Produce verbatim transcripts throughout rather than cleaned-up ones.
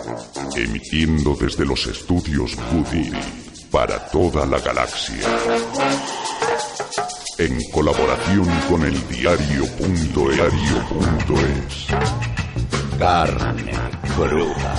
emitiendo desde los estudios Goodyear para toda la galaxia, en colaboración con el diario punto es. Carne cruda.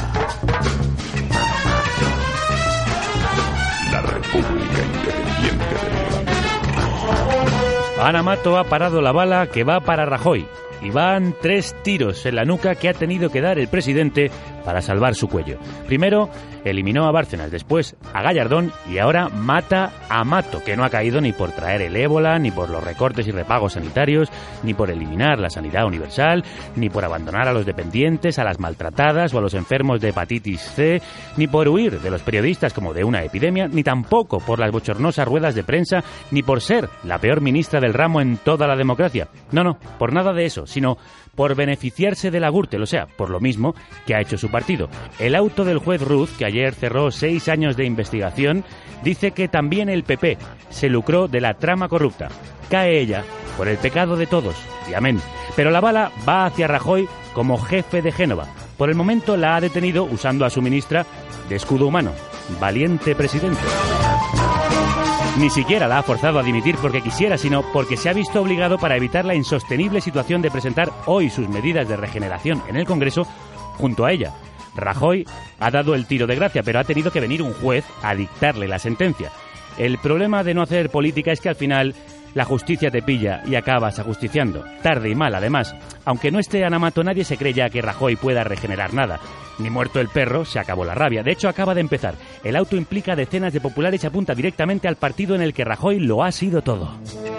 La República Independiente de León. Ana Mato ha parado la bala que va para Rajoy. Y van tres tiros en la nuca que ha tenido que dar el presidente para salvar su cuello. Primero eliminó a Bárcenas, después a Gallardón y ahora mata a Mato, que no ha caído ni por traer el ébola, ni por los recortes y repagos sanitarios, ni por eliminar la sanidad universal, ni por abandonar a los dependientes, a las maltratadas o a los enfermos de hepatitis C, ni por huir de los periodistas como de una epidemia, ni tampoco por las bochornosas ruedas de prensa, ni por ser la peor ministra del ramo en toda la democracia. No, no, por nada de eso, sino por beneficiarse de la Gürtel, o sea, por lo mismo que ha hecho su partido. El auto del juez Ruz, que ayer cerró seis años de investigación, dice que también el P P se lucró de la trama corrupta. Cae ella por el pecado de todos, y amén. Pero la bala va hacia Rajoy como jefe de Génova. Por el momento la ha detenido usando a su ministra de escudo humano. Valiente presidente. Ni siquiera la ha forzado a dimitir porque quisiera, sino porque se ha visto obligado para evitar la insostenible situación de presentar hoy sus medidas de regeneración en el Congreso junto a ella. Rajoy ha dado el tiro de gracia, pero ha tenido que venir un juez a dictarle la sentencia. El problema de no hacer política es que al final la justicia te pilla y acabas ajusticiando. Tarde y mal, además. Aunque no esté Ana Mato, nadie se cree ya que Rajoy pueda regenerar nada. Ni muerto el perro, se acabó la rabia. De hecho, acaba de empezar. El auto implica decenas de populares y apunta directamente al partido en el que Rajoy lo ha sido todo.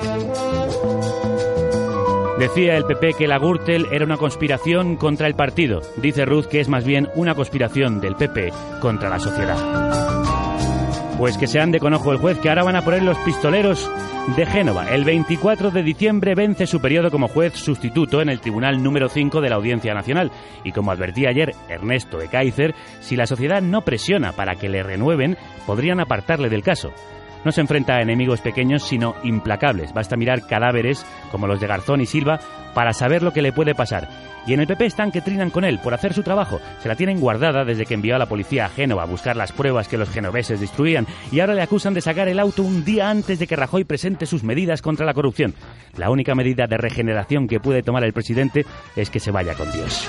Decía el P P que la Gürtel era una conspiración contra el partido. Dice Ruz que es más bien una conspiración del P P contra la sociedad. Pues que se ande con ojo el juez, que ahora van a poner los pistoleros de Génova. El veinticuatro de diciembre vence su periodo como juez sustituto en el Tribunal número cinco de la Audiencia Nacional. Y como advertía ayer Ernesto Ekaizer, si la sociedad no presiona para que le renueven, podrían apartarle del caso. No se enfrenta a enemigos pequeños, sino implacables. Basta mirar cadáveres como los de Garzón y Silva para saber lo que le puede pasar. Y en el P P están que trinan con él por hacer su trabajo. Se la tienen guardada desde que envió a la policía a Génova a buscar las pruebas que los genoveses destruían, y ahora le acusan de sacar el auto un día antes de que Rajoy presente sus medidas contra la corrupción. La única medida de regeneración que puede tomar el presidente es que se vaya con Dios.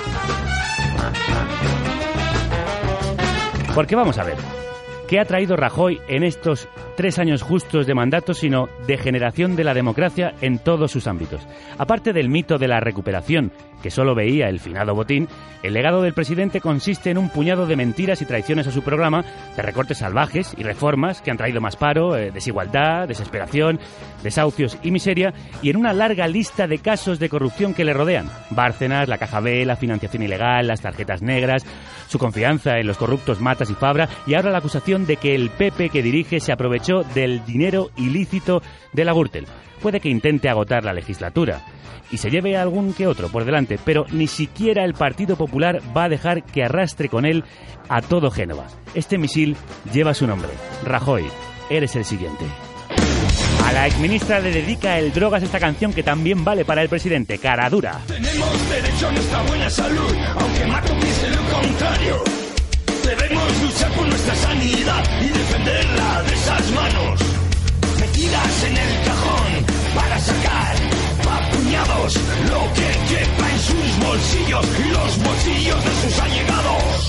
Porque vamos a ver, ¿qué ha traído Rajoy en estos tres años justos de mandato, sino degeneración de la democracia en todos sus ámbitos? Aparte del mito de la recuperación, que solo veía el finado Botín, el legado del presidente consiste en un puñado de mentiras y traiciones a su programa, de recortes salvajes y reformas que han traído más paro, eh, desigualdad, desesperación, desahucios y miseria, y en una larga lista de casos de corrupción que le rodean. Bárcenas, la Caja B, la financiación ilegal, las tarjetas negras, su confianza en los corruptos Matas y Fabra, y ahora la acusación de que el P P que dirige se aprovechó del dinero ilícito de la Gürtel. Puede que intente agotar la legislatura y se lleve a algún que otro por delante, pero ni siquiera el Partido Popular va a dejar que arrastre con él a todo Génova. Este misil lleva su nombre. Rajoy, eres el siguiente. A la exministra le dedica el Drogas esta canción que también vale para el presidente, Cara Dura. Tenemos derecho a nuestra buena salud, aunque Mato piense lo contrario. Debemos luchar por nuestra sanidad y defenderla de esas manos metidas en el cajón para sacar a puñados lo que quepa en sus bolsillos y los bolsillos de sus allegados.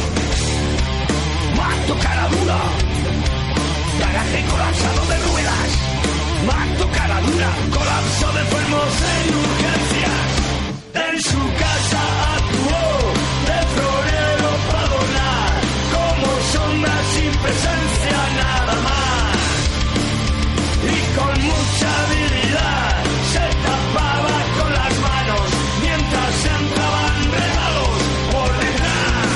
Mato Cara Dura, garaje colapsado de ruedas. Mato Cara Dura, colapso de enfermos en urgencias. En su casa actuó de florero para donar, como sombra sin presencia nada más. Y con mucha habilidad se tapaba con las manos mientras entraban regalos por detrás.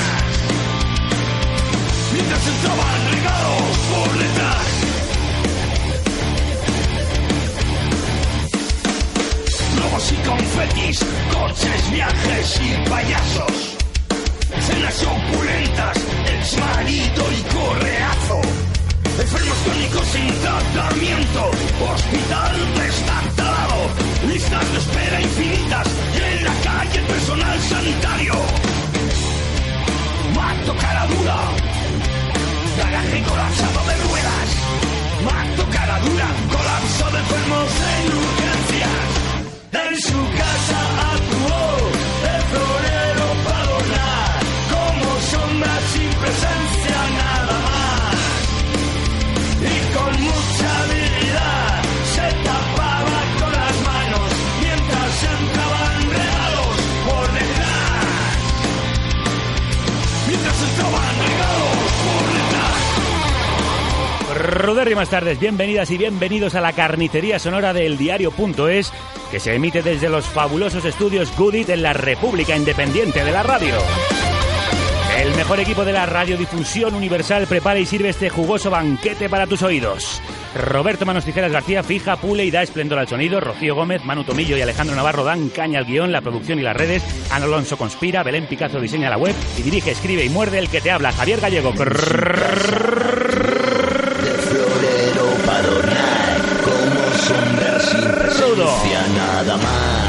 Mientras entraban regalos por detrás. Globos y confetis, coches, viajes y payasos. Cenas opulentas, exmarido y correazo. Enfermos crónicos sin tratamiento, hospital destartalado, listas de espera infinitas y en la calle el personal sanitario. Mato Saludérrimas tardes, bienvenidas y bienvenidos a la carnicería sonora del diario.es, que se emite desde los fabulosos estudios Goodit en la República Independiente de la Radio. El mejor equipo de la radiodifusión universal prepara y sirve este jugoso banquete para tus oídos. Roberto Manos Tijeras García fija, pule y da esplendor al sonido. Rocío Gómez, Manu Tomillo y Alejandro Navarro dan caña al guión, la producción y las redes. Ana Alonso conspira, Belén Picazo diseña la web y dirige, escribe y muerde el que te habla, Javier Gallego. De florero para adornar, como sombra sin presencia nada más.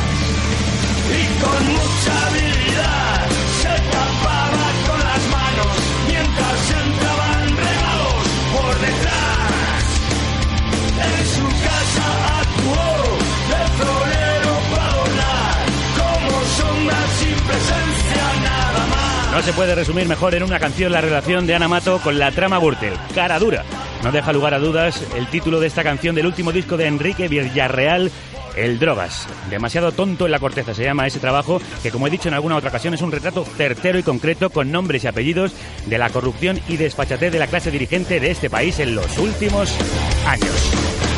Y con mucha habilidad se tapaba con las manos mientras entraban regalos por detrás. En su casa actuó de florero para adornar, como sombra sin presencia nada más. No se puede resumir mejor en una canción la relación de Ana Mato con la trama Gürtel, Cara Dura. No deja lugar a dudas el título de esta canción del último disco de Enrique Villarreal, El Drogas. Demasiado tonto en la corteza se llama ese trabajo, que como he dicho en alguna otra ocasión es un retrato certero y concreto con nombres y apellidos de la corrupción y desfachatez de la clase dirigente de este país en los últimos años.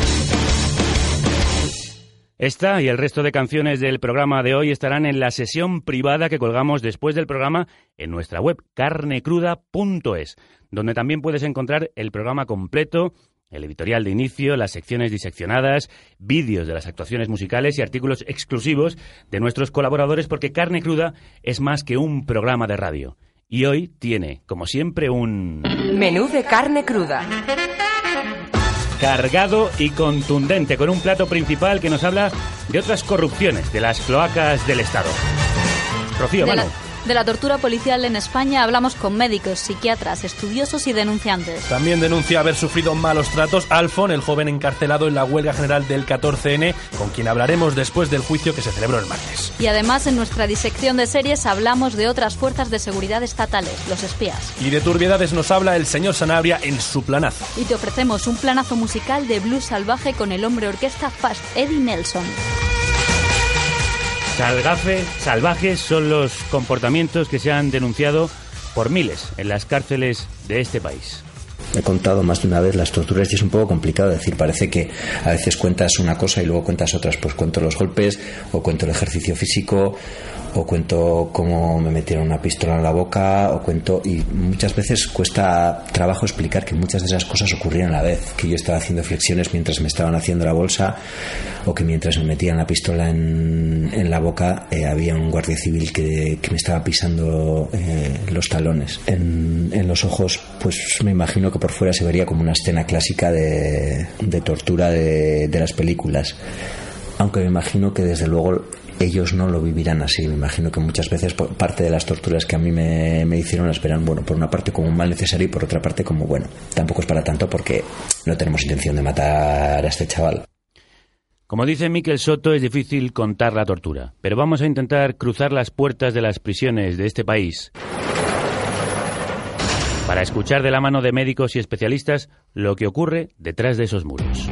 Esta y el resto de canciones del programa de hoy estarán en la sesión privada que colgamos después del programa en nuestra web carne cruda punto es, donde también puedes encontrar el programa completo, el editorial de inicio, las secciones diseccionadas, vídeos de las actuaciones musicales y artículos exclusivos de nuestros colaboradores, porque Carne Cruda es más que un programa de radio. Y hoy tiene, como siempre, un... menú de carne cruda. Cargado y contundente, con un plato principal que nos habla de otras corrupciones, de las cloacas del Estado. Rocío, Manu. De la tortura policial en España hablamos con médicos, psiquiatras, estudiosos y denunciantes. También denuncia haber sufrido malos tratos Alfon, el joven encarcelado en la huelga general del catorce ene, con quien hablaremos después del juicio que se celebró el martes. Y además en nuestra disección de series hablamos de otras fuerzas de seguridad estatales, los espías. Y de turbiedades nos habla el señor Sanabria en su planazo. Y te ofrecemos un planazo musical de blues salvaje con el hombre orquesta Fast Eddie Nelson. Salgafe, salvajes son los comportamientos que se han denunciado por miles en las cárceles de este país. He contado más de una vez las torturas y es un poco complicado decir, parece que a veces cuentas una cosa y luego cuentas otras, pues cuento los golpes o cuento el ejercicio físico o cuento cómo me metieron una pistola en la boca o cuento, y muchas veces cuesta trabajo explicar que muchas de esas cosas ocurrían a la vez, que yo estaba haciendo flexiones mientras me estaban haciendo la bolsa o que mientras me metían la pistola en, en la boca eh, había un guardia civil que, que me estaba pisando eh, los talones. En, en los ojos, pues me imagino que por fuera se vería como una escena clásica de, de tortura de, de las películas, aunque me imagino que desde luego ellos no lo vivirán así. Me imagino que muchas veces parte de las torturas que a mí me, me hicieron las verán, bueno, por una parte como un mal necesario y por otra parte como, bueno, tampoco es para tanto porque no tenemos intención de matar a este chaval. Como dice Miquel Soto, es difícil contar la tortura, pero vamos a intentar cruzar las puertas de las prisiones de este país para escuchar de la mano de médicos y especialistas lo que ocurre detrás de esos muros.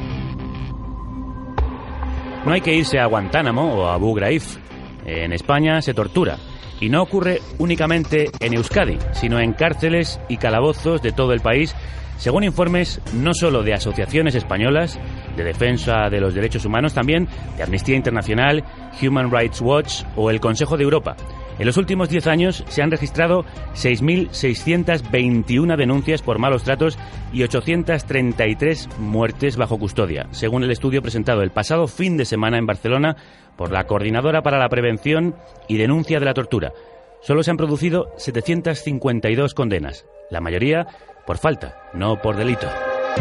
No hay que irse a Guantánamo o a Abu Ghraib. En España se tortura. Y no ocurre únicamente en Euskadi, sino en cárceles y calabozos de todo el país, según informes no solo de asociaciones españolas de defensa de los derechos humanos, también de Amnistía Internacional, Human Rights Watch o el Consejo de Europa. En los últimos diez años se han registrado seis mil seiscientas veintiuna denuncias por malos tratos y ochocientas treinta y tres muertes bajo custodia, según el estudio presentado el pasado fin de semana en Barcelona por la Coordinadora para la Prevención y Denuncia de la Tortura. Solo se han producido setecientas cincuenta y dos condenas, la mayoría por falta, no por delito.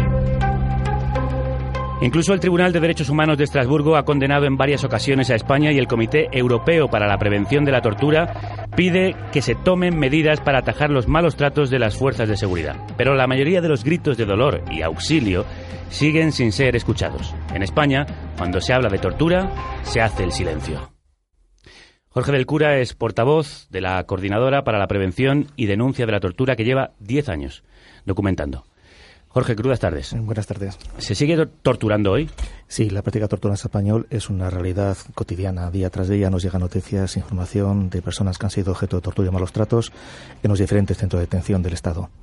Incluso el Tribunal de Derechos Humanos de Estrasburgo ha condenado en varias ocasiones a España, y el Comité Europeo para la Prevención de la Tortura pide que se tomen medidas para atajar los malos tratos de las fuerzas de seguridad. Pero la mayoría de los gritos de dolor y auxilio siguen sin ser escuchados. En España, cuando se habla de tortura, se hace el silencio. Jorge del Cura es portavoz de la Coordinadora para la Prevención y Denuncia de la Tortura, que lleva diez años documentando. Jorge, crudas tardes. Buenas tardes. ¿Se sigue torturando hoy? Sí, la práctica de tortura en español es una realidad cotidiana. Día tras día nos llegan noticias, información de personas que han sido objeto de tortura y malos tratos en los diferentes centros de detención del Estado.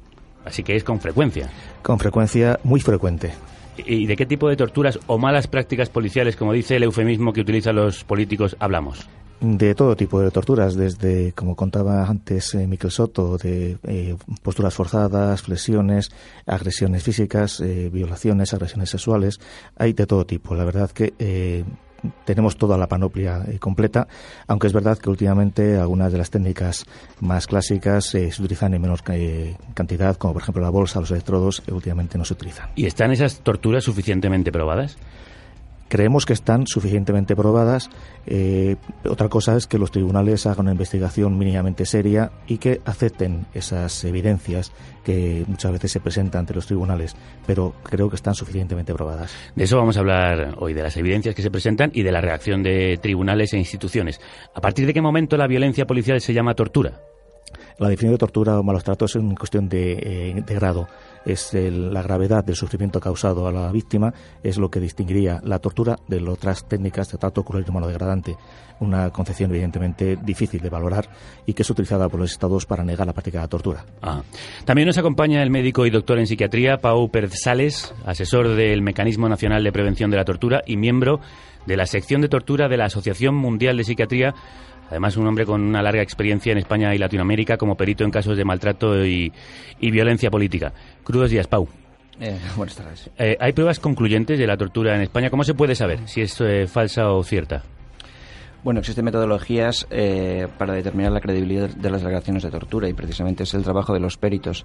Así que es con frecuencia. Con frecuencia, muy frecuente. ¿Y de qué tipo de torturas o malas prácticas policiales, como dice el eufemismo que utilizan los políticos, hablamos? De todo tipo de torturas, desde, como contaba antes eh, Miquel Soto, de eh, posturas forzadas, flexiones, agresiones físicas, eh, violaciones, agresiones sexuales. Hay de todo tipo. La verdad que eh, tenemos toda la panoplia eh, completa, aunque es verdad que últimamente algunas de las técnicas más clásicas eh, se utilizan en menor eh, cantidad, como por ejemplo la bolsa, los electrodos, eh, últimamente no se utilizan. ¿Y están esas torturas suficientemente probadas? Creemos que están suficientemente probadas. Eh, otra cosa es que los tribunales hagan una investigación mínimamente seria y que acepten esas evidencias que muchas veces se presentan ante los tribunales, pero creo que están suficientemente probadas. De eso vamos a hablar hoy, de las evidencias que se presentan y de la reacción de tribunales e instituciones. ¿A partir de qué momento la violencia policial se llama tortura? La definición de tortura o malos tratos es una cuestión de, eh, de grado. Es el, la gravedad del sufrimiento causado a la víctima es lo que distinguiría la tortura de las otras técnicas de trato cruel y humano degradante. Una concepción evidentemente difícil de valorar y que es utilizada por los estados para negar la práctica de la tortura. Ah. También nos acompaña el médico y doctor en psiquiatría Pau Pérez Sales, asesor del Mecanismo Nacional de Prevención de la Tortura y miembro de la sección de tortura de la Asociación Mundial de Psiquiatría. Además, un hombre con una larga experiencia en España y Latinoamérica como perito en casos de maltrato y, y violencia política. Crudos días, Pau. Eh, buenas tardes. Eh, ¿Hay pruebas concluyentes de la tortura en España? ¿Cómo se puede saber si es eh, falsa o cierta? Bueno, existen metodologías eh, para determinar la credibilidad de las alegaciones de tortura y precisamente es el trabajo de los peritos.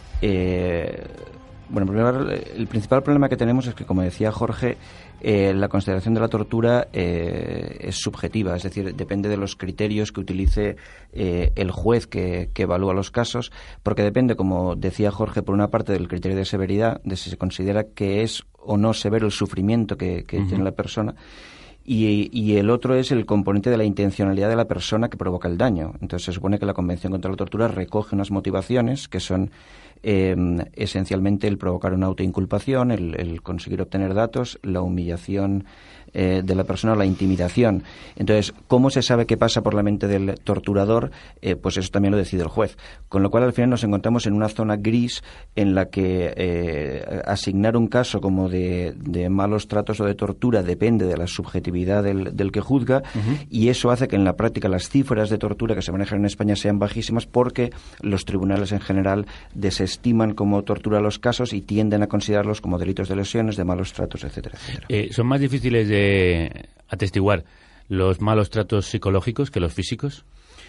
Eh, bueno, en primer lugar, el principal problema que tenemos es que, como decía Jorge, eh, la consideración de la tortura eh, es subjetiva, es decir, depende de los criterios que utilice eh, el juez que, que evalúa los casos, porque depende, como decía Jorge, por una parte del criterio de severidad, de si se considera que es o no severo el sufrimiento que, que uh-huh. tiene la persona, y, y el otro es el componente de la intencionalidad de la persona que provoca el daño. Entonces se supone que la Convención contra la Tortura recoge unas motivaciones que son eh, esencialmente el provocar una autoinculpación, el, el conseguir obtener datos, la humillación eh, de la persona, la intimidación. Entonces, ¿cómo se sabe qué pasa por la mente del torturador? Eh, pues eso también lo decide el juez. Con lo cual, al final nos encontramos en una zona gris en la que eh, asignar un caso como de, de malos tratos o de tortura depende de la subjetividad del, del que juzga, uh-huh. y eso hace que en la práctica las cifras de tortura que se manejan en España sean bajísimas porque los tribunales en general desestiman como tortura los casos y tienden a considerarlos como delitos de lesiones, de malos tratos, etcétera, etcétera. Eh, ¿Son más difíciles de atestiguar los malos tratos psicológicos que los físicos?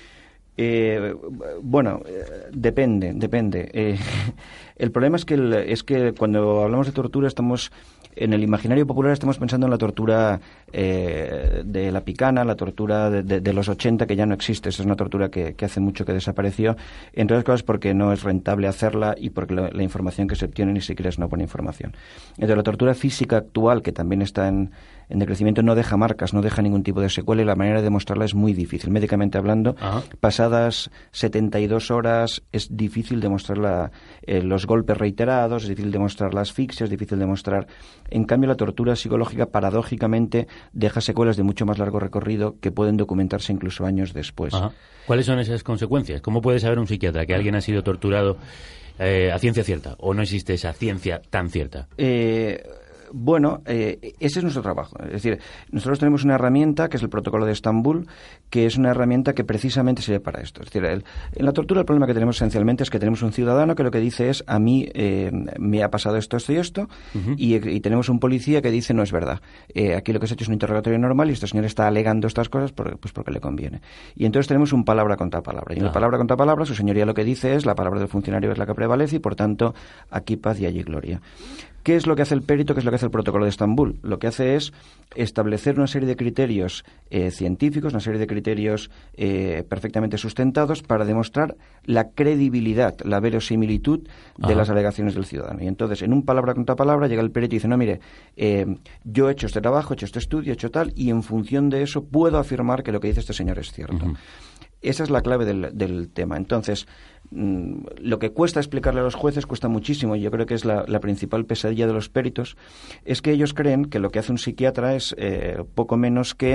Eh, bueno, eh, depende, depende. Eh, el problema es que, el, es que cuando hablamos de tortura estamos... En el imaginario popular estamos pensando en la tortura eh, de la picana, la tortura de, de, de los ochenta, que ya no existe. Esa es una tortura que, que hace mucho que desapareció, entre otras cosas porque no es rentable hacerla y porque la, la información que se obtiene ni siquiera es una buena información. Entonces, la tortura física actual, que también está en, en decrecimiento, no deja marcas, no deja ningún tipo de secuela y la manera de demostrarla es muy difícil. Médicamente hablando, Ajá. pasadas setenta y dos horas es difícil demostrar la, eh, los golpes reiterados, es difícil demostrar la asfixia, es difícil demostrar... En cambio, la tortura psicológica, paradójicamente, deja secuelas de mucho más largo recorrido que pueden documentarse incluso años después. Ajá. ¿Cuáles son esas consecuencias? ¿Cómo puede saber un psiquiatra que alguien ha sido torturado eh, a ciencia cierta? ¿O no existe esa ciencia tan cierta? Eh... Bueno, eh, ese es nuestro trabajo. Es decir, nosotros tenemos una herramienta que es el Protocolo de Estambul, que es una herramienta que precisamente sirve para esto. Es decir, el, en la tortura el problema que tenemos esencialmente es que tenemos un ciudadano que lo que dice es a mí eh, me ha pasado esto, esto y esto, uh-huh. y, y tenemos un policía que dice no es verdad. Eh, aquí lo que se ha hecho es un interrogatorio normal y este señor está alegando estas cosas por, pues porque le conviene. Y entonces tenemos un palabra contra palabra. Y en uh-huh. la palabra contra palabra su señoría lo que dice es la palabra del funcionario es la que prevalece y por tanto aquí paz y allí gloria. ¿Qué es lo que hace el perito? ¿Qué es lo que hace el Protocolo de Estambul? Lo que hace es establecer una serie de criterios eh, científicos, una serie de criterios eh, perfectamente sustentados para demostrar la credibilidad, la verosimilitud de Ajá. las alegaciones del ciudadano. Y entonces, en un palabra contra palabra, llega el perito y dice, no, mire, eh, yo he hecho este trabajo, he hecho este estudio, he hecho tal, y en función de eso puedo afirmar que lo que dice este señor es cierto. Uh-huh. Esa es la clave del, del tema. Entonces, mmm, lo que cuesta explicarle a los jueces cuesta muchísimo, y yo creo que es la, la principal pesadilla de los peritos, es que ellos creen que lo que hace un psiquiatra es eh, poco menos que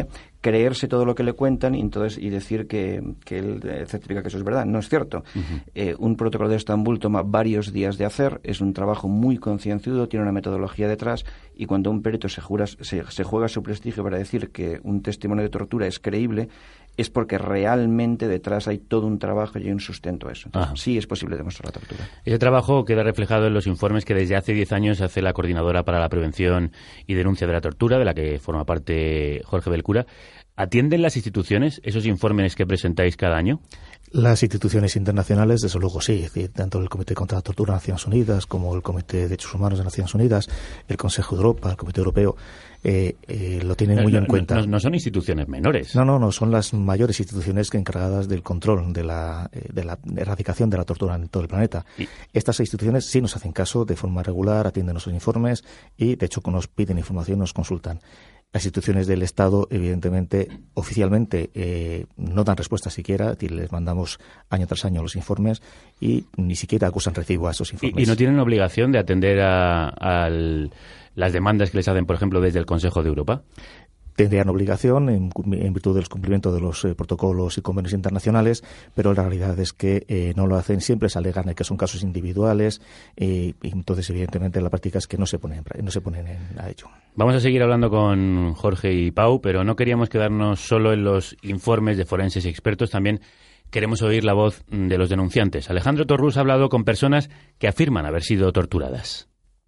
creerse todo lo que le cuentan y entonces y decir que, que él certifica que eso es verdad. No es cierto. Uh-huh. Eh, un protocolo de Estambul toma varios días de hacer, es un trabajo muy concienzudo, tiene una metodología detrás, y cuando un perito se, jura, se, se juega su prestigio para decir que un testimonio de tortura es creíble, es porque realmente detrás hay todo un trabajo y un sustento a eso. Entonces, sí es posible demostrar la tortura. Ese trabajo queda reflejado en los informes que desde hace diez años hace la Coordinadora para la Prevención y Denuncia de la Tortura, de la que forma parte Jorge Belcura. ¿Atienden las instituciones esos informes que presentáis cada año? Las instituciones internacionales, desde luego, sí. Es decir, tanto el Comité contra la Tortura de Naciones Unidas como el Comité de Derechos Humanos de Naciones Unidas, el Consejo de Europa, el Comité Europeo, eh, eh, lo tienen no, muy no, en cuenta. No, no son instituciones menores. No, no, no. Son las mayores instituciones que encargadas del control de la, eh, de la erradicación de la tortura en todo el planeta. ¿Y? Estas instituciones sí nos hacen caso de forma regular, atienden nuestros informes y, de hecho, nos piden información, nos consultan. Las instituciones del Estado, evidentemente, oficialmente eh, no dan respuesta siquiera, les mandamos año tras año los informes y ni siquiera acusan recibo a esos informes. ¿Y, y no tienen obligación de atender a, a las demandas que les hacen, por ejemplo, desde el Consejo de Europa? Tendrían obligación en, en virtud del cumplimiento de los eh, protocolos y convenios internacionales, pero la realidad es que eh, no lo hacen. Siempre se alegan de que son casos individuales eh, y entonces evidentemente la práctica es que no se ponen, no se ponen en, a ello. Vamos a seguir hablando con Jorge y Pau, pero no queríamos quedarnos solo en los informes de forenses y expertos, también queremos oír la voz de los denunciantes. Alejandro Torrús ha hablado con personas que afirman haber sido torturadas.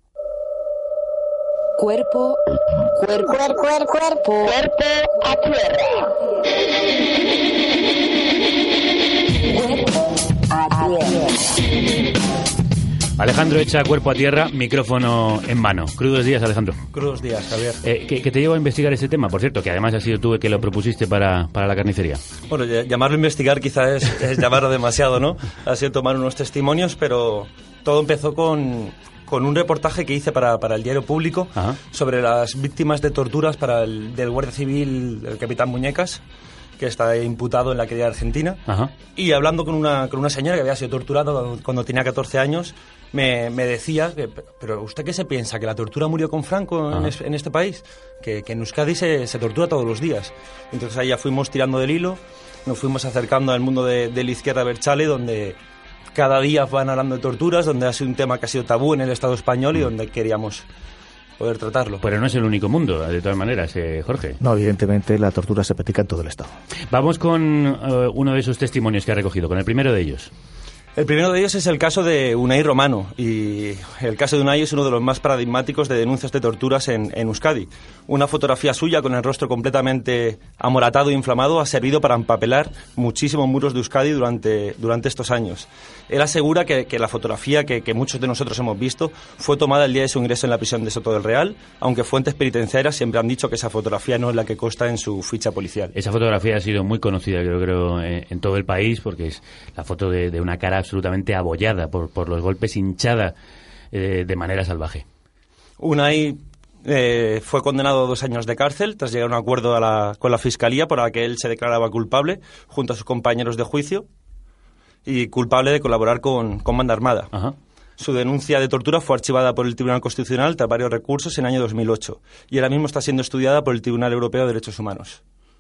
Cuerpo, cuerpo, cuerpo, cuerpo, cuerpo, cuerpo a tierra. Cuerpo a tierra. Alejandro echa cuerpo a tierra, micrófono en mano. Crudos días, Alejandro. Crudos días, Javier. Eh, ¿qué, ¿Qué te llevó a investigar ese tema? Por cierto, que además has sido tú el que lo propusiste para, para la carnicería. Bueno, llamarlo investigar quizás es, es llamarlo demasiado, ¿no? Ha sido tomar unos testimonios, pero todo empezó con... con un reportaje que hice para, para el Diario Público. Ajá. Sobre las víctimas de torturas para el, del Guardia Civil, el capitán Muñecas, que está imputado en la querella argentina. Ajá. Y hablando con una, con una señora que había sido torturada cuando, cuando tenía catorce años, me, me decía, que, pero ¿usted qué se piensa? ¿Que la tortura murió con Franco en, es, en este país? Que, que en Euskadi se, se tortura todos los días. Entonces ahí ya fuimos tirando del hilo, nos fuimos acercando al mundo de, de la izquierda Berchale, donde cada día van hablando de torturas, donde ha sido un tema que ha sido tabú en el Estado español y donde queríamos poder tratarlo. Pero no es el único mundo, de todas maneras, eh, Jorge. No, evidentemente la tortura se practica en todo el Estado. Vamos con uh, uno de esos testimonios que ha recogido, con el primero de ellos. El primero de ellos es el caso de Unai Romano, y el caso de Unai es uno de los más paradigmáticos de denuncias de torturas en, en Euskadi. Una fotografía suya con el rostro completamente amoratado e inflamado ha servido para empapelar muchísimos muros de Euskadi durante, durante estos años. Él asegura que, que la fotografía que, que muchos de nosotros hemos visto fue tomada el día de su ingreso en la prisión de Soto del Real, aunque fuentes penitenciarias siempre han dicho que esa fotografía no es la que consta en su ficha policial. Esa fotografía ha sido muy conocida, yo creo, en, en todo el país, porque es la foto de, de una cara absolutamente abollada por, por los golpes, hinchada eh, de manera salvaje. Unai eh, fue condenado a dos años de cárcel tras llegar a un acuerdo a la, con la Fiscalía por la que él se declaraba culpable junto a sus compañeros de juicio y culpable de colaborar con, con banda armada. Ajá. Su denuncia de tortura fue archivada por el Tribunal Constitucional tras varios recursos en el año dos mil ocho y ahora mismo está siendo estudiada por el Tribunal Europeo de Derechos Humanos.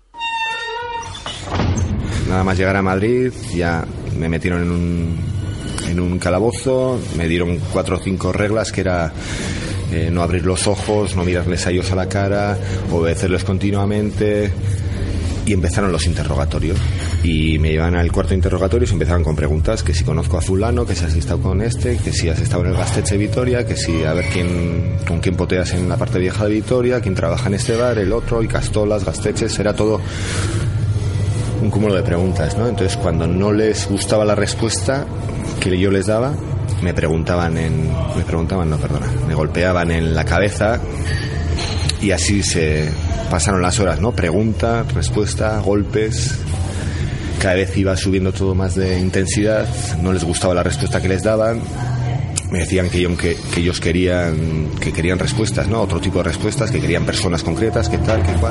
Nada más llegar a Madrid ya me metieron en un, en un calabozo, me dieron cuatro o cinco reglas que era eh, no abrir los ojos, no mirarles a ellos a la cara, obedecerles continuamente, y empezaron los interrogatorios y me llevan al cuarto interrogatorio y se empezaban con preguntas, que si conozco a fulano, que si has estado con este, que si has estado en el Gaztetxe Vitoria, que si a ver quién con quién poteas en la parte vieja de Vitoria, quién trabaja en este bar, el otro, y Castolas, Gaztetxes, era todo un cúmulo de preguntas, ¿no? Entonces, cuando no les gustaba la respuesta que yo les daba, me preguntaban en... Me preguntaban, no, perdona, me golpeaban en la cabeza y así se pasaron las horas, ¿no? Pregunta, respuesta, golpes... Cada vez iba subiendo todo más de intensidad, no les gustaba la respuesta que les daban, me decían que, yo, que, que ellos querían que querían respuestas, ¿no? Otro tipo de respuestas, que querían personas concretas, que tal, que cual...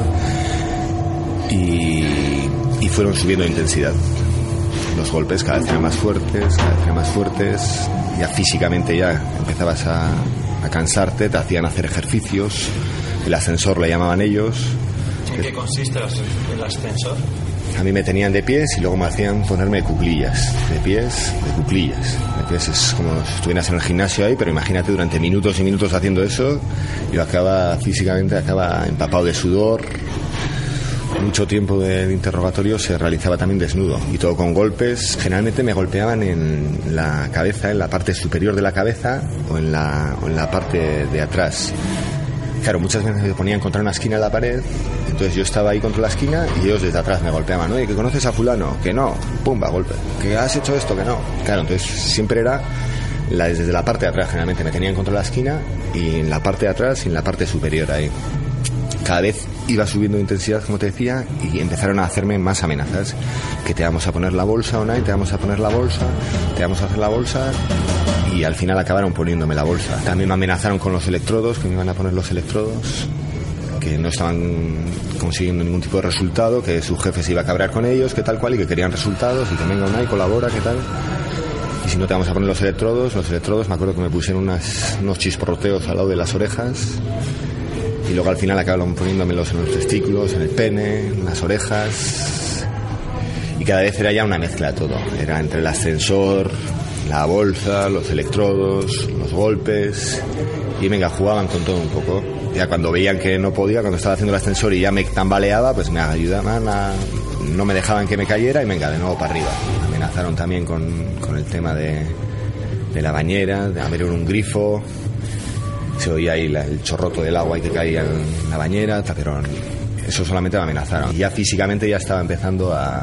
Y... y fueron subiendo de intensidad. Los golpes cada vez eran más fuertes, cada vez eran más fuertes, ya físicamente ya empezabas a, a cansarte, te hacían hacer ejercicios, el ascensor le llamaban ellos, ¿En qué consiste el ascensor? A mí me tenían de pies y luego me hacían ponerme cuclillas. De pies, de cuclillas. De pies es como si estuvieras en el gimnasio ahí, pero imagínate durante minutos y minutos haciendo eso y acaba físicamente, acaba empapado de sudor. Mucho tiempo de, de interrogatorio se realizaba también desnudo y todo con golpes. Generalmente me golpeaban en la cabeza, en la parte superior de la cabeza o en la, o en la parte de atrás. Claro, muchas veces me ponían contra una esquina de la pared, entonces yo estaba ahí contra la esquina y ellos desde atrás me golpeaban. Oye, ¿que conoces a fulano? Que no, pumba, golpe. ¿Que has hecho esto? Que no. Claro, entonces siempre era la, desde la parte de atrás, generalmente me tenían contra la esquina y en la parte de atrás y en la parte superior ahí. Cada vez iba subiendo de intensidad, como te decía, y empezaron a hacerme más amenazas. Que te vamos a poner la bolsa, Unai, te vamos a poner la bolsa, te vamos a hacer la bolsa... Y al final acabaron poniéndome la bolsa. También me amenazaron con los electrodos, que me iban a poner los electrodos, que no estaban consiguiendo ningún tipo de resultado, que su jefe se iba a cabrear con ellos, que tal cual, y que querían resultados, y que venga una y colabora, que tal. Y si no te vamos a poner los electrodos, los electrodos, me acuerdo que me pusieron unas, unos chisporroteos al lado de las orejas, y luego al final acabaron poniéndomelos en los testículos, en el pene, en las orejas, y cada vez era ya una mezcla de todo. Era entre el ascensor, la bolsa, los electrodos, los golpes, y venga, jugaban con todo un poco. Ya cuando veían que no podía, cuando estaba haciendo el ascensor y ya me tambaleaba, pues me ayudaban a... no me dejaban que me cayera y venga, de nuevo para arriba. Me amenazaron también con, con el tema de, de la bañera, de abrir un grifo, se oía ahí la, el chorroto del agua que caía en la bañera, pero eso solamente me amenazaron. Y ya físicamente ya estaba empezando a...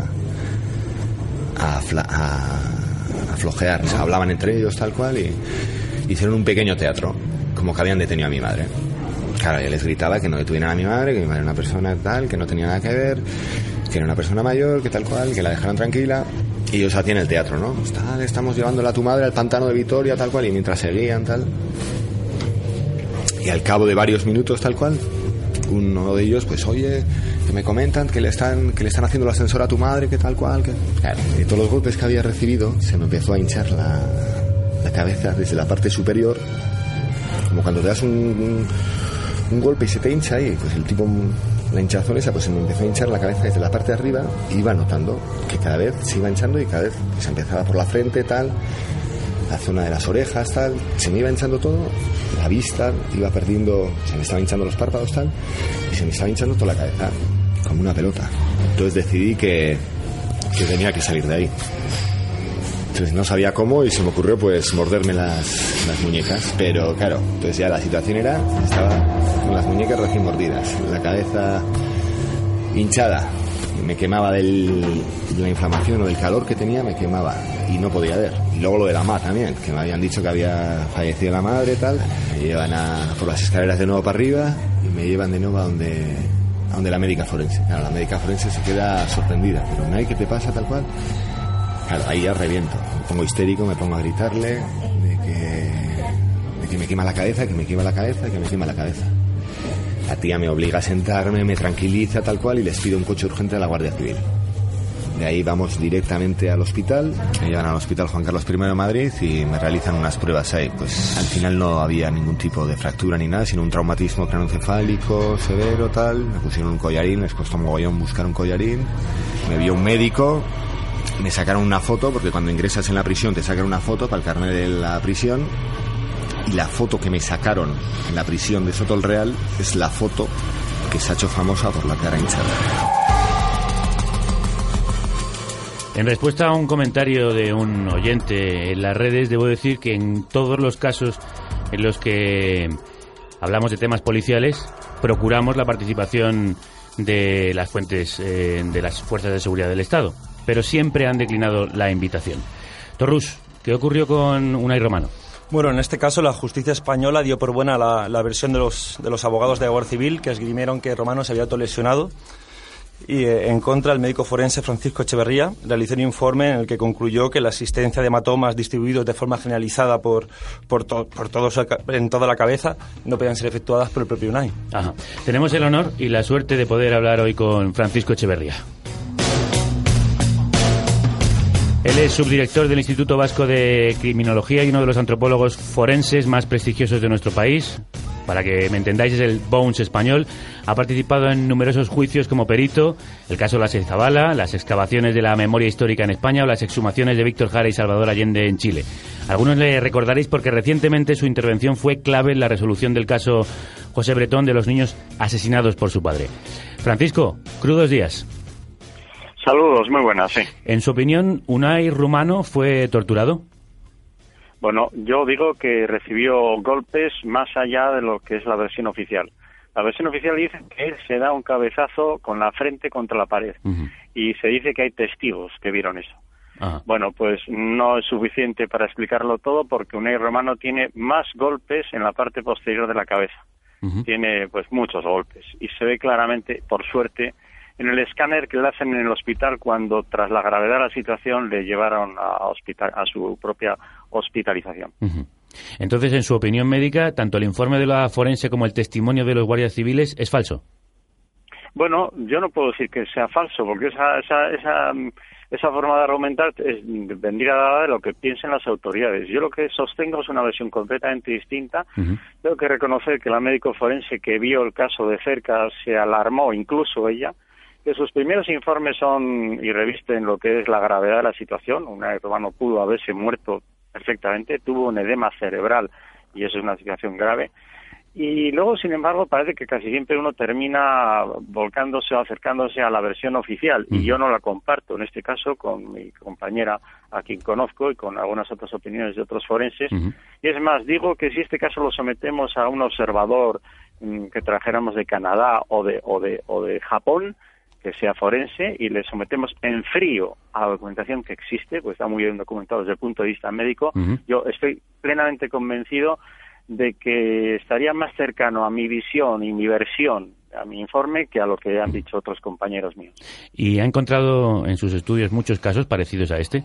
a, a flojear, ¿no? Hablaban entre ellos tal cual y hicieron un pequeño teatro, como que habían detenido a mi madre. Claro, yo les gritaba que no detuvieran a mi madre, que mi madre era una persona tal, que no tenía nada que ver, que era una persona mayor, que tal cual, que la dejaran tranquila. Y ellos hacían el teatro, ¿no? Pues tal, estamos llevándola a tu madre al pantano de Vitoria, tal cual, y mientras seguían, tal. Y al cabo de varios minutos, tal cual, uno de ellos, pues, oye, que me comentan que le están que le están haciendo el ascensor a tu madre, que tal cual, que... Claro, de todos los golpes que había recibido, se me empezó a hinchar la, la cabeza desde la parte superior, como cuando te das un, un, un golpe y se te hincha ahí, pues el tipo, la hinchazón esa, pues se me empezó a hinchar la cabeza desde la parte de arriba, y iba notando que cada vez se iba hinchando y cada vez pues, empezaba por la frente, tal, la zona de las orejas, tal, se me iba hinchando todo, la vista iba perdiendo, se me estaban hinchando los párpados, tal, y se me estaba hinchando toda la cabeza, como una pelota. Entonces decidí que, que tenía que salir de ahí. Entonces no sabía cómo y se me ocurrió pues morderme las, las muñecas, pero claro, entonces ya la situación era, estaba con las muñecas recién mordidas, la cabeza hinchada, me quemaba del, de la inflamación o del calor que tenía, me quemaba y no podía ver. Y luego lo de la madre también, que me habían dicho que había fallecido la madre, tal. Me llevan a, por las escaleras de nuevo para arriba y me llevan de nuevo a donde, a donde la médica forense. Claro, la médica forense se queda sorprendida, pero ¿no hay qué te pasa tal cual? Claro, ahí ya reviento, me pongo histérico, me pongo a gritarle de que, de que me quema la cabeza, que me quema la cabeza, que me quema la cabeza. La tía me obliga a sentarme, me tranquiliza tal cual y les pido un coche urgente a la Guardia Civil. De ahí vamos directamente al hospital, me llevan al hospital Juan Carlos primero de Madrid y me realizan unas pruebas ahí. Pues al final no había ningún tipo de fractura ni nada, sino un traumatismo craneoencefálico severo tal. Me pusieron un collarín, les costó un mogollón buscar un collarín. Me vio un médico, me sacaron una foto, porque cuando ingresas en la prisión te sacan una foto para el carnet de la prisión. Y la foto que me sacaron en la prisión de Soto el Real es la foto que se ha hecho famosa por la cara hinchada. En respuesta a un comentario de un oyente en las redes, debo decir que en todos los casos en los que hablamos de temas policiales, procuramos la participación de las fuentes eh, de las fuerzas de seguridad del Estado, pero siempre han declinado la invitación. Torrus, ¿qué ocurrió con Unai Romano? Bueno, en este caso la justicia española dio por buena la, la versión de los, de los abogados de la Guardia Civil, que esgrimieron que Romano se había autolesionado, y eh, en contra el médico forense Francisco Echeverría realizó un informe en el que concluyó que la existencia de hematomas distribuidos de forma generalizada por, por, to, por todos en toda la cabeza no podían ser efectuadas por el propio Unai. Ajá. Tenemos el honor y la suerte de poder hablar hoy con Francisco Echeverría. Él es subdirector del Instituto Vasco de Criminología y uno de los antropólogos forenses más prestigiosos de nuestro país. para que me entendáis, es el Bones español. Ha participado en numerosos juicios como perito, el caso Las Zabala, las excavaciones de la memoria histórica en España o las exhumaciones de Víctor Jara y Salvador Allende en Chile. Algunos le recordaréis porque recientemente su intervención fue clave en la resolución del caso José Bretón de los niños asesinados por su padre. Francisco, crudos días. Saludos, muy buenas, sí. En su opinión, ¿Unai Rumano fue torturado? Bueno, yo digo que recibió golpes más allá de lo que es la versión oficial. La versión oficial dice que él se da un cabezazo con la frente contra la pared. Uh-huh. Y se dice que hay testigos que vieron eso. Uh-huh. Bueno, pues no es suficiente para explicarlo todo porque Unai Rumano tiene más golpes en la parte posterior de la cabeza. Uh-huh. Tiene pues muchos golpes y se ve claramente, por suerte, en el escáner que le hacen en el hospital cuando tras la gravedad de la situación le llevaron a, hospital, a su propia hospitalización. Uh-huh. Entonces, en su opinión médica, tanto el informe de la forense como el testimonio de los guardias civiles es falso. Bueno, yo no puedo decir que sea falso, porque esa esa esa, esa forma de argumentar es, vendría dada de lo que piensen las autoridades. Yo lo que sostengo es una versión completamente distinta. Uh-huh. Tengo que reconocer que la médico forense que vio el caso de cerca se alarmó, incluso ella, que sus primeros informes son y revisten lo que es la gravedad de la situación. Unai Rumano pudo haberse muerto perfectamente, tuvo un edema cerebral y eso es una situación grave. Y luego, sin embargo, parece que casi siempre uno termina volcándose o acercándose a la versión oficial y yo no la comparto, en este caso con mi compañera a quien conozco y con algunas otras opiniones de otros forenses. Uh-huh. Y es más, digo que si este caso lo sometemos a un observador mmm, que trajéramos de Canadá o de, o de, o de Japón, que sea forense, y le sometemos en frío a la documentación que existe, pues está muy bien documentado desde el punto de vista médico, uh-huh. Yo estoy plenamente convencido de que estaría más cercano a mi visión y mi versión, a mi informe, que a lo que han dicho otros compañeros míos. ¿Y ha encontrado en sus estudios muchos casos parecidos a este?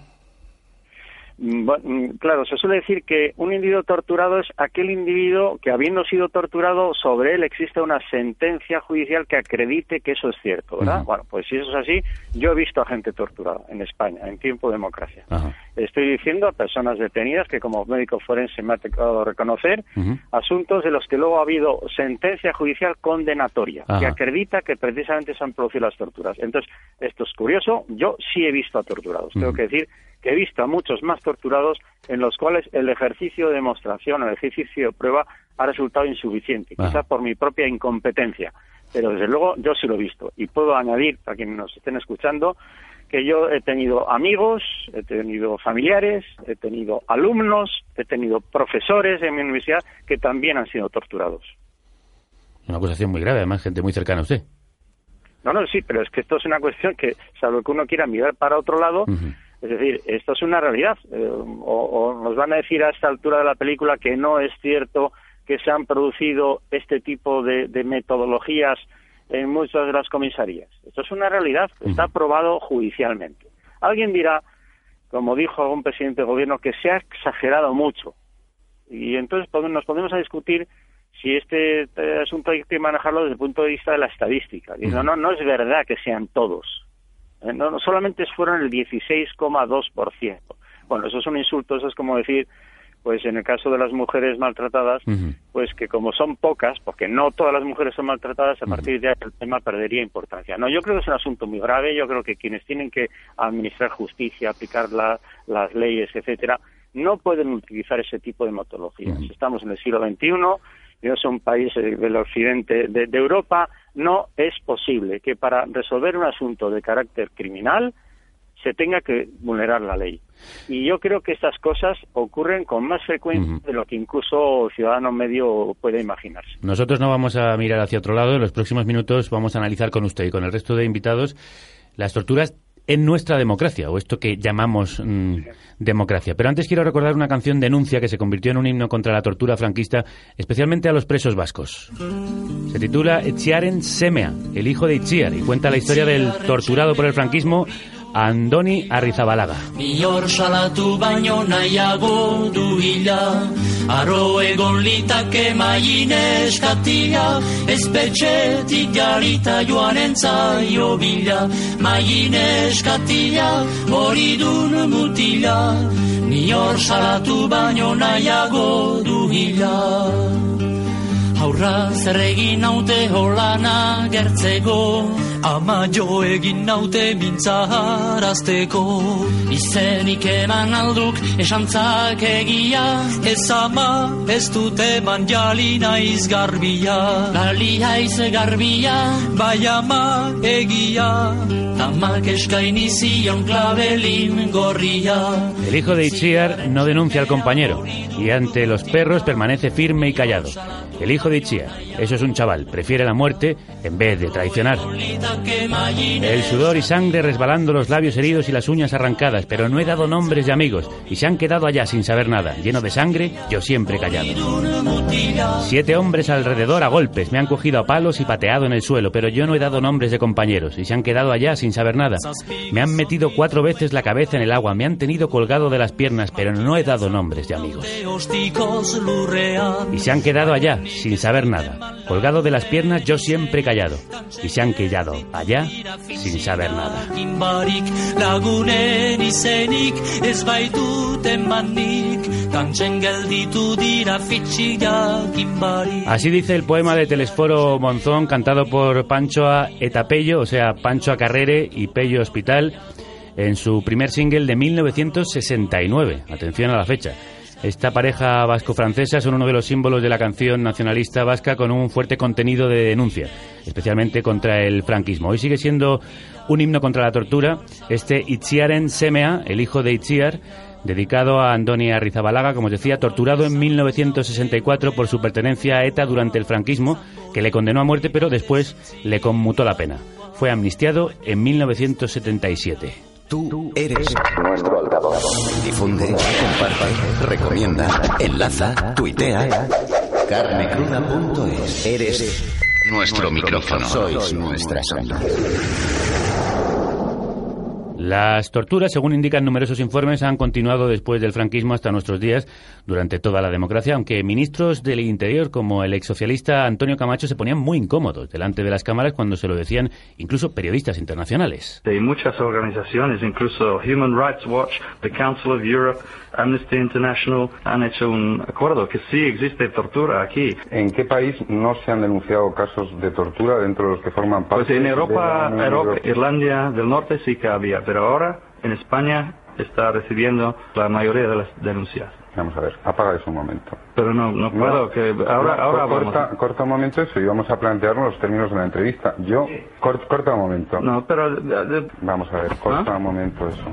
Bueno, claro, se suele decir que un individuo torturado es aquel individuo que, habiendo sido torturado, sobre él existe una sentencia judicial que acredite que eso es cierto, ¿verdad? Uh-huh. Bueno, pues si eso es así, yo he visto a gente torturada en España, en tiempo de democracia. Uh-huh. Estoy diciendo a personas detenidas que como médico forense me ha tocado reconocer uh-huh. asuntos de los que luego ha habido sentencia judicial condenatoria, uh-huh. que acredita que precisamente se han producido las torturas. Entonces, esto es curioso, yo sí he visto a torturados, uh-huh. tengo que decir que he visto a muchos más torturados en los cuales el ejercicio de demostración, el ejercicio de prueba ha resultado insuficiente, ah. quizás por mi propia incompetencia, pero desde luego yo sí lo he visto. Y puedo añadir, para quienes nos estén escuchando, que yo he tenido amigos, he tenido familiares, he tenido alumnos, he tenido profesores en mi universidad que también han sido torturados. Una acusación muy grave, además, gente muy cercana a usted. No, no, sí, pero es que esto es una cuestión que, salvo que uno quiera mirar para otro lado, uh-huh. es decir, esto es una realidad. Eh, o, o nos van a decir a esta altura de la película que no es cierto que se han producido este tipo de, de metodologías en muchas de las comisarías. Esto es una realidad, está probado judicialmente. Alguien dirá, como dijo algún presidente de gobierno, que se ha exagerado mucho. Y entonces nos podemos a discutir si este asunto hay que manejarlo desde el punto de vista de la estadística. Y no, no, no es verdad que sean todos. No, no solamente fueron el dieciséis coma dos por ciento. Bueno, eso es un insulto, eso es como decir, pues en el caso de las mujeres maltratadas, uh-huh. pues que como son pocas, porque no todas las mujeres son maltratadas, a partir de ahí el tema perdería importancia. No, yo creo que es un asunto muy grave, yo creo que quienes tienen que administrar justicia, aplicar la, las leyes, etcétera, no pueden utilizar ese tipo de metodologías. Uh-huh. Estamos en el siglo veintiuno, y es un país del occidente de, de Europa, no es posible que para resolver un asunto de carácter criminal se tenga que vulnerar la ley. Y yo creo que estas cosas ocurren con más frecuencia uh-huh. de lo que incluso el ciudadano medio puede imaginarse. Nosotros no vamos a mirar hacia otro lado. En los próximos minutos vamos a analizar con usted y con el resto de invitados las torturas en nuestra democracia, o esto que llamamos mmm, democracia. Pero antes quiero recordar una canción denuncia que se convirtió en un himno contra la tortura franquista, especialmente a los presos vascos. Se titula Etxiaren semea, el hijo de Itziar, y cuenta la historia del torturado por el franquismo Andoni Arrizabalaga. Mior salatu baino nahiago du hila, aro egon litake maine eskatia, espetxetik garita joan entzaio bila, maine eskatia hori dun mutila, mior salatu baino nahiago du hila. Haurra zer egin naute holana gertzeko, ama jo egin naute mintzaharazteko. Izenik eman alduk esantzak egia, ez ama ez dut eman jali naiz garbia. Gali haiz garbia, bai ama egia, amak eskaini zion klabelin gorria. El hijo de Itziar no denuncia al compañero y ante los perros permanece firme y callado. El hijo de Itziar, eso es un chaval, prefiere la muerte en vez de traicionar. El sudor y sangre resbalando los labios heridos y las uñas arrancadas, pero no he dado nombres de amigos y se han quedado allá sin saber nada. Lleno de sangre, yo siempre callado. Siete hombres alrededor a golpes, me han cogido a palos y pateado en el suelo, pero yo no he dado nombres de compañeros y se han quedado allá sin saber nada. Me han metido cuatro veces la cabeza en el agua, me han tenido colgado de las piernas, pero no he dado nombres de amigos. Y se han quedado allá sin saber nada. Colgado de las piernas, yo siempre callado. Y se han quedado allá sin saber nada. Así dice el poema de Telesforo Monzón, cantado por Pancho A. eta Pello, o sea, Pancho a Carrere y Pello Hospital, en su primer single de mil novecientos sesenta y nueve. Atención a la fecha. Esta pareja vasco-francesa son uno de los símbolos de la canción nacionalista vasca, con un fuerte contenido de denuncia, especialmente contra el franquismo. Hoy sigue siendo un himno contra la tortura este Itziaren Semea, el hijo de Itziar, dedicado a Andoni Arrizabalaga, como os decía, torturado en mil novecientos sesenta y cuatro por su pertenencia a ETA durante el franquismo, que le condenó a muerte, pero después le conmutó la pena. Fue amnistiado en mil novecientos setenta y siete. Tú eres nuestro altavoz. Difunde, comparte, recomienda, enlaza, tuitea. carnecruda punto es. Eres nuestro micrófono. Sois nuestra sombra. Las torturas, según indican numerosos informes, han continuado después del franquismo hasta nuestros días, durante toda la democracia, aunque ministros del Interior como el exsocialista Antonio Camacho se ponían muy incómodos delante de las cámaras cuando se lo decían incluso periodistas internacionales. De muchas organizaciones, incluso Human Rights Watch, the Council of Europe, Amnesty International, han hecho un acuerdo que sí existe tortura aquí. ¿En qué país no se han denunciado casos de tortura dentro de los que forman parte? Pues en Europa, de la Europa, Europea? Irlanda del Norte sí que había, pero ahora en España está recibiendo la mayoría de las denuncias. Vamos a ver, apaga eso un momento. Pero no, no puedo, No, que ahora, no, ahora corta, vamos. corta un momento eso y vamos a plantearnos los términos de la entrevista. Yo, cort, corta un momento. No, pero... de- de- Vamos a ver, corta ¿Ah? un momento eso.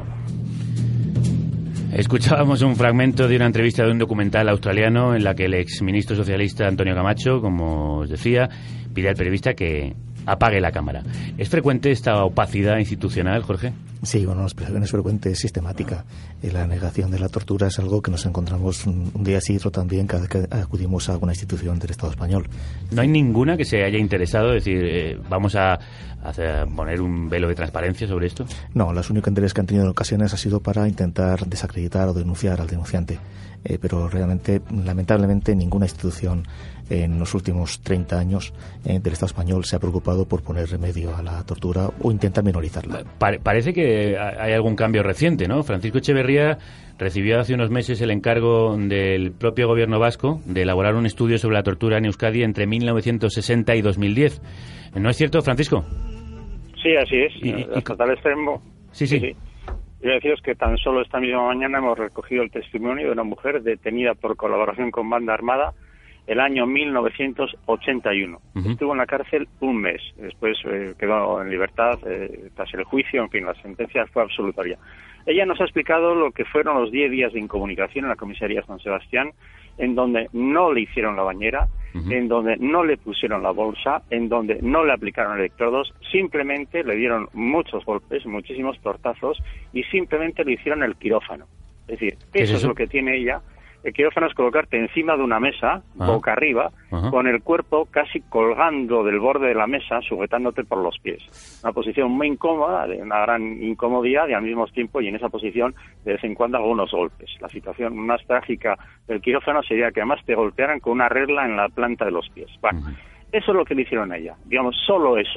Escuchábamos un fragmento de una entrevista de un documental australiano en la que el exministro socialista Antonio Camacho, como os decía, pide al periodista que apague la cámara. ¿Es frecuente esta opacidad institucional, Jorge? Sí, bueno, es frecuente, es sistemática. Eh, La negación de la tortura es algo que nos encontramos un, un día sí y otro también cada vez que acudimos a alguna institución del Estado español. ¿No hay ninguna que se haya interesado? Es decir, eh, vamos a, hacer, poner un velo de transparencia sobre esto. No, los únicos intereses que han tenido en ocasiones ha sido para intentar desacreditar o denunciar al denunciante. Eh, pero realmente, lamentablemente, ninguna institución en los últimos treinta años eh, del Estado español se ha preocupado por poner remedio a la tortura o intentar minorizarla. Pa- parece que hay algún cambio reciente, ¿no? Francisco Echeverría recibió hace unos meses el encargo del propio gobierno vasco de elaborar un estudio sobre la tortura en Euskadi entre mil novecientos sesenta y dos mil diez. ¿No es cierto, Francisco? Sí, así es. Y- y- Hasta tal extremo. Sí, sí. Quiero deciros que tan solo esta misma mañana hemos recogido el testimonio de una mujer detenida por colaboración con banda armada el año mil novecientos ochenta y uno. Ujú. Estuvo en la cárcel un mes. Después eh, quedó en libertad eh, tras el juicio. En fin, la sentencia fue absolutoria. Ella nos ha explicado lo que fueron los diez días de incomunicación en la comisaría San Sebastián, en donde no le hicieron la bañera, Ujú. en donde no le pusieron la bolsa, en donde no le aplicaron electrodos, simplemente le dieron muchos golpes, muchísimos tortazos y simplemente le hicieron el quirófano. Es decir, ¿Qué es eso es eso? lo que tiene ella. El quirófano es colocarte encima de una mesa, Ah. boca arriba, Ajá. con el cuerpo casi colgando del borde de la mesa, sujetándote por los pies. Una posición muy incómoda, de una gran incomodidad y al mismo tiempo, y en esa posición, de vez en cuando algunos golpes. La situación más trágica del quirófano sería que además te golpearan con una regla en la planta de los pies. Bueno, eso es lo que le hicieron a ella. Digamos, solo eso.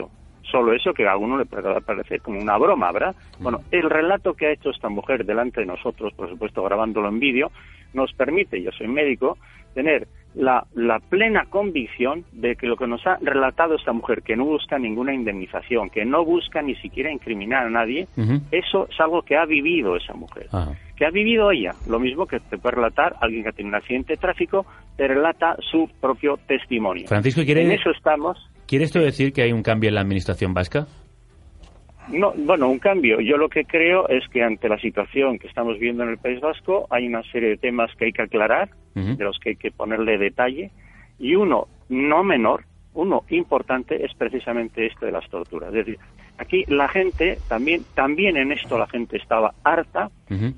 solo eso, que a alguno le puede parecer como una broma, ¿verdad? Bueno, el relato que ha hecho esta mujer delante de nosotros, por supuesto grabándolo en vídeo, nos permite, yo soy médico, tener la, la plena convicción de que lo que nos ha relatado esta mujer, que no busca ninguna indemnización, que no busca ni siquiera incriminar a nadie, uh-huh. eso es algo que ha vivido esa mujer, uh-huh. que ha vivido ella, lo mismo que te puede relatar alguien que ha tenido un accidente de tráfico, te relata su propio testimonio. Francisco, ¿quiere, en eso estamos. ¿Quiere esto decir que hay un cambio en la administración vasca? No, bueno, un cambio. Yo lo que creo es que ante la situación que estamos viendo en el País Vasco hay una serie de temas que hay que aclarar, uh-huh. de los que hay que ponerle detalle, y uno no menor, uno importante es precisamente este de las torturas. Es decir, aquí la gente, también también en esto la gente estaba harta, uh-huh.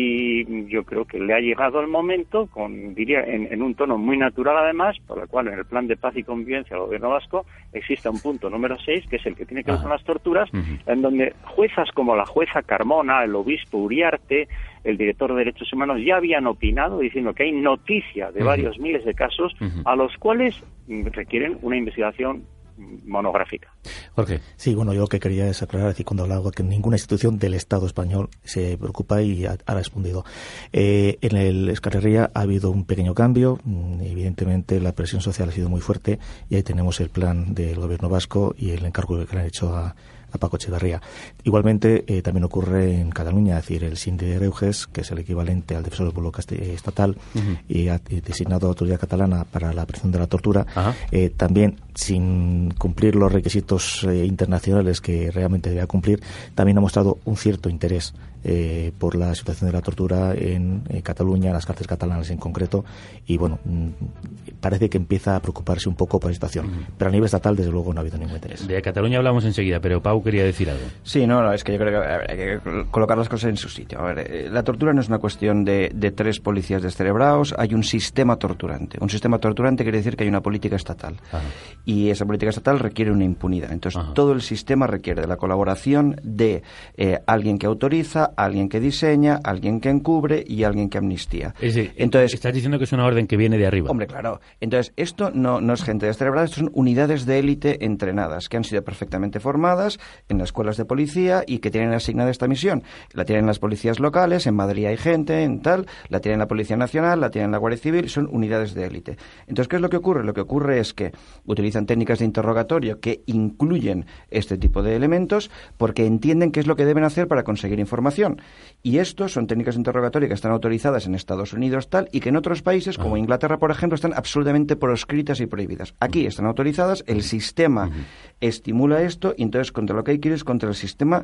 y yo creo que le ha llegado el momento, con diría en, en un tono muy natural además, por lo cual en el Plan de Paz y Convivencia del Gobierno Vasco existe un punto número seis, que es el que tiene que ver uh-huh. con las torturas, uh-huh. en donde juezas como la jueza Carmona, el obispo Uriarte, el director de Derechos Humanos, ya habían opinado diciendo que hay noticia de uh-huh. varios miles de casos uh-huh. a los cuales requieren una investigación monográfica. Jorge. Sí, bueno, yo lo que quería es aclarar, decir, cuando hablaba que ninguna institución del Estado español se preocupa y ha, ha respondido. Eh, en el Euskal Herria ha habido un pequeño cambio, evidentemente la presión social ha sido muy fuerte y ahí tenemos el plan del Gobierno vasco y el encargo que le han hecho a a Paco Echeverría. Igualmente, eh, también ocurre en Cataluña, es decir, el Síndic de Greuges, que es el equivalente al defensor del pueblo estatal, uh-huh. y ha designado autoridad catalana para la prevención de la tortura, uh-huh. eh, también sin cumplir los requisitos eh, internacionales que realmente debía cumplir, también ha mostrado un cierto interés eh, por la situación de la tortura en eh, Cataluña, en las cárceles catalanas en concreto, y bueno, mm, parece que empieza a preocuparse un poco por la situación, uh-huh. pero a nivel estatal desde luego no ha habido ningún interés. De Cataluña hablamos enseguida, pero Pau quería decir algo. Sí, no, no, es que yo creo que hay que colocar las cosas en su sitio. A ver, la tortura no es una cuestión de, de tres policías descerebrados, hay un sistema torturante. Un sistema torturante quiere decir que hay una política estatal. Ajá. Y esa política estatal requiere una impunidad. Entonces, Ajá. todo el sistema requiere de la colaboración de eh, alguien que autoriza, alguien que diseña, alguien que encubre y alguien que amnistía. Es decir, entonces, estás diciendo que es una orden que viene de arriba. Hombre, claro. Entonces, esto no, no es gente descerebrada, esto son unidades de élite entrenadas, que han sido perfectamente formadas en las escuelas de policía y que tienen asignada esta misión. La tienen las policías locales, en Madrid hay gente, en tal, la tienen la Policía Nacional, la tienen la Guardia Civil, son unidades de élite. Entonces, ¿qué es lo que ocurre? Lo que ocurre es que utilizan técnicas de interrogatorio que incluyen este tipo de elementos porque entienden qué es lo que deben hacer para conseguir información. Y estos son técnicas de interrogatorio que están autorizadas en Estados Unidos tal y que en otros países, como Inglaterra, por ejemplo, están absolutamente proscritas y prohibidas. Aquí están autorizadas, el sistema estimula esto y entonces contra lo que hay que ir es contra el sistema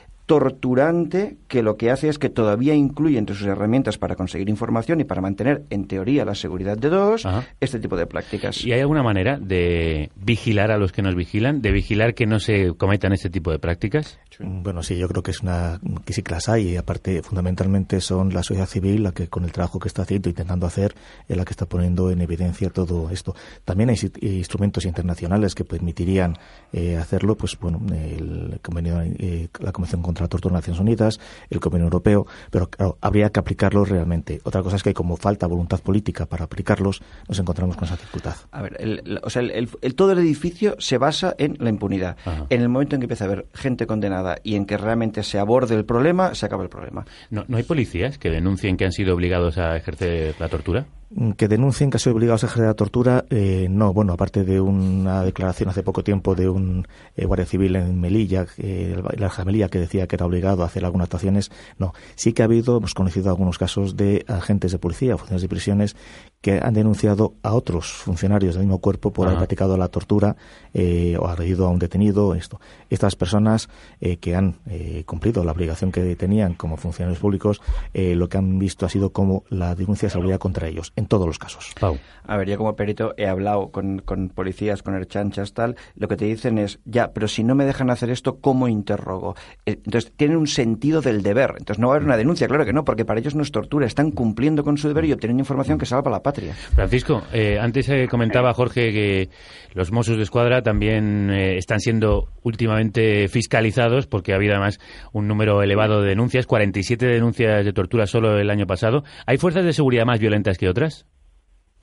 torturante, que lo que hace es que todavía incluye entre sus herramientas para conseguir información y para mantener, en teoría, la seguridad de todos, Ajá. este tipo de prácticas. ¿Y hay alguna manera de vigilar a los que nos vigilan, de vigilar que no se cometan este tipo de prácticas? Bueno, sí, yo creo que es una que sí que las hay, y aparte fundamentalmente son la sociedad civil la que con el trabajo que está haciendo, intentando hacer, es la que está poniendo en evidencia todo esto. También hay instrumentos internacionales que permitirían eh, hacerlo, pues bueno, el convenio, eh, la Convención contra la Tortura de Naciones Unidas, el Convenio Europeo, pero claro, habría que aplicarlos realmente. Otra cosa es que como falta voluntad política para aplicarlos, nos encontramos con esa dificultad. A ver, el, el, o sea, el, el, el, todo el edificio se basa en la impunidad. Ajá. En el momento en que empieza a haber gente condenada y en que realmente se aborde el problema, se acaba el problema. ¿No, ¿no hay policías que denuncien que han sido obligados a ejercer la tortura? Que denuncien que han sido obligados a ejercer la tortura, eh, no, bueno, aparte de una declaración hace poco tiempo de un eh, guardia civil en Melilla, eh, la Melilla, que decía que era obligado a hacer algunas actuaciones, no. Sí que ha habido, hemos conocido algunos casos de agentes de policía, funcionarios de prisiones, que han denunciado a otros funcionarios del mismo cuerpo por Ajá. haber practicado la tortura eh, o agredido a un detenido. Esto. Estas personas eh, que han eh, cumplido la obligación que tenían como funcionarios públicos, eh, lo que han visto ha sido como la denuncia se abría contra ellos, en todos los casos. Pau. A ver, yo como perito he hablado con, con policías, con erchanchas, tal, lo que te dicen es, ya, pero si no me dejan hacer esto, ¿cómo interrogo? Entonces, tienen un sentido del deber. Entonces, no va a haber una denuncia, claro que no, porque para ellos no es tortura, están cumpliendo con su deber y obtienen información que salva a la patria. Francisco, eh, antes eh, comentaba Jorge que los Mossos de Escuadra también eh, están siendo últimamente fiscalizados porque ha habido además un número elevado de denuncias, cuarenta y siete denuncias de tortura solo el año pasado. ¿Hay fuerzas de seguridad más violentas que otras?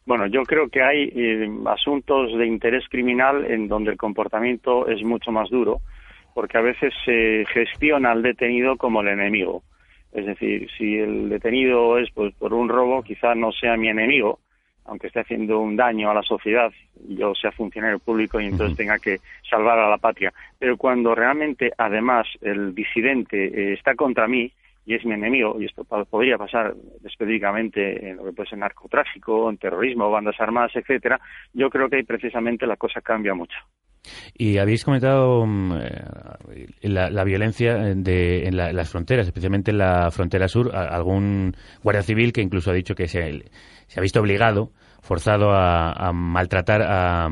Bueno, yo creo que hay eh, asuntos de interés criminal en donde el comportamiento es mucho más duro, porque a veces se gestiona al detenido como el enemigo. Es decir, si el detenido es pues por un robo, quizá no sea mi enemigo, aunque esté haciendo un daño a la sociedad, yo sea funcionario público y entonces uh-huh. tenga que salvar a la patria. Pero cuando realmente, además, el disidente eh, está contra mí y es mi enemigo, y esto podría pasar específicamente en lo que puede ser narcotráfico, en terrorismo, bandas armadas, etcétera, yo creo que ahí precisamente la cosa cambia mucho. Y habéis comentado eh, la, la violencia de, en, la, en las fronteras, especialmente en la frontera sur. A, algún guardia civil que incluso ha dicho que se, se ha visto obligado, forzado a, a maltratar a,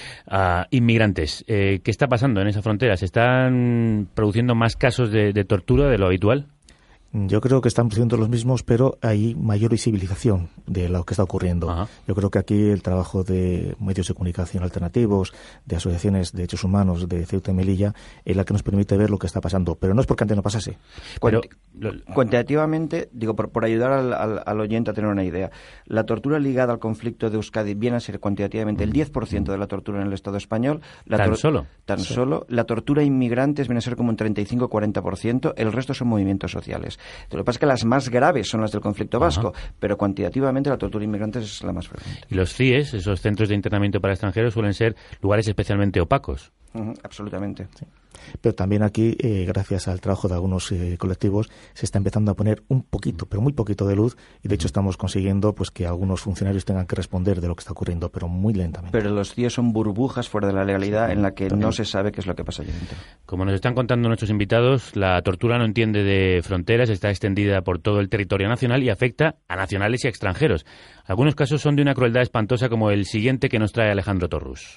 a inmigrantes. Eh, ¿Qué está pasando en esa frontera? ¿Se están produciendo más casos de, de tortura de lo habitual? Yo creo que están produciendo los mismos, pero hay mayor visibilización de lo que está ocurriendo. Ajá. Yo creo que aquí el trabajo de medios de comunicación alternativos, de asociaciones de derechos humanos de Ceuta y Melilla, es la que nos permite ver lo que está pasando. Pero no es porque antes no pasase. Pero, cuantitativamente, digo, por, por ayudar al, al, al oyente a tener una idea, la tortura ligada al conflicto de Euskadi viene a ser cuantitativamente el diez por ciento de la tortura en el Estado español. La ¿Tan tor- solo? Tan sí. solo. La tortura a inmigrantes viene a ser como un treinta y cinco a cuarenta por ciento. El resto son movimientos sociales. Lo que pasa es que las más graves son las del conflicto vasco, Ajá. pero cuantitativamente la tortura de inmigrantes es la más frecuente. Y los C I E S, esos centros de internamiento para extranjeros, suelen ser lugares especialmente opacos. Uh-huh, absolutamente. Sí. Pero también aquí, eh, gracias al trabajo de algunos eh, colectivos, se está empezando a poner un poquito, pero muy poquito de luz, y de hecho estamos consiguiendo pues que algunos funcionarios tengan que responder de lo que está ocurriendo, pero muy lentamente. Pero los C I E son burbujas fuera de la legalidad sí, en la que también. No se sabe qué es lo que pasa allí dentro. Como nos están contando nuestros invitados, la tortura no entiende de fronteras, está extendida por todo el territorio nacional y afecta a nacionales y a extranjeros. Algunos casos son de una crueldad espantosa, como el siguiente que nos trae Alejandro Torrus.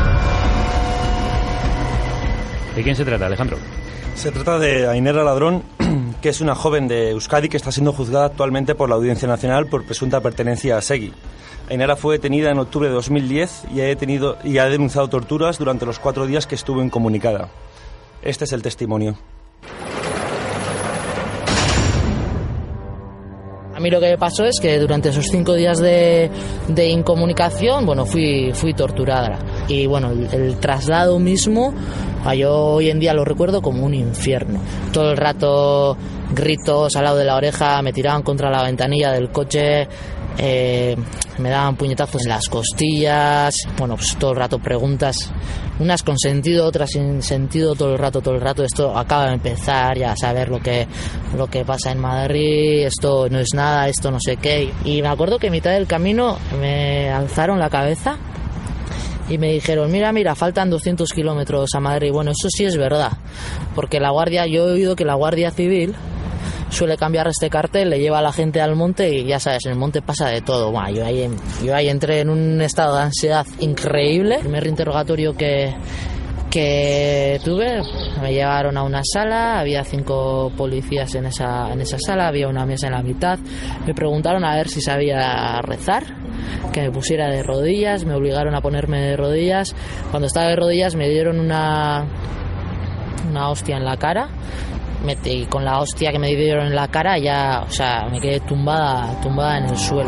¿De quién se trata, Alejandro? Se trata de Ainera Ladrón, que es una joven de Euskadi que está siendo juzgada actualmente por la Audiencia Nacional por presunta pertenencia a Segui. Ainera fue detenida en octubre de dos mil diez y ha, detenido, y ha denunciado torturas durante los cuatro días que estuvo incomunicada. Este es el testimonio. A mí lo que me pasó es que durante esos cinco días de, de incomunicación, bueno, fui, fui torturada. Y bueno, el, el traslado mismo, yo hoy en día lo recuerdo como un infierno. Todo el rato gritos al lado de la oreja, me tiraban contra la ventanilla del coche, eh, me daban puñetazos en las costillas, bueno, pues todo el rato preguntas, unas con sentido, otras sin sentido, todo el rato, todo el rato. Esto acaba de empezar, ya a saber lo que, lo que pasa en Madrid, esto no es nada, esto no sé qué. Y me acuerdo que a mitad del camino me alzaron la cabeza y me dijeron, mira, mira, faltan doscientos kilómetros a Madrid. Bueno, eso sí es verdad, porque la Guardia, yo he oído que la Guardia Civil suele cambiar este cartel, le lleva a la gente al monte y ya sabes, en el monte pasa de todo. Bueno, yo ahí, yo ahí entré en un estado de ansiedad increíble. El primer interrogatorio que, que tuve, me llevaron a una sala, había cinco policías en esa, en esa sala, había una mesa en la mitad, me preguntaron a ver si sabía rezar, que me pusiera de rodillas, me obligaron a ponerme de rodillas. Cuando estaba de rodillas me dieron una, una hostia en la cara. Y con la hostia que me dieron en la cara ya, o sea, me quedé tumbada, tumbada en el suelo.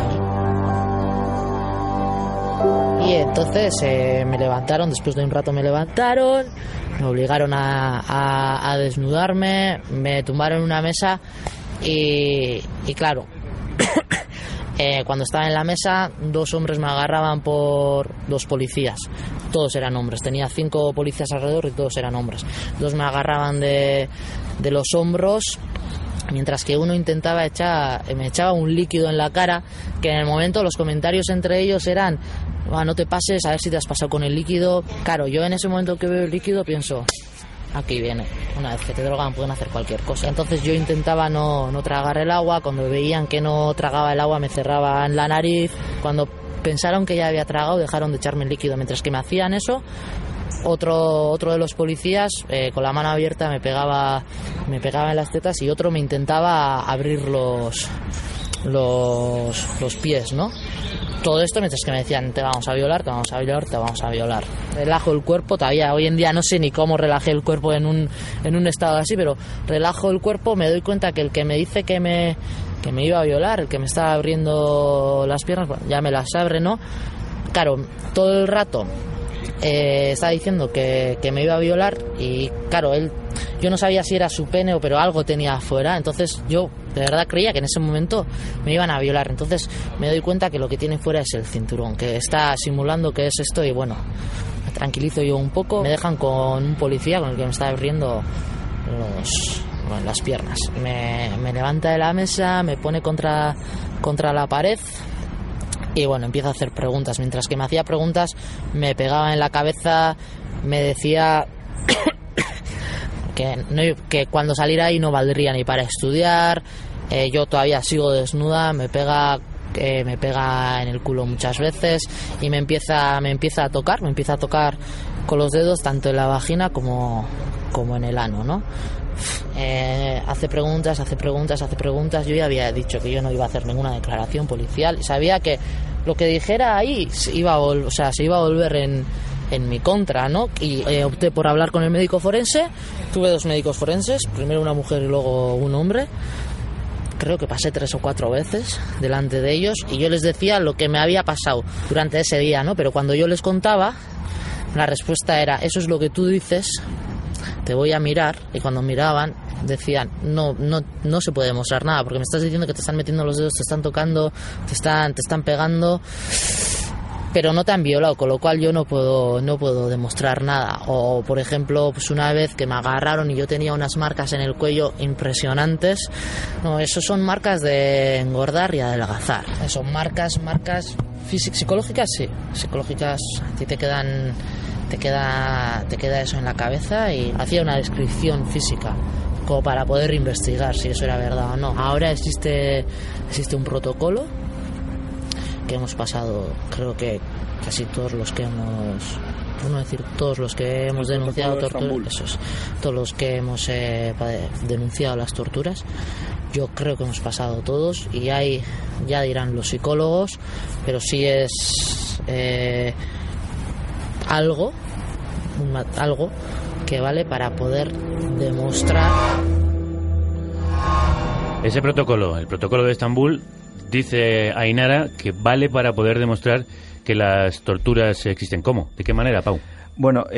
Y entonces eh, me levantaron, después de un rato me levantaron, me obligaron a, a, a desnudarme, me tumbaron en una mesa y, y claro, eh, cuando estaba en la mesa, dos hombres me agarraban por dos policías. Todos eran hombres, tenía cinco policías alrededor y todos eran hombres. Dos me agarraban de, de los hombros, mientras que uno intentaba echar, me echaba un líquido en la cara, que en el momento los comentarios entre ellos eran, ah, no te pases, a ver si te has pasado con el líquido. Claro, yo en ese momento que veo el líquido pienso, aquí viene, una vez que te drogan pueden hacer cualquier cosa. Entonces yo intentaba no, no tragar el agua, cuando veían que no tragaba el agua me cerraba en la nariz, cuando pensaron que ya había tragado, dejaron de echarme el líquido. Mientras que me hacían eso, otro otro de los policías eh, con la mano abierta me pegaba me pegaba en las tetas y otro me intentaba abrir los los, los pies, ¿no? Todo esto mientras que me decían, te vamos a violar, te vamos a violar, te vamos a violar. Relajo el cuerpo, todavía hoy en día no sé ni cómo relajé el cuerpo en un, en un estado así, pero relajo el cuerpo, me doy cuenta que el que me dice que me que me iba a violar, el que me estaba abriendo las piernas, bueno, ya me las abre, ¿no? Claro, todo el rato eh, estaba diciendo que, que me iba a violar y claro, él, yo no sabía si era su pene o pero algo tenía afuera, entonces yo de verdad creía que en ese momento me iban a violar, entonces me doy cuenta que lo que tiene fuera es el cinturón, que está simulando que es esto y bueno, me tranquilizo yo un poco, me dejan con un policía con el que me estaba abriendo los, bueno, las piernas, me, me levanta de la mesa, me pone contra, contra la pared. Y bueno, empieza a hacer preguntas. Mientras que me hacía preguntas, me pegaba en la cabeza, me decía que, no, que cuando saliera ahí no valdría ni para estudiar. Eh, yo todavía sigo desnuda, me pega, eh, me pega en el culo muchas veces y me empieza, me empieza a tocar, me empieza a tocar con los dedos tanto en la vagina como, como en el ano, ¿no? Eh, hace preguntas, hace preguntas, hace preguntas. Yo ya había dicho que yo no iba a hacer ninguna declaración policial y sabía que lo que dijera ahí se iba a, vol- o sea, se iba a volver en, en mi contra, ¿no? Y eh, opté por hablar con el médico forense. Tuve dos médicos forenses, primero una mujer y luego un hombre. Creo que pasé tres o cuatro veces delante de ellos y yo les decía lo que me había pasado durante ese día, ¿no? Pero cuando yo les contaba, la respuesta era: eso es lo que tú dices, te voy a mirar. Y cuando miraban decían: no, no, no se puede demostrar nada porque me estás diciendo que te están metiendo los dedos, te están tocando, te están, te están pegando, pero no te han violado, con lo cual yo no puedo, no puedo demostrar nada. O por ejemplo, pues una vez que me agarraron y yo tenía unas marcas en el cuello impresionantes. No, eso son marcas de engordar y adelgazar. Son marcas, marcas físicas, psicológicas, sí, psicológicas. A ti te quedan te queda te queda eso en la cabeza. Y hacía una descripción física como para poder investigar si eso era verdad o no. Ahora existe existe un protocolo que hemos pasado, creo que casi todos los que hemos, por no decir todos los que hemos denunciado torturas, esos, todos los que hemos eh, denunciado las torturas, yo creo que hemos pasado todos y hay, ya dirán los psicólogos, pero sí es eh, algo, un, algo que vale para poder demostrar. Ese protocolo, el protocolo de Estambul, dice Ainara que vale para poder demostrar que las torturas existen. ¿Cómo? ¿De qué manera, Pau? Bueno,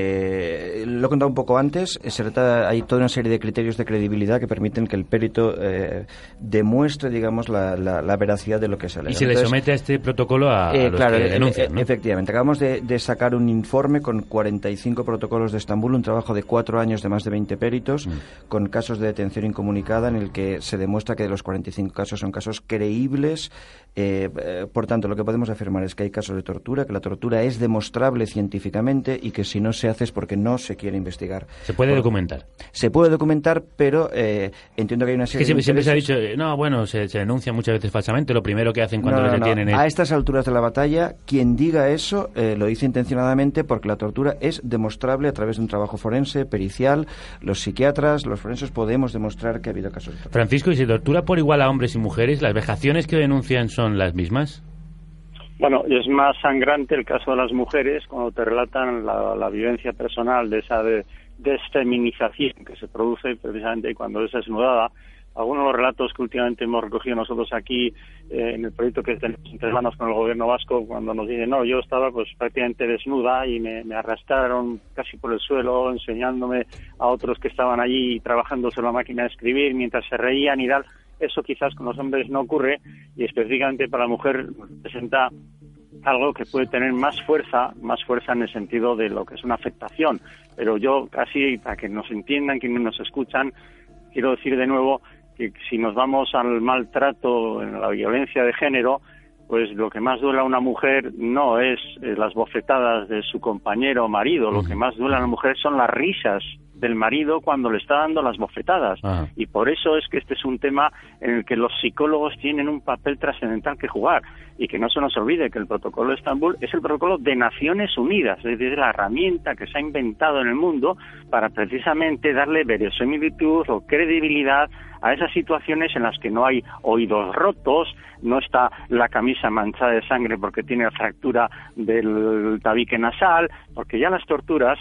eh, lo he contado un poco antes. Se trata, hay toda una serie de criterios de credibilidad que permiten que el perito eh, demuestre, digamos, la, la, la veracidad de lo que se alega. Y se le somete a este protocolo a, eh, a los claro, que denuncian, e- ¿no? Efectivamente. Acabamos de, de sacar un informe con cuarenta y cinco protocolos de Estambul, un trabajo de cuatro años de más de veinte peritos, mm. con casos de detención incomunicada en el que se demuestra que de los cuarenta y cinco casos son casos creíbles. Eh, eh, por tanto, lo que podemos afirmar es que hay casos de tortura, que la tortura es demostrable científicamente y que si no se hace es porque no se quiere investigar. ¿Se puede por, documentar? Se puede documentar, pero eh, entiendo que hay una serie es que siempre, de siempre se ha dicho, eh, no, bueno, se, se denuncia muchas veces falsamente, lo primero que hacen cuando no, les no, detienen no. es... A estas alturas de la batalla, quien diga eso eh, lo dice intencionadamente porque la tortura es demostrable a través de un trabajo forense, pericial. Los psiquiatras, los forenses podemos demostrar que ha habido casos de tortura. Francisco, ¿y se tortura por igual a hombres y mujeres? ¿Las vejaciones que denuncian son las mismas? Bueno, es más sangrante el caso de las mujeres cuando te relatan la, la vivencia personal de esa de, desfeminización que se produce precisamente cuando es desnudada. Algunos de los relatos que últimamente hemos recogido nosotros aquí eh, en el proyecto que tenemos entre manos con el gobierno vasco, cuando nos dicen, no, yo estaba pues prácticamente desnuda y me, me arrastraron casi por el suelo enseñándome a otros que estaban allí trabajando sobre la máquina de escribir mientras se reían y tal. Eso quizás con los hombres no ocurre y específicamente para la mujer presenta algo que puede tener más fuerza, más fuerza en el sentido de lo que es una afectación. Pero yo casi, para que nos entiendan, quienes nos escuchan, quiero decir de nuevo que si nos vamos al maltrato, en la violencia de género, pues lo que más duele a una mujer no es eh, las bofetadas de su compañero o marido, lo que más duele a la mujer son las risas del marido cuando le está dando las bofetadas. Ajá. Y por eso es que este es un tema en el que los psicólogos tienen un papel trascendental que jugar y que no se nos olvide que el protocolo de Estambul es el protocolo de Naciones Unidas, es decir, la herramienta que se ha inventado en el mundo para precisamente darle verosimilitud o credibilidad a esas situaciones en las que no hay oídos rotos, no está la camisa manchada de sangre porque tiene fractura del tabique nasal, porque ya las torturas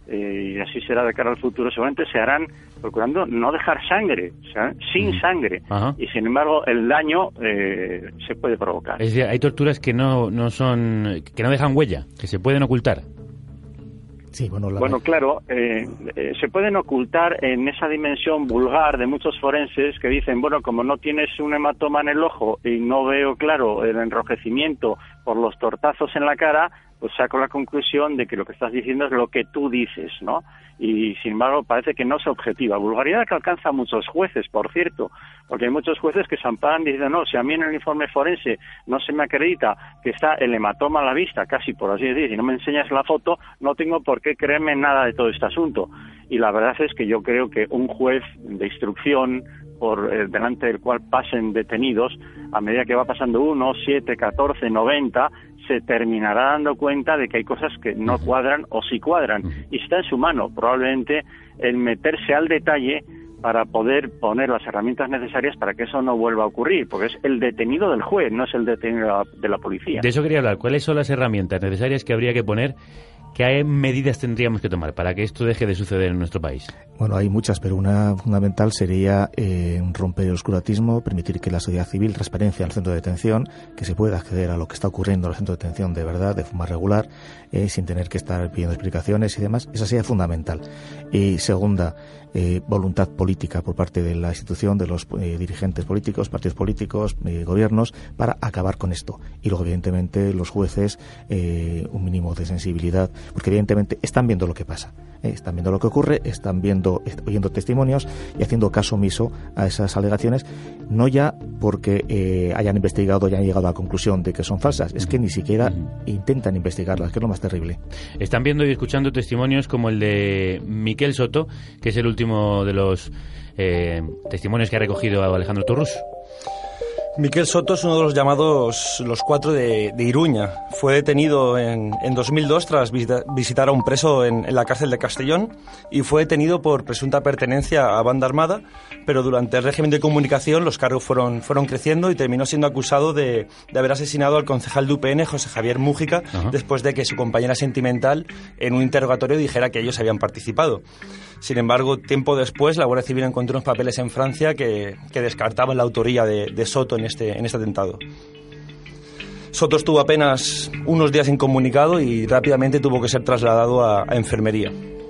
eh, y así será de cara al futuro, seguramente se harán procurando no dejar sangre, o sea, sin sangre. Ajá. Y sin embargo el daño eh, se puede provocar. Es decir, hay torturas que no, no son, que no dejan huella, que se pueden ocultar. Sí, bueno, la... bueno, claro, eh, eh, se pueden ocultar en esa dimensión vulgar de muchos forenses que dicen, bueno, como no tienes un hematoma en el ojo y no veo claro el enrojecimiento por los tortazos en la cara, pues saco la conclusión de que lo que estás diciendo es lo que tú dices, ¿no? Y sin embargo parece que no es objetiva. Vulgaridad que alcanza a muchos jueces, por cierto, porque hay muchos jueces que se amparan diciendo, no, si a mí en el informe forense no se me acredita que está el hematoma a la vista, casi por así decir, si no me enseñas la foto, no tengo por qué creerme nada de todo este asunto. Y la verdad es que yo creo que un juez de instrucción por eh, delante del cual pasen detenidos, a medida que va pasando uno, siete, catorce, noventa, se terminará dando cuenta de que hay cosas que no cuadran o sí cuadran. Y está en su mano, probablemente, el meterse al detalle para poder poner las herramientas necesarias para que eso no vuelva a ocurrir, porque es el detenido del juez, no es el detenido de la policía. De eso quería hablar. ¿Cuáles son las herramientas necesarias que habría que poner? ¿Qué medidas tendríamos que tomar para que esto deje de suceder en nuestro país? Bueno, hay muchas, pero una fundamental sería eh, romper el oscurantismo, permitir que la sociedad civil transparencia al centro de detención, que se pueda acceder a lo que está ocurriendo en el centro de detención de verdad, de forma regular, eh, sin tener que estar pidiendo explicaciones y demás. Esa sería fundamental. Y segunda, eh, voluntad política por parte de la institución, de los eh, dirigentes políticos, partidos políticos, eh, gobiernos, para acabar con esto. Y luego, evidentemente, los jueces, eh, un mínimo de sensibilidad, porque evidentemente están viendo lo que pasa, ¿eh? Están viendo lo que ocurre, están viendo, oyendo testimonios y haciendo caso omiso a esas alegaciones, no ya porque eh, hayan investigado y hayan llegado a la conclusión de que son falsas, es que ni siquiera intentan investigarlas, que es lo más terrible. Están viendo y escuchando testimonios como el de Miquel Soto, que es el último de los eh, testimonios que ha recogido Alejandro Torrus. Miquel Soto es uno de los llamados los cuatro de, de Iruña. Fue detenido en, en dos mil dos tras visita, visitar a un preso en, en la cárcel de Castellón y fue detenido por presunta pertenencia a banda armada, pero durante el régimen de comunicación los cargos fueron, fueron creciendo y terminó siendo acusado de, de haber asesinado al concejal de U P N, José Javier Mújica, Ajá. después de que su compañera sentimental en un interrogatorio dijera que ellos habían participado. Sin embargo, tiempo después, la Guardia Civil encontró unos papeles en Francia que, que descartaban la autoría de, de Soto en este, en este atentado. Soto estuvo apenas unos días incomunicado y rápidamente tuvo que ser trasladado a, a enfermería.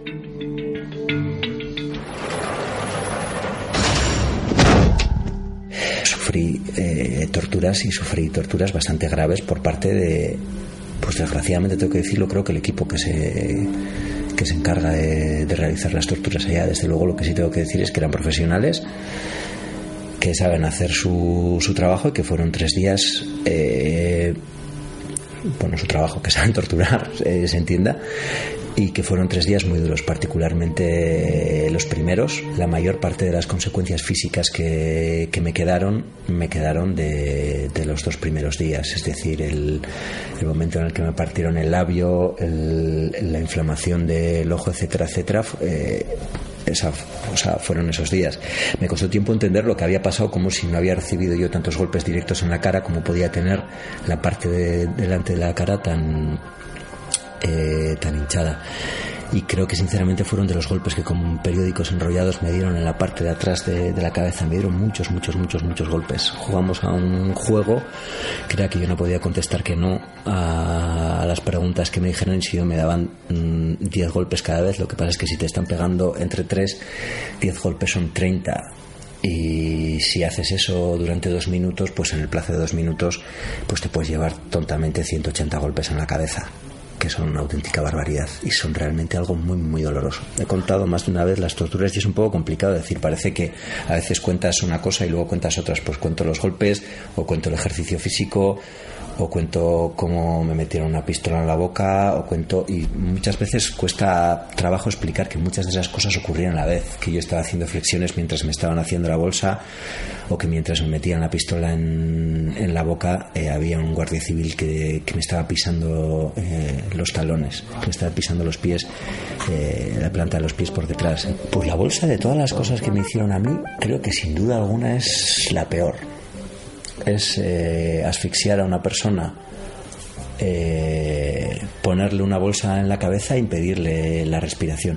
Sufrí eh, torturas y sufrí torturas bastante graves por parte de, pues desgraciadamente tengo que decirlo, creo que el equipo que se... que se encarga de, de realizar las torturas allá. Desde luego lo que sí tengo que decir es que eran profesionales, que saben hacer su, su trabajo y que fueron tres días eh, bueno, su trabajo, que saben torturar, eh, se entienda, y que fueron tres días muy duros, particularmente los primeros. La mayor parte de las consecuencias físicas que, que me quedaron me quedaron de, de los dos primeros días, es decir, el, el momento en el que me partieron el labio, el, la inflamación del ojo, etcétera, etcétera. Eh, esa, o sea, fueron esos días. Me costó tiempo entender lo que había pasado, como si no había recibido yo tantos golpes directos en la cara, como podía tener la parte de, delante de la cara tan Eh, tan hinchada. Y creo que sinceramente fueron de los golpes que con periódicos enrollados me dieron en la parte de atrás de, de la cabeza. Me dieron muchos, muchos, muchos, muchos golpes. Jugamos a un juego que era que yo no podía contestar que no a, a las preguntas que me dijeron, y si yo me daban diez mm, golpes cada vez. Lo que pasa es que si te están pegando entre tres, diez golpes son treinta. Y si haces eso durante dos minutos, pues en el plazo de dos minutos pues te puedes llevar tontamente ciento ochenta golpes en la cabeza, que son una auténtica barbaridad y son realmente algo muy muy doloroso. He contado más de una vez las torturas y es un poco complicado decir, parece que a veces cuentas una cosa y luego cuentas otras, pues cuento los golpes o cuento el ejercicio físico o cuento cómo me metieron una pistola en la boca o cuento, y muchas veces cuesta trabajo explicar que muchas de esas cosas ocurrían a la vez, que yo estaba haciendo flexiones mientras me estaban haciendo la bolsa, o que mientras me metían la pistola en, en la boca eh, había un guardia civil que, que me estaba pisando eh, los talones, que me estaba pisando los pies, eh, la planta de los pies por detrás. Pues la bolsa, de todas las cosas que me hicieron a mí, creo que sin duda alguna es la peor. Es eh, asfixiar a una persona eh, eh, ponerle una bolsa en la cabeza e impedirle la respiración.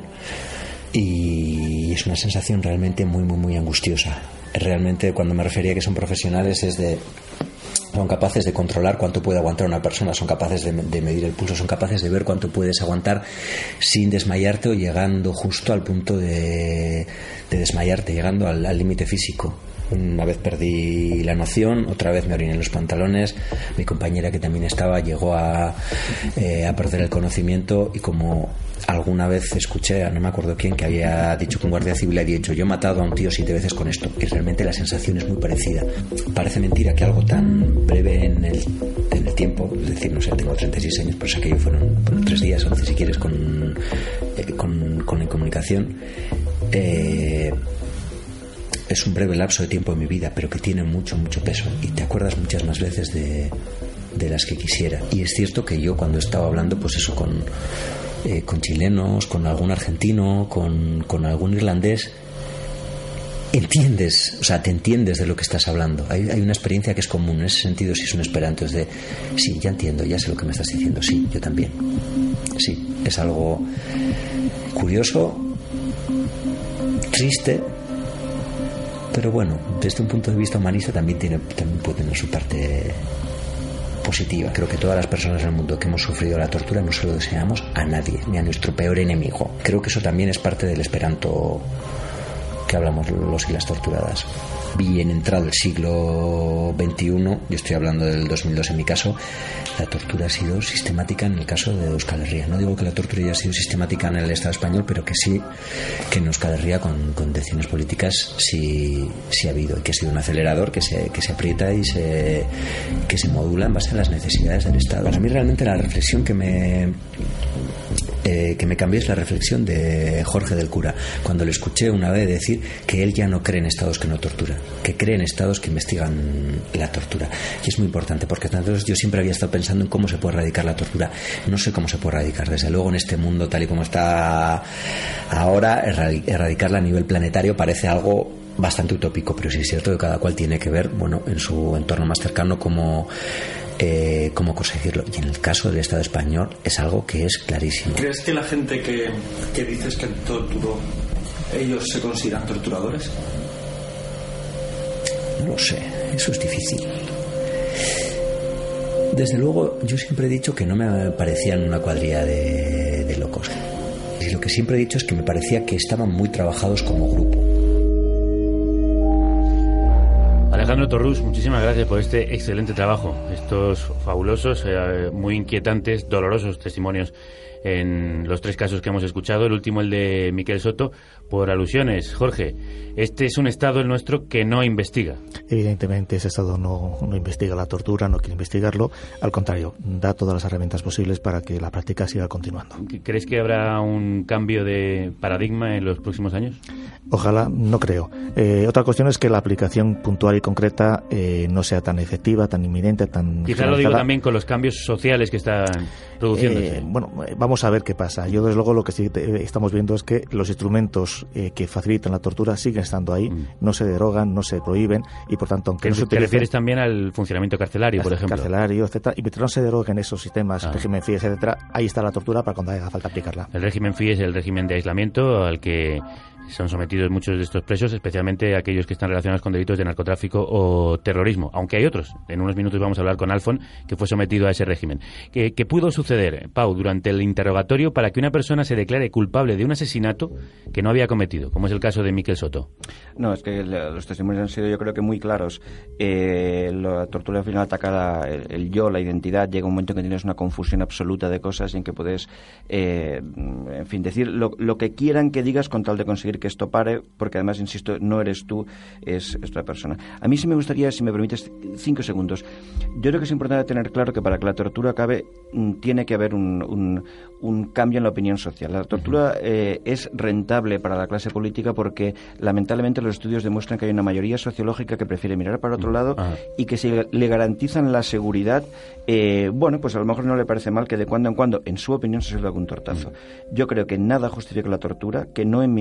Y es una sensación realmente muy, muy, muy angustiosa. Realmente, cuando me refería a que son profesionales, es de... son capaces de controlar cuánto puede aguantar una persona, son capaces de, de medir el pulso, son capaces de ver cuánto puedes aguantar sin desmayarte o llegando justo al punto de, de desmayarte, llegando al límite físico. Una vez perdí la noción, otra vez me oriné en los pantalones, mi compañera, que también estaba, llegó a, eh, a perder el conocimiento, y como alguna vez escuché, no me acuerdo quién, que había dicho que un guardia civil había dicho: yo he matado a un tío siete veces con esto, y realmente la sensación es muy parecida. Parece mentira que algo tan breve en el, en el tiempo, es decir, no sé, tengo treinta y seis años, pues aquello fueron, fueron tres días, once si quieres, con, eh, con, con la incomunicación, eh, es un breve lapso de tiempo en mi vida, pero que tiene mucho, mucho peso, y te acuerdas muchas más veces de, de las que quisiera. Y es cierto que yo, cuando estaba hablando, pues eso, con, eh, con chilenos, con algún argentino, con, con algún irlandés, entiendes, o sea, te entiendes de lo que estás hablando. Hay, hay una experiencia que es común. En ese sentido, si es un esperanto, es de: sí, ya entiendo, ya sé lo que me estás diciendo, sí, yo también. Sí, es algo curioso, triste, pero bueno, desde un punto de vista humanista también tiene, también puede tener su parte positiva. Creo que todas las personas en el mundo que hemos sufrido la tortura no se lo deseamos a nadie, ni a nuestro peor enemigo. Creo que eso también es parte del esperanto que hablamos los y las torturadas. Bien entrado el siglo veintiuno, yo estoy hablando del dos mil dos en mi caso, la tortura ha sido sistemática en el caso de Euskal Herria. No digo que la tortura haya sido sistemática en el Estado español, pero que sí, que en Euskal Herria con, con decisiones políticas sí, sí ha habido, y que ha sido un acelerador que se, que se aprieta y se, que se modula en base a las necesidades del Estado. Para mí realmente la reflexión que me... Eh, que me cambió es la reflexión de Jorge del Cura, cuando le escuché una vez decir que él ya no cree en estados que no torturan, que cree en estados que investigan la tortura. Y es muy importante, porque entonces yo siempre había estado pensando en cómo se puede erradicar la tortura. No sé cómo se puede erradicar, desde luego en este mundo tal y como está ahora, erradicarla a nivel planetario parece algo bastante utópico, pero sí es cierto que cada cual tiene que ver, bueno, en su entorno más cercano cómo Eh, cómo conseguirlo. Y en el caso del Estado español es algo que es clarísimo. ¿Crees que la gente que, que dices que torturó, ellos se consideran torturadores? No lo sé, eso es difícil. Desde luego, yo siempre he dicho que no me parecían una cuadrilla de, de locos. Y lo que siempre he dicho es que me parecía que estaban muy trabajados como grupo. Alejandro Torrús, muchísimas gracias por este excelente trabajo, estos fabulosos, eh, muy inquietantes, dolorosos testimonios en los tres casos que hemos escuchado. El último, el de Miquel Soto, por alusiones. Jorge, este es un Estado, el nuestro, que no investiga. Evidentemente ese Estado no, no investiga la tortura, no quiere investigarlo. Al contrario, da todas las herramientas posibles para que la práctica siga continuando. ¿Crees que habrá un cambio de paradigma en los próximos años? Ojalá, no creo. Eh, otra cuestión es que la aplicación puntual y concreta eh, no sea tan efectiva, tan inminente, tan... Quizá lo digo también con los cambios sociales que están produciéndose. Eh, bueno, vamos a ver qué pasa. Yo, desde luego, lo que sí estamos viendo es que los instrumentos eh, que facilitan la tortura siguen estando ahí, mm. no se derogan, no se prohíben, y por tanto, aunque no se utilicen... ¿Te refieres también al funcionamiento carcelario, por ejemplo? Carcelario, etcétera. Y mientras no se deroguen esos sistemas, ah. régimen F I E, etcétera, ahí está la tortura para cuando haga falta aplicarla. El régimen F I E es el régimen de aislamiento al que son sometidos muchos de estos presos, especialmente aquellos que están relacionados con delitos de narcotráfico o terrorismo, aunque hay otros. En unos minutos vamos a hablar con Alfon, que fue sometido a ese régimen. ¿Qué, qué pudo suceder, Pau, durante el interrogatorio para que una persona se declare culpable de un asesinato que no había cometido, como es el caso de Miquel Soto? No, es que los testimonios han sido, yo creo que muy claros. Eh, la tortura al final ataca la, el, el yo, la identidad. Llega un momento en que tienes una confusión absoluta de cosas y en que puedes, eh, en fin, decir lo, lo que quieran que digas con tal de conseguir que esto pare, porque además, insisto, no eres tú, es otra persona. A mí sí me gustaría, si me permites, cinco segundos. Yo creo que es importante tener claro que para que la tortura acabe, tiene que haber un, un, un cambio en la opinión social. La tortura eh, es rentable para la clase política porque, lamentablemente, los estudios demuestran que hay una mayoría sociológica que prefiere mirar para otro lado Ajá. y que si le garantizan la seguridad, eh, bueno, pues a lo mejor no le parece mal que de cuando en cuando, en su opinión, se suelta algún tortazo. Yo creo que nada justifica la tortura, que no en mi nombre, que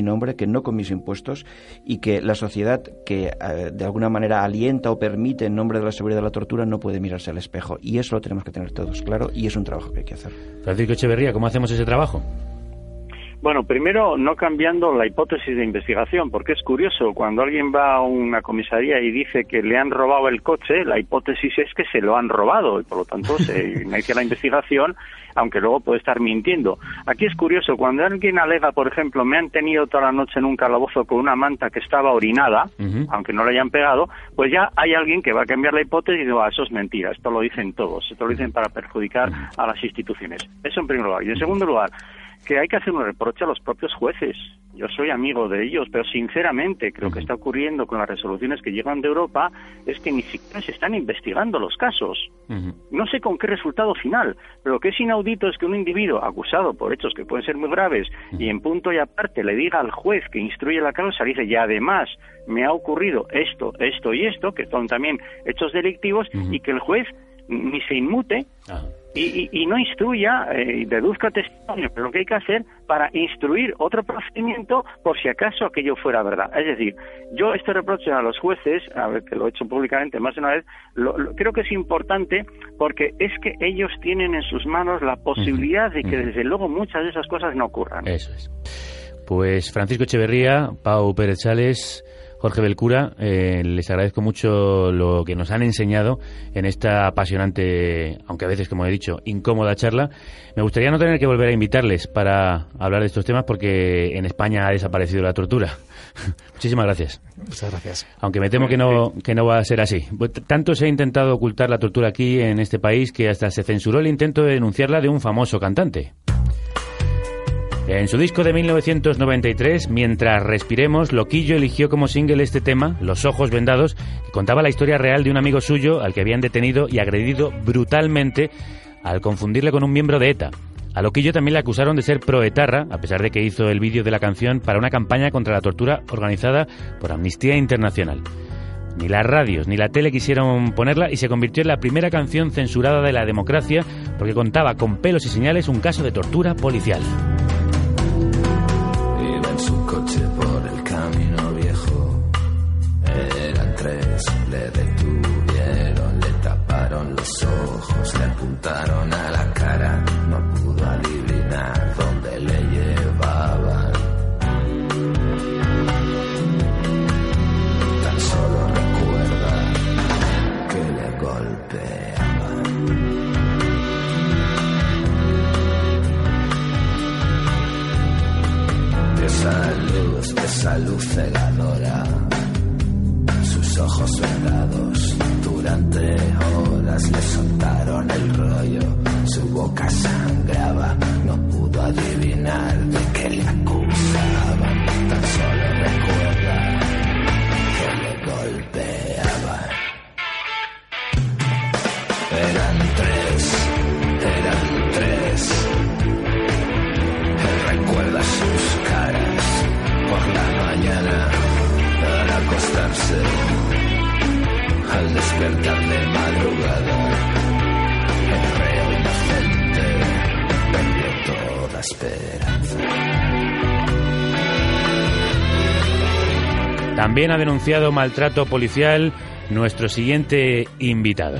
que no con mis impuestos, y que la sociedad que eh, de alguna manera alienta o permite en nombre de la seguridad de la tortura no puede mirarse al espejo. Y eso lo tenemos que tener todos claro, y es un trabajo que hay que hacer. Francisco Echeverría, ¿cómo hacemos ese trabajo? Bueno, primero, no cambiando la hipótesis de investigación, porque es curioso, cuando alguien va a una comisaría y dice que le han robado el coche, la hipótesis es que se lo han robado, y por lo tanto se inicia la investigación, aunque luego puede estar mintiendo. Aquí es curioso, cuando alguien alega, por ejemplo, me han tenido toda la noche en un calabozo con una manta que estaba orinada, uh-huh. aunque no le hayan pegado, pues ya hay alguien que va a cambiar la hipótesis y dice, ah, eso es mentira, esto lo dicen todos, esto lo dicen para perjudicar a las instituciones. Eso en primer lugar. Y en segundo lugar, que hay que hacer un reproche a los propios jueces. Yo soy amigo de ellos, pero sinceramente creo que está ocurriendo con las resoluciones que llegan de Europa es que ni siquiera se están investigando los casos. Uh-huh. No sé con qué resultado final, pero lo que es inaudito es que un individuo acusado por hechos que pueden ser muy graves uh-huh. y en punto y aparte le diga al juez que instruye la causa, dice, y además me ha ocurrido esto, esto y esto, que son también hechos delictivos, uh-huh. y que el juez ni se inmute uh-huh. y, y, y no instruya, eh, deduzca testimonio, pero lo que hay que hacer para instruir otro procedimiento por si acaso aquello fuera verdad. Es decir, yo este reproche a los jueces, a ver que lo he hecho públicamente más de una vez, lo, lo, creo que es importante porque es que ellos tienen en sus manos la posibilidad de que desde luego muchas de esas cosas no ocurran. Eso es. Pues Francisco Echeverría, Pau Pérez Sales, Jorge Belcura, eh, les agradezco mucho lo que nos han enseñado en esta apasionante, aunque a veces, como he dicho, incómoda charla. Me gustaría no tener que volver a invitarles para hablar de estos temas porque en España ha desaparecido la tortura. Muchísimas gracias. Muchas gracias. Aunque me temo que no, que no va a ser así. Tanto se ha intentado ocultar la tortura aquí en este país que hasta se censuró el intento de denunciarla de un famoso cantante. En su disco de mil novecientos noventa y tres, Mientras respiremos, Loquillo eligió como single este tema, Los ojos vendados, que contaba la historia real de un amigo suyo al que habían detenido y agredido brutalmente al confundirle con un miembro de ETA. A Loquillo también le acusaron de ser proetarra, a pesar de que hizo el vídeo de la canción para una campaña contra la tortura organizada por Amnistía Internacional. Ni las radios ni la tele quisieron ponerla y se convirtió en la primera canción censurada de la democracia porque contaba con pelos y señales un caso de tortura policial. Iba en su coche por el camino viejo, eran tres, le detuvieron, le taparon los ojos, le apuntaron a la cara, no pudo adivinar dónde le llevaban. Tan solo recuerda que le golpeaban. Esa luz, esa luz cegadora, sus ojos vendados, durante horas le soltaron el rollo, su boca sangraba, no pudo adivinar de qué le acusaban, tan solo recuerda que le golpeaban. Eran tres, eran tres. Él recuerda sus caras por la mañana al acostarse, al despertar de madrugada. El reo inocente perdió toda esperanza. También ha denunciado maltrato policial nuestro siguiente invitado.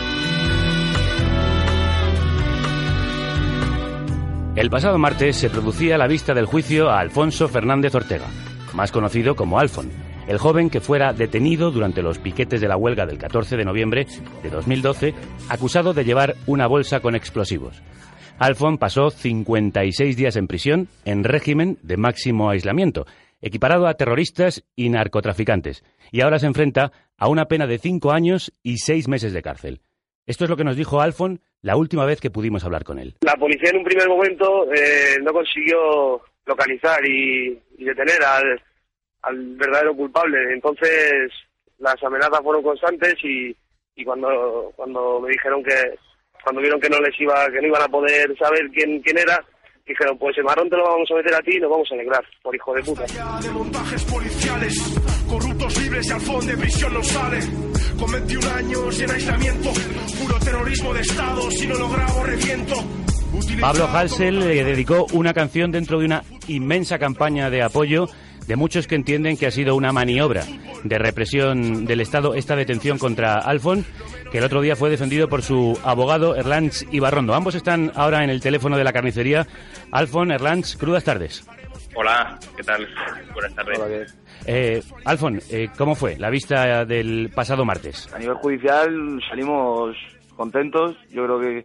El pasado martes se producía la vista del juicio a Alfonso Fernández Ortega, más conocido como Alfon, el joven que fuera detenido durante los piquetes de la huelga del catorce de noviembre de dos mil doce, acusado de llevar una bolsa con explosivos. Alfon pasó cincuenta y seis días en prisión en régimen de máximo aislamiento, equiparado a terroristas y narcotraficantes, y ahora se enfrenta a una pena de cinco años y seis meses de cárcel. Esto es lo que nos dijo Alfon la última vez que pudimos hablar con él. La policía en un primer momento eh, no consiguió localizar y, y detener al, al verdadero culpable. Entonces las amenazas fueron constantes y, y cuando cuando me dijeron que cuando vieron que no les iba que no iban a poder saber quién quién era, dijeron, pues el marrón te lo vamos a meter a ti y nos vamos a alegrar, por hijo de puta. De montajes policiales, corruptos libres y Alfon de prisión no sale. Con veintiún años y en aislamiento, puro terrorismo de Estado, si no lo grabo reviento. Pablo Halsell le dedicó una canción dentro de una inmensa campaña de apoyo de muchos que entienden que ha sido una maniobra de represión del Estado esta detención contra Alfon, que el otro día fue defendido por su abogado Erlanz Ibarrondo. Ambos están ahora en el teléfono de la carnicería. Alfon, Erlanz, crudas tardes. Hola, ¿qué tal? Buenas tardes. Hola, eh, Alfon, eh, ¿cómo fue la vista del pasado martes? A nivel judicial salimos contentos. Yo creo que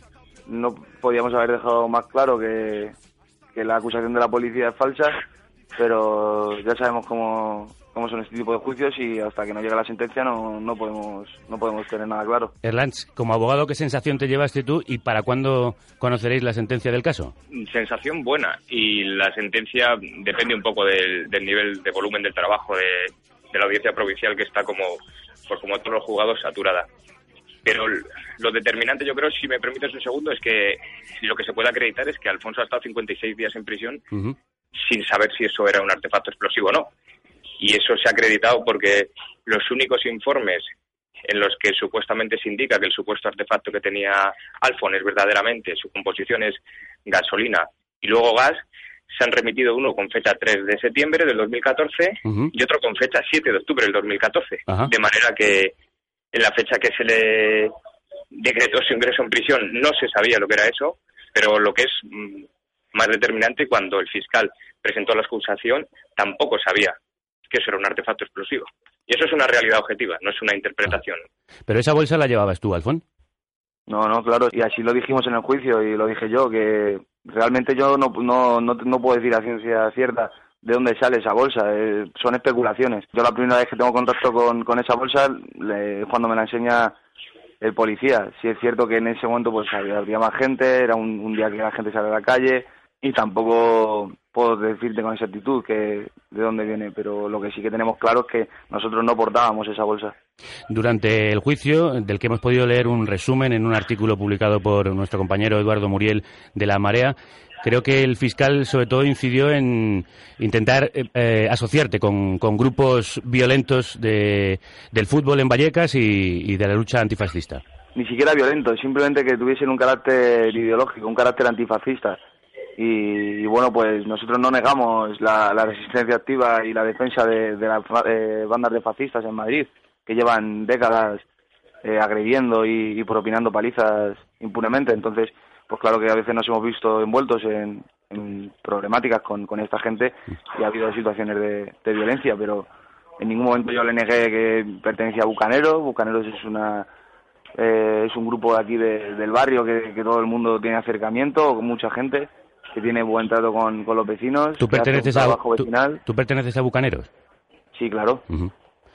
no podíamos haber dejado más claro que, que la acusación de la policía es falsa, pero ya sabemos cómo, cómo son este tipo de juicios y hasta que no llegue la sentencia no, no podemos no podemos tener nada claro. Erlanz, como abogado, ¿qué sensación te llevaste tú y para cuándo conoceréis la sentencia del caso? Sensación buena, y la sentencia depende un poco del, del nivel de volumen del trabajo de, de la audiencia provincial, que está como, pues como todos los juzgados, saturada. Pero lo determinante, yo creo, si me permites un segundo, es que lo que se puede acreditar es que Alfonso ha estado cincuenta y seis días en prisión uh-huh. sin saber si eso era un artefacto explosivo o no. Y eso se ha acreditado porque los únicos informes en los que supuestamente se indica que el supuesto artefacto que tenía Alfon es verdaderamente, su composición es gasolina y luego gas, se han remitido uno con fecha tres de septiembre del dos mil catorce uh-huh. y otro con fecha siete de octubre del dos mil catorce. Uh-huh. De manera que en la fecha que se le decretó su ingreso en prisión no se sabía lo que era eso, pero lo que es mmm, más determinante, cuando el fiscal presentó la acusación, tampoco sabía que eso era un artefacto explosivo. Y eso es una realidad objetiva, no es una interpretación. ¿Pero esa bolsa la llevabas tú, Alfon? No, no, claro, y así lo dijimos en el juicio y lo dije yo, que realmente yo no, no, no, no puedo decir a ciencia cierta de dónde sale esa bolsa, eh, son especulaciones. Yo la primera vez que tengo contacto con, con esa bolsa le, cuando me la enseña el policía. Sí es cierto que en ese momento pues había, había más gente, era un, un día que la gente sale a la calle y tampoco puedo decirte con exactitud que de dónde viene, pero lo que sí que tenemos claro es que nosotros no portábamos esa bolsa. Durante el juicio, del que hemos podido leer un resumen en un artículo publicado por nuestro compañero Eduardo Muriel de La Marea, creo que el fiscal sobre todo incidió en intentar eh, asociarte con, con grupos violentos de, del fútbol en Vallecas y, y de la lucha antifascista. Ni siquiera violentos, simplemente que tuviesen un carácter ideológico, un carácter antifascista. Y, y bueno, pues nosotros no negamos la, la resistencia activa y la defensa de, de las eh, bandas de fascistas en Madrid, que llevan décadas eh, agrediendo y, y propinando palizas impunemente. Entonces, pues claro que a veces nos hemos visto envueltos en, en problemáticas con, con esta gente y ha habido situaciones de, de violencia, pero en ningún momento yo le negué que pertenecía a Bucaneros. Bucaneros es una eh, es un grupo de aquí de, del barrio que, que todo el mundo tiene acercamiento, con mucha gente, que tiene buen trato con, con los vecinos. ¿Tú perteneces, a, tú, ¿Tú perteneces a Bucaneros? Sí, claro. Uh-huh.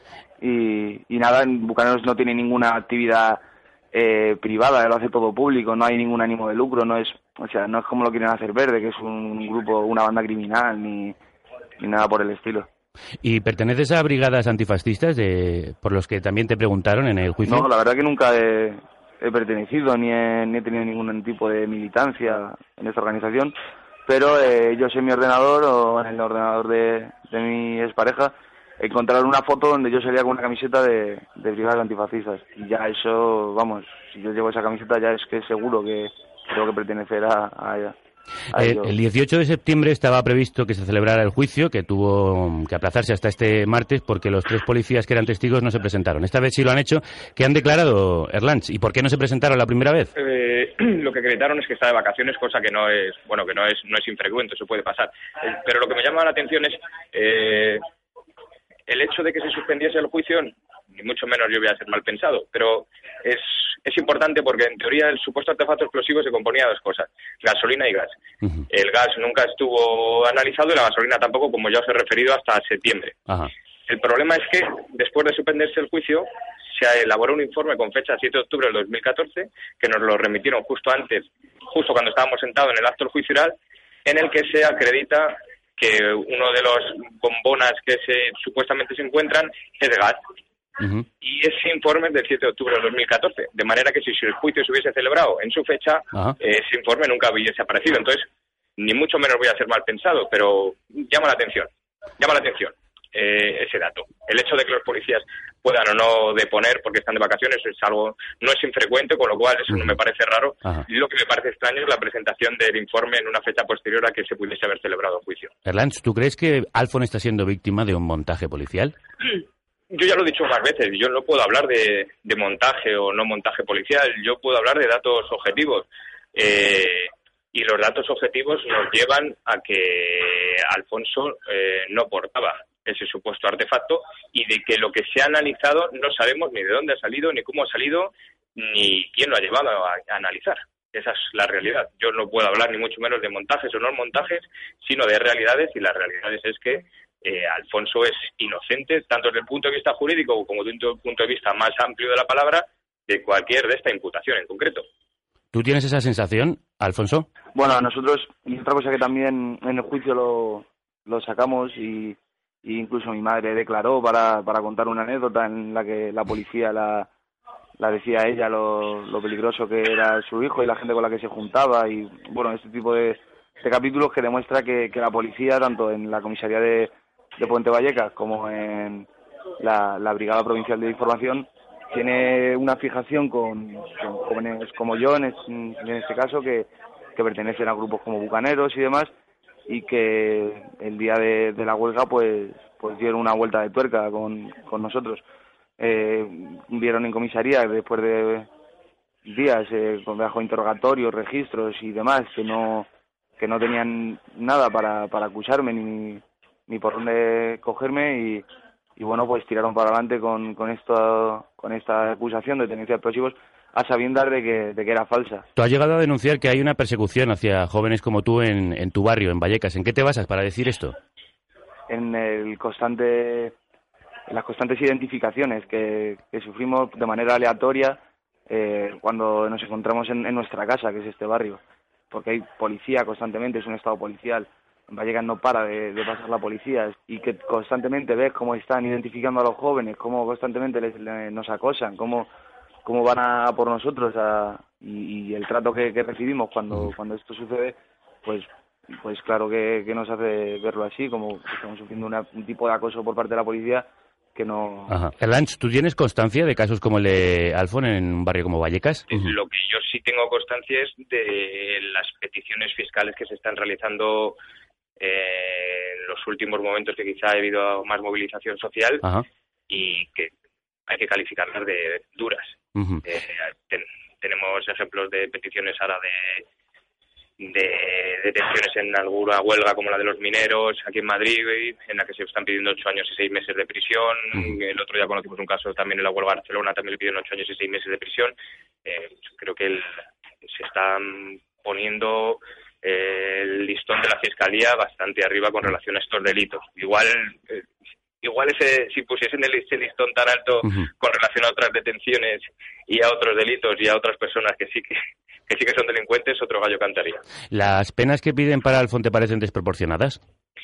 y, y nada, en Bucaneros no tiene ninguna actividad eh, privada, lo hace todo público, no hay ningún ánimo de lucro, no es, o sea, no es como lo quieren hacer Verde, que es un grupo, una banda criminal, ni, ni nada por el estilo. ¿Y perteneces a brigadas antifascistas de, por los que también te preguntaron en el juicio? No, la verdad que nunca he, he pertenecido ni he, ni he tenido ningún tipo de militancia en esta organización, pero eh, yo sé en mi ordenador o en el ordenador de, de mi expareja encontraron una foto donde yo salía con una camiseta de, de brigadas antifascistas y ya eso, vamos, si yo llevo esa camiseta ya es que seguro que tengo que pertenecer a, a ella. Eh, el dieciocho de septiembre estaba previsto que se celebrara el juicio, que tuvo que aplazarse hasta este martes porque los tres policías que eran testigos no se presentaron. Esta vez sí lo han hecho. ¿Qué han declarado, Erlanz? ¿Y por qué no se presentaron la primera vez? Eh, lo que acreditaron es que está de vacaciones, cosa que no es, bueno, que no es, no es infrecuente, eso puede pasar. Eh, pero lo que me llama la atención es eh, el hecho de que se suspendiese el juicio. Ni mucho menos yo voy a ser mal pensado, pero es, es importante porque en teoría el supuesto artefacto explosivo se componía de dos cosas, gasolina y gas. Uh-huh. El gas nunca estuvo analizado y la gasolina tampoco, como ya os he referido, hasta septiembre. Uh-huh. El problema es que después de suspenderse el juicio se elaboró un informe con fecha siete de octubre del dos mil catorce, que nos lo remitieron justo antes, justo cuando estábamos sentados en el acto del juicio oral, en el que se acredita que uno de los bombonas que se supuestamente se encuentran es de gas. Uh-huh. Y ese informe es del siete de octubre de dos mil catorce, de manera que si el juicio se hubiese celebrado en su fecha, uh-huh. eh, ese informe nunca hubiese aparecido. Entonces, ni mucho menos voy a ser mal pensado, pero llama la atención, llama la atención. eh, ese dato. El hecho de que los policías puedan o no deponer porque están de vacaciones es algo, no es infrecuente, con lo cual eso no me parece raro. Ajá. Lo que me parece extraño es la presentación del informe en una fecha posterior a que se pudiese haber celebrado el juicio. Erlanz, ¿tú crees que Alfon está siendo víctima de un montaje policial? Yo ya lo he dicho más veces, yo no puedo hablar de, de montaje o no montaje policial, yo puedo hablar de datos objetivos. Eh, y los datos objetivos nos llevan a que Alfonso eh, no portaba ese supuesto artefacto y de que lo que se ha analizado no sabemos ni de dónde ha salido, ni cómo ha salido, ni quién lo ha llevado a, a analizar. Esa es la realidad. Yo no puedo hablar ni mucho menos de montajes o no montajes, sino de realidades, y las realidades es que eh, Alfonso es inocente, tanto desde el punto de vista jurídico como desde el punto de vista más amplio de la palabra, de cualquier de esta imputación en concreto. ¿Tú tienes esa sensación, Alfonso? Bueno, a nosotros, y otra cosa que también en el juicio lo, lo sacamos, y, y incluso mi madre declaró para, para contar una anécdota en la que la policía la, la decía a ella lo, lo peligroso que era su hijo y la gente con la que se juntaba, y bueno, este tipo de, de capítulos que demuestra que, que la policía, tanto en la comisaría de, de Puente Vallecas como en la, la Brigada Provincial de Información, tiene una fijación con, con jóvenes como yo, en, es, en este caso, que, que pertenecen a grupos como bucaneros y demás, y que el día de, de la huelga pues pues dieron una vuelta de tuerca con, con nosotros. Eh, vieron en comisaría, después de días, eh, con bajo interrogatorios, registros y demás, que no que no tenían nada para, para acusarme ni, ni por dónde cogerme, y y bueno, pues tiraron para adelante con, con, esto, con esta acusación de tenencia de explosivos, a sabiendas de que, de que era falsa. Tú has llegado a denunciar que hay una persecución hacia jóvenes como tú en, en tu barrio, en Vallecas. ¿En qué te basas para decir esto? En el constante, en las constantes identificaciones que, que sufrimos de manera aleatoria eh, cuando nos encontramos en, en nuestra casa, que es este barrio, porque hay policía constantemente, es un estado policial. En Vallecas no para de, de pasar la policía, y que constantemente ves cómo están identificando a los jóvenes, cómo constantemente les, les, nos acosan, cómo, cómo van a por nosotros, a, y, y el trato que, que recibimos cuando, cuando esto sucede, pues pues claro que, que nos hace verlo así, como que estamos sufriendo una, un tipo de acoso por parte de la policía que no... Ajá. Erlanz, ¿tú tienes constancia de casos como el de Alfon en un barrio como Vallecas? Uh-huh. Lo que yo sí tengo constancia es de las peticiones fiscales que se están realizando Eh, en los últimos momentos, que quizá ha habido más movilización social. Ajá. Y que hay que calificarlas de duras. Uh-huh. Eh, ten, tenemos ejemplos de peticiones ahora de, de detenciones en alguna huelga como la de los mineros aquí en Madrid, en la que se están pidiendo ocho años y seis meses de prisión. Uh-huh. El otro día conocimos un caso también en la huelga de Barcelona, también le piden ocho años y seis meses de prisión. Eh, creo que el, se están poniendo el listón de la Fiscalía bastante arriba con relación a estos delitos. Igual eh, igual ese si pusiesen el, ese listón tan alto uh-huh. con relación a otras detenciones y a otros delitos y a otras personas que sí que, que sí que son delincuentes, otro gallo cantaría. ¿Las penas que piden para Alfon te parecen desproporcionadas?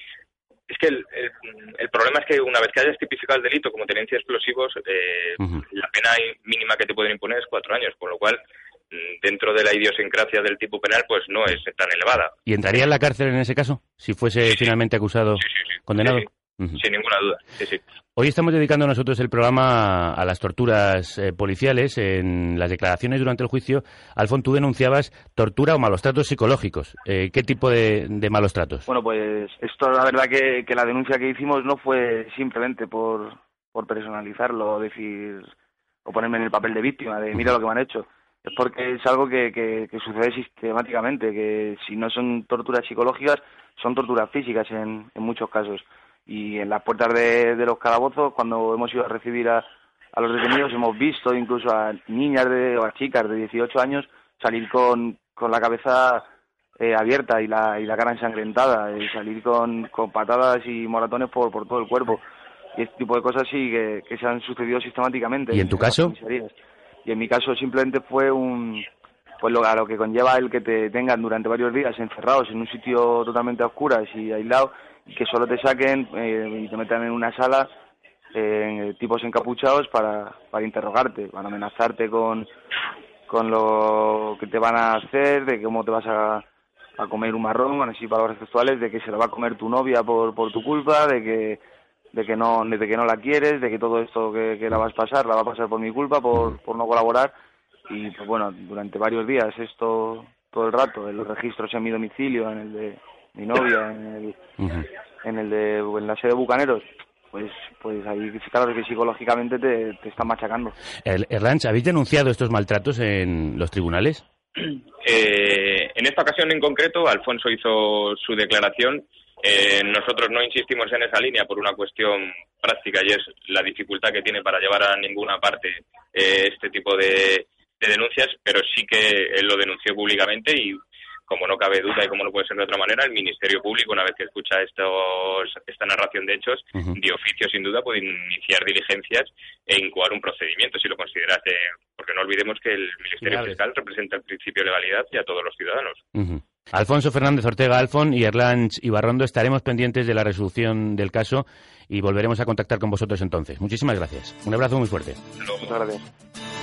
Es que el, el, el problema es que una vez que hayas tipificado el delito como tenencia de explosivos, eh, uh-huh. la pena mínima que te pueden imponer es cuatro años, con lo cual dentro de la idiosincrasia del tipo penal pues no es tan elevada. ¿Y entraría en la cárcel en ese caso? Si fuese sí, finalmente acusado, sí, sí, sí. condenado. Sí, sí. Uh-huh. Sin ninguna duda. Sí, sí. Hoy estamos dedicando nosotros el programa a las torturas eh, policiales. En las declaraciones durante el juicio, Alfon, tú denunciabas tortura o malos tratos psicológicos. Eh, ¿Qué tipo de, de malos tratos? Bueno, pues esto la verdad que, que la denuncia que hicimos no fue simplemente por, por personalizarlo, decir o ponerme en el papel de víctima, de mira lo que me han hecho. Es porque es algo que, que, que sucede sistemáticamente, que si no son torturas psicológicas, son torturas físicas en, en muchos casos. Y en las puertas de, de los calabozos, cuando hemos ido a recibir a, a los detenidos, hemos visto incluso a niñas de, o a chicas de dieciocho años salir con, con la cabeza eh, abierta y la, y la cara ensangrentada, y salir con, con patadas y moratones por, por todo el cuerpo. Y este tipo de cosas sí que, que se han sucedido sistemáticamente. ¿Y en tu caso? Y en mi caso simplemente fue un pues lo, a lo que conlleva el que te tengan durante varios días encerrados en un sitio totalmente a oscuras y aislado, y que solo te saquen eh, y te metan en una sala eh, tipos encapuchados para, para interrogarte, para amenazarte con, con lo que te van a hacer, de cómo te vas a, a comer un marrón, así palabras textuales, de que se lo va a comer tu novia por, por tu culpa, de que de que no de que no la quieres, de que todo esto que, que la vas a pasar, la va a pasar por mi culpa, por, por no colaborar. Y pues bueno, durante varios días esto todo el rato, en los registros en mi domicilio, en el de mi novia, en el, uh-huh. en el de en la sede de Bucaneros, pues pues ahí claro que psicológicamente te, te están machacando. El, Erlanch, ¿habéis denunciado estos maltratos en los tribunales? Eh, en esta ocasión en concreto, Alfonso hizo su declaración. Eh, nosotros no insistimos en esa línea por una cuestión práctica y es la dificultad que tiene para llevar a ninguna parte eh, este tipo de, de denuncias, pero sí que él lo denunció públicamente y, como no cabe duda y como no puede ser de otra manera, el Ministerio Público, una vez que escucha estos, esta narración de hechos, uh-huh. de oficio sin duda puede iniciar diligencias e incoar un procedimiento si lo considerase, porque no olvidemos que el Ministerio vale. Fiscal representa el principio de legalidad y a todos los ciudadanos. Uh-huh. Alfonso Fernández Ortega Alfón y Erlanch Ibarrondo, estaremos pendientes de la resolución del caso y volveremos a contactar con vosotros entonces. Muchísimas gracias. Un abrazo muy fuerte. Muchas gracias.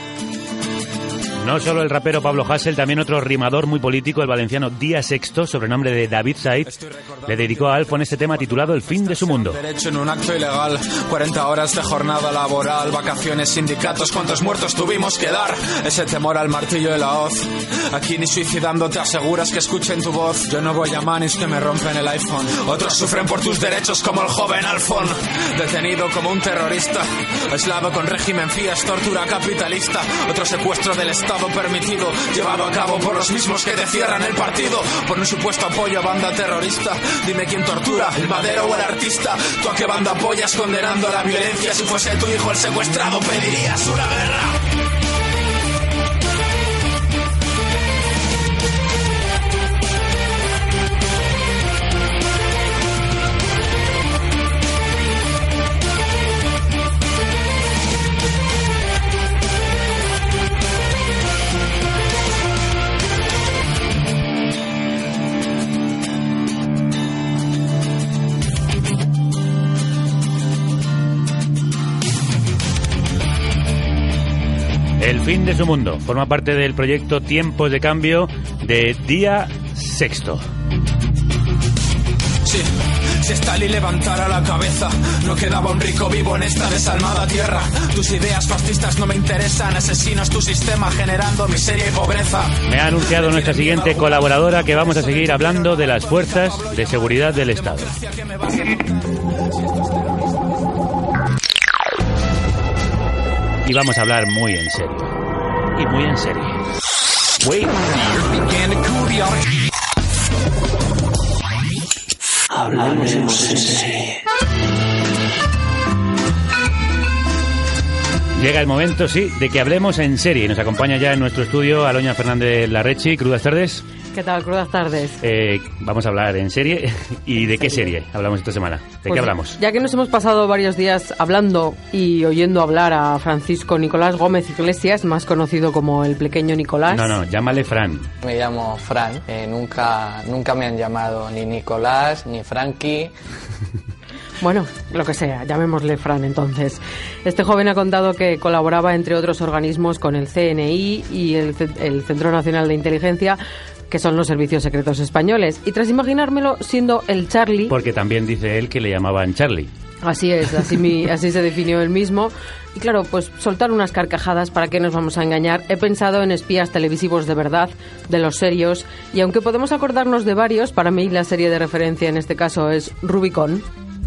No solo el rapero Pablo Hasél, también otro rimador muy político, el valenciano Día Sexto, sobrenombre de David Said, le dedicó a Alfon este tema titulado El fin de su mundo. Derecho en un acto ilegal, cuarenta horas de jornada laboral, vacaciones, sindicatos, cuántos muertos tuvimos que dar, ese temor al martillo de la hoz. Aquí ni suicidando te aseguras que escuchen tu voz. Yo no voy a manis que me rompen el iPhone. Otros sufren por tus derechos como el joven Alfon, detenido como un terrorista, aislado con régimen FIAS, tortura capitalista, otro secuestro del Estado permitido, llevado a cabo por los mismos que te cierran el partido por un supuesto apoyo a banda terrorista. Dime quién tortura, el madero o el artista. ¿Tú a qué banda apoyas condenando a la violencia? Si fuese tu hijo el secuestrado, pedirías una guerra. El fin de su mundo forma parte del proyecto Tiempos de Cambio de Día Sexto. Sí, si Stalin levantara la cabeza, no quedaba un rico vivo en esta desalmada tierra. Tus ideas fascistas no me interesan, asesinas tu sistema generando miseria y pobreza. Me ha anunciado nuestra siguiente colaboradora que vamos a seguir hablando de las fuerzas de seguridad del Estado. Y vamos a hablar muy en serio. Y muy en serio. Wait. Hablamos en serio. Llega el momento, sí, de que hablemos en serie. Nos acompaña ya en nuestro estudio Aloña Fernández Larrechi. Crudas tardes. ¿Qué tal? Crudas tardes. Eh, vamos a hablar en serie. ¿Y de qué serie hablamos esta semana? ¿De pues, qué hablamos? Ya que nos hemos pasado varios días hablando y oyendo hablar a Francisco Nicolás Gómez Iglesias, más conocido como el Pequeño Nicolás. No, no, llámale Fran. Me llamo Fran. Eh, nunca, nunca me han llamado ni Nicolás, ni Frankie. Bueno, lo que sea, llamémosle Fran entonces. Este joven ha contado que colaboraba, entre otros organismos, con el C N I y el, el Centro Nacional de Inteligencia, que son los servicios secretos españoles. Y tras imaginármelo siendo el Charlie... Porque también dice él que le llamaban Charlie. Así es, así, mi, así se definió él mismo. Y claro, pues soltar unas carcajadas, ¿para qué nos vamos a engañar? He pensado en espías televisivos de verdad, de los serios. Y aunque podemos acordarnos de varios, para mí la serie de referencia en este caso es Rubicon.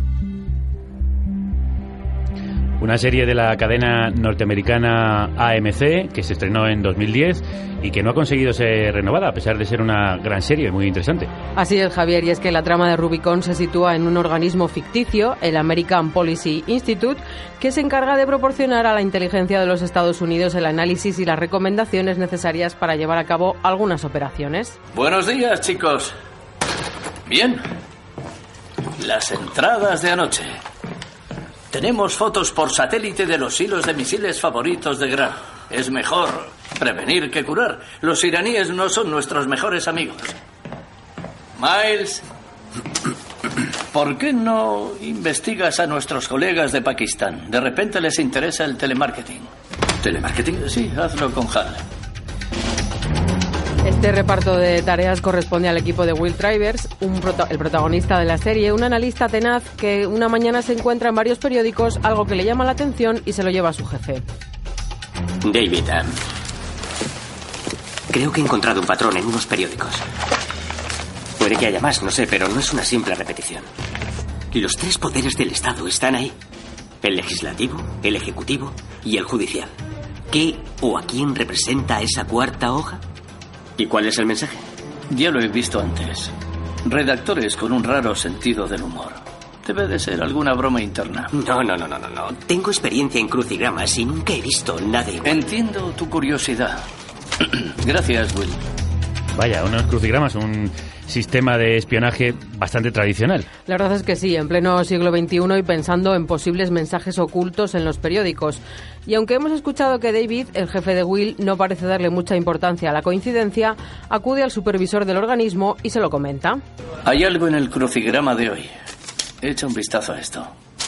Una serie de la cadena norteamericana A M C que se estrenó en dos mil diez y que no ha conseguido ser renovada, a pesar de ser una gran serie muy interesante. Así es, Javier, y es que la trama de Rubicon se sitúa en un organismo ficticio, el American Policy Institute, que se encarga de proporcionar a la inteligencia de los Estados Unidos el análisis y las recomendaciones necesarias para llevar a cabo algunas operaciones. Buenos días, chicos. Bien. Las entradas de anoche. Tenemos fotos por satélite de los hilos de misiles favoritos de Grant. Es mejor prevenir que curar. Los iraníes no son nuestros mejores amigos. Miles, ¿por qué no investigas a nuestros colegas de Pakistán? De repente les interesa el telemarketing. ¿Telemarketing? Sí, hazlo con Hal. Este reparto de tareas corresponde al equipo de Will Travers, un prota- el protagonista de la serie, un analista tenaz que una mañana se encuentra en varios periódicos, algo que le llama la atención y se lo lleva a su jefe. David, um, creo que he encontrado un patrón en unos periódicos. Puede que haya más, no sé, pero no es una simple repetición. Los tres poderes del Estado están ahí. El legislativo, el ejecutivo y el judicial. ¿Qué o a quién representa esa cuarta hoja? ¿Y cuál es el mensaje? Ya lo he visto antes. Redactores con un raro sentido del humor. Debe de ser alguna broma interna. No, no, no, no, no, no. Tengo experiencia en crucigramas y nunca he visto nada igual. Entiendo tu curiosidad. Gracias, Will. Vaya, unos crucigramas, un sistema de espionaje bastante tradicional. La verdad es que sí, en pleno siglo veintiuno y pensando en posibles mensajes ocultos en los periódicos. Y aunque hemos escuchado que David, el jefe de Will, no parece darle mucha importancia a la coincidencia, acude al supervisor del organismo y se lo comenta. Hay algo en el crucigrama de hoy. Echa un vistazo a esto.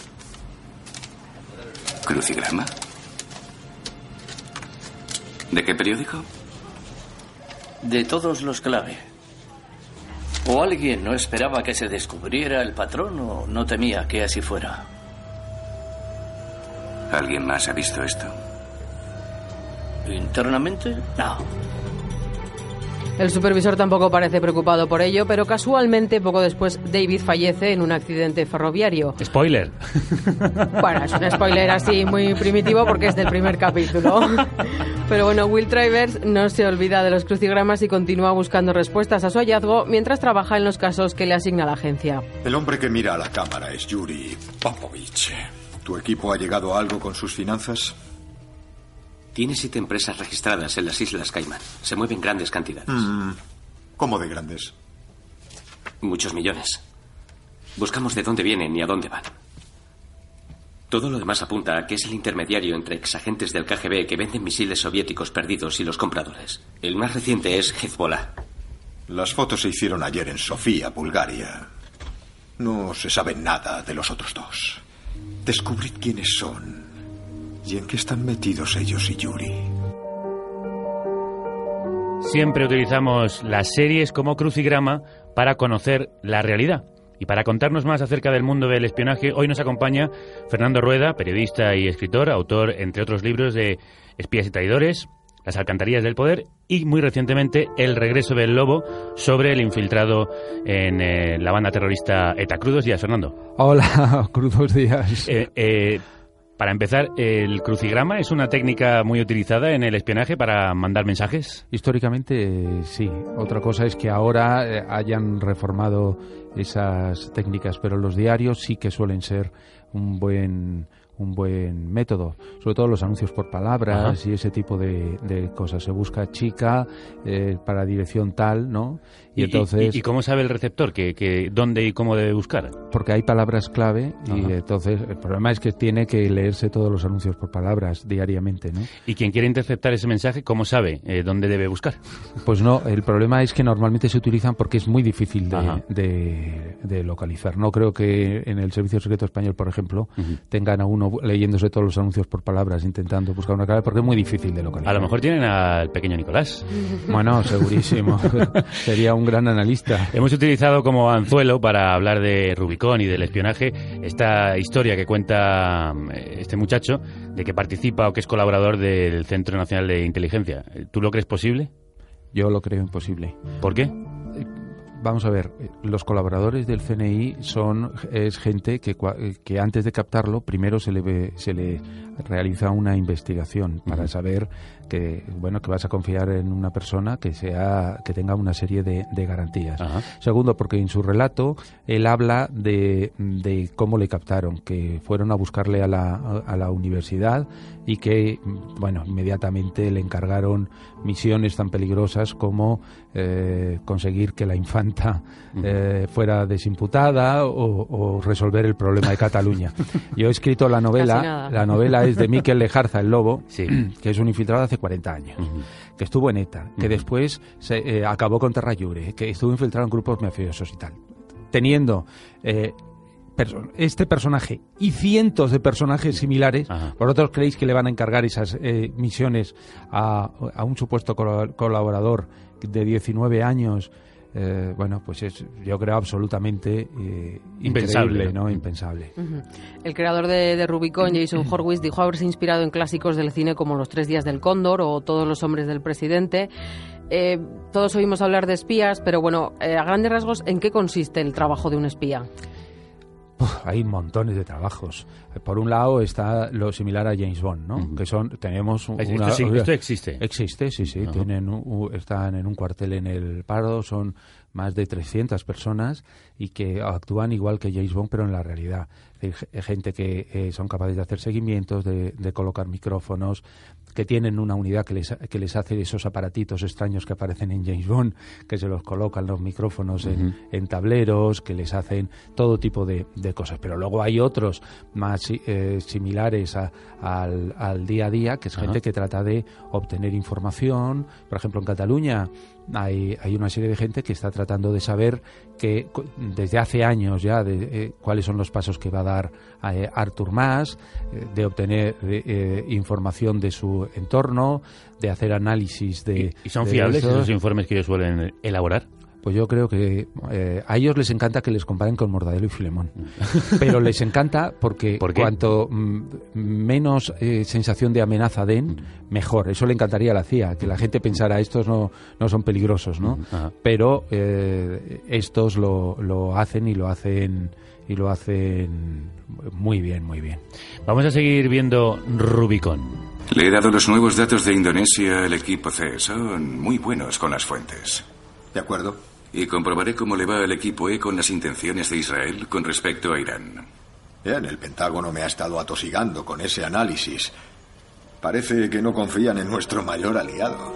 ¿Crucigrama? ¿De qué periódico? De todos los clave. ¿O alguien no esperaba que se descubriera el patrón o no temía que así fuera? ¿Alguien más ha visto esto? ¿Internamente? No. El supervisor tampoco parece preocupado por ello, pero casualmente poco después David fallece en un accidente ferroviario. Spoiler. Bueno, es un spoiler así muy primitivo porque es del primer capítulo. Pero bueno, Will Travers no se olvida de los crucigramas y continúa buscando respuestas a su hallazgo mientras trabaja en los casos que le asigna la agencia. El hombre que mira a la cámara es Yuri Popovich. ¿Tu equipo ha llegado a algo con sus finanzas? Tiene siete empresas registradas en las Islas Caimán. Se mueven grandes cantidades. Mm, ¿Cómo de grandes? Muchos millones. Buscamos de dónde vienen y a dónde van. Todo lo demás apunta a que es el intermediario entre exagentes del K G B que venden misiles soviéticos perdidos y los compradores. El más reciente es Hezbollah. Las fotos se hicieron ayer en Sofía, Bulgaria. No se sabe nada de los otros dos. Descubrid quiénes son y en qué están metidos ellos y Yuri. Siempre utilizamos las series como crucigrama para conocer la realidad. Y para contarnos más acerca del mundo del espionaje, hoy nos acompaña Fernando Rueda, periodista y escritor, autor, entre otros libros, de Espías y traidores, Las alcantarillas del poder y, muy recientemente, El regreso del lobo, sobre el infiltrado en eh, la banda terrorista ETA. Crudos días, Fernando. Hola, crudos días. Eh, eh, para empezar, ¿el crucigrama es una técnica muy utilizada en el espionaje para mandar mensajes? Históricamente, sí. Otra cosa es que ahora eh, hayan reformado esas técnicas, pero los diarios sí que suelen ser un buen un buen método, sobre todo los anuncios por palabras. Ajá. Y ese tipo de, de cosas. Se busca chica eh, para dirección tal, ¿no? Y, ¿Y entonces y, y cómo sabe el receptor que, que dónde y cómo debe buscar? Porque hay palabras clave. Ajá. Y entonces el problema es que tiene que leerse todos los anuncios por palabras diariamente, ¿no? Y quien quiere interceptar ese mensaje, ¿cómo sabe eh, dónde debe buscar? Pues no, el problema es que normalmente se utilizan porque es muy difícil de, de, de localizar. No creo que en el Servicio Secreto Español, por ejemplo, uh-huh. tengan a uno leyéndose todos los anuncios por palabras, intentando buscar una clave, porque es muy difícil de localizar. A lo mejor tienen al pequeño Nicolás. Bueno, segurísimo. Sería un gran analista. Hemos utilizado como anzuelo para hablar de Rubicón y del espionaje esta historia que cuenta este muchacho de que participa o que es colaborador del Centro Nacional de Inteligencia. ¿Tú lo crees posible? Yo lo creo imposible. ¿Por qué? Vamos a ver, los colaboradores del C N I son es gente que, que antes de captarlo primero se le se le realiza una investigación para uh-huh. saber que bueno que vas a confiar en una persona que sea que tenga una serie de, de garantías. Uh-huh. Segundo, porque en su relato él habla de, de cómo le captaron, que fueron a buscarle a la a la universidad y que bueno inmediatamente le encargaron misiones tan peligrosas como eh, conseguir que la infanta eh, fuera desimputada o, o resolver el problema de Cataluña. Yo he escrito la novela, la novela es de Miquel Lejarza, el Lobo, sí. que es un infiltrado hace cuarenta años, uh-huh. que estuvo en ETA, que uh-huh. después se, eh, acabó con Terra Llure, que estuvo infiltrado en grupos mafiosos y tal. Teniendo... Eh, perso- este personaje y cientos de personajes similares, Ajá. ¿vosotros creéis que le van a encargar esas eh, misiones a, a un supuesto col- colaborador de diecinueve años? Eh, bueno, pues es, yo creo, absolutamente eh, impensable, ¿no? Impensable. Uh-huh. El creador de, de Rubicon, Jason Horowitz, dijo haberse inspirado en clásicos del cine como Los tres días del cóndor o Todos los hombres del presidente. Eh, todos oímos hablar de espías, pero bueno, eh, a grandes rasgos, ¿en qué consiste el trabajo de un espía? Uf, hay montones de trabajos. Por un lado está lo similar a James Bond, ¿no? Uh-huh. Que son, tenemos una... Esto, sí, esto existe. Existe, sí, sí. Uh-huh. Tienen, uh, están en un cuartel en el Pardo, son más de trescientas personas y que actúan igual que James Bond, pero en la realidad. Es decir, gente que eh, son capaces de hacer seguimientos, de, de colocar micrófonos, que tienen una unidad que les, que les hace esos aparatitos extraños que aparecen en James Bond, que se los colocan los micrófonos uh-huh. en, en tableros, que les hacen todo tipo de, de cosas. Pero luego hay otros más eh, similares a, al, al día a día, que es uh-huh. gente que trata de obtener información. Por ejemplo, en Cataluña hay, hay una serie de gente que está tratando de saber que desde hace años ya de, eh, cuáles son los pasos que va a dar eh, Artur Mas, eh, de obtener eh, información de su entorno, de hacer análisis de... ¿Y, y son de fiables esos. esos informes que ellos suelen elaborar? Pues yo creo que eh, a ellos les encanta que les comparen con Mortadelo y Filemón. Pero les encanta porque ¿Por qué? cuanto mm, menos eh, sensación de amenaza den, mejor. Eso le encantaría a la C I A, que la gente pensara estos no, no son peligrosos, ¿no? Ajá. Pero eh, estos lo, lo hacen y lo hacen y lo hacen muy bien, muy bien. Vamos a seguir viendo Rubicon. Le he dado los nuevos datos de Indonesia al equipo C. Son muy buenos con las fuentes. ¿De acuerdo? Y comprobaré cómo le va al equipo E con las intenciones de Israel con respecto a Irán. Bien, el Pentágono me ha estado atosigando con ese análisis. Parece que no confían en nuestro mayor aliado.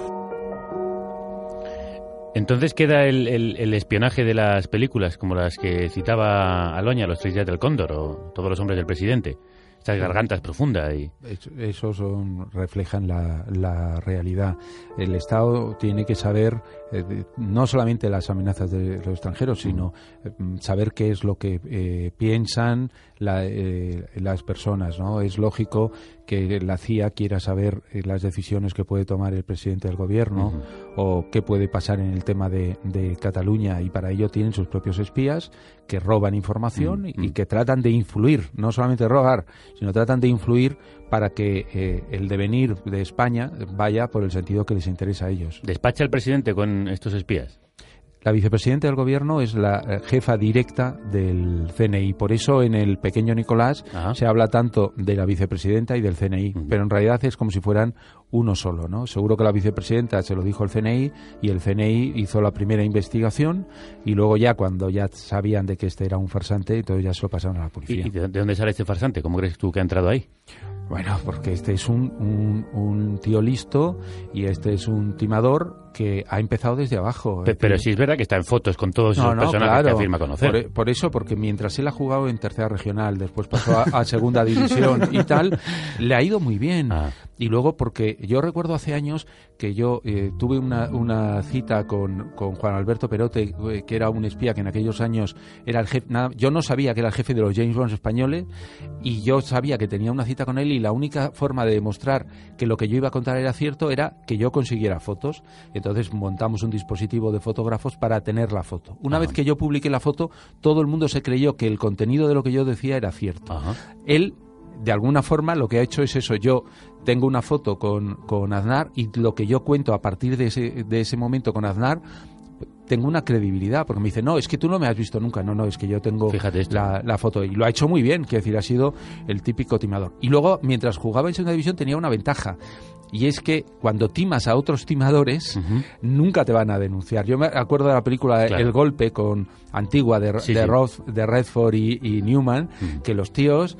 Entonces queda el, el, el espionaje de las películas, como las que citaba Aloña, Los tres días del cóndor o Todos los hombres del presidente. Estas gargantas profundas. Y... Eso son, reflejan la, la realidad. El Estado tiene que saber eh, de, no solamente las amenazas de los extranjeros, sino eh, saber qué es lo que eh, piensan la, eh, las personas, ¿no? Es lógico que la C I A quiera saber eh, las decisiones que puede tomar el presidente del gobierno uh-huh. o qué puede pasar en el tema de, de Cataluña, y para ello tienen sus propios espías que roban información uh-huh. y que tratan de influir, no solamente robar, sino tratan de influir para que eh, el devenir de España vaya por el sentido que les interesa a ellos. ¿Despacha el presidente con estos espías? La vicepresidenta del gobierno es la jefa directa del C N I. Por eso en el Pequeño Nicolás Ajá. se habla tanto de la vicepresidenta y del C N I. Uh-huh. Pero en realidad es como si fueran uno solo, ¿no? Seguro que la vicepresidenta se lo dijo al C N I y el C N I hizo la primera investigación y luego ya cuando ya sabían de que este era un farsante, entonces ya se lo pasaron a la policía. ¿Y de dónde sale este farsante? ¿Cómo crees tú que ha entrado ahí? Bueno, porque este es un, un, un tío listo y este es un timador que ha empezado desde abajo. Pero, pero sí es verdad que está en fotos con todos esos no, no, personajes claro. que afirma conocer. Por, por eso, porque mientras él ha jugado en tercera regional, después pasó a, a segunda división y tal, le ha ido muy bien. Ah. Y luego porque yo recuerdo hace años que yo eh, tuve una, una cita con, con Juan Alberto Perote, eh, que era un espía que en aquellos años era el jefe. Nada, yo no sabía que era el jefe de los James Bond españoles y yo sabía que tenía una cita con él y la única forma de demostrar que lo que yo iba a contar era cierto era que yo consiguiera fotos. Entonces montamos un dispositivo de fotógrafos para tener la foto. Una Ajá. vez que yo publiqué la foto, todo el mundo se creyó que el contenido de lo que yo decía era cierto. Ajá. Él, de alguna forma, lo que ha hecho es eso. Yo tengo una foto con, con Aznar y lo que yo cuento a partir de ese, de ese momento con Aznar, tengo una credibilidad, porque me dice, no, es que tú no me has visto nunca. No, no, es que yo tengo la, la foto. Y lo ha hecho muy bien, quiero decir, ha sido el típico timador. Y luego, mientras jugaba en segunda división, tenía una ventaja. Y es que cuando timas a otros timadores, uh-huh. nunca te van a denunciar. Yo me acuerdo de la película claro. El Golpe, con antigua de, sí, de, sí. Roth, de Redford y, y Newman, uh-huh. que los tíos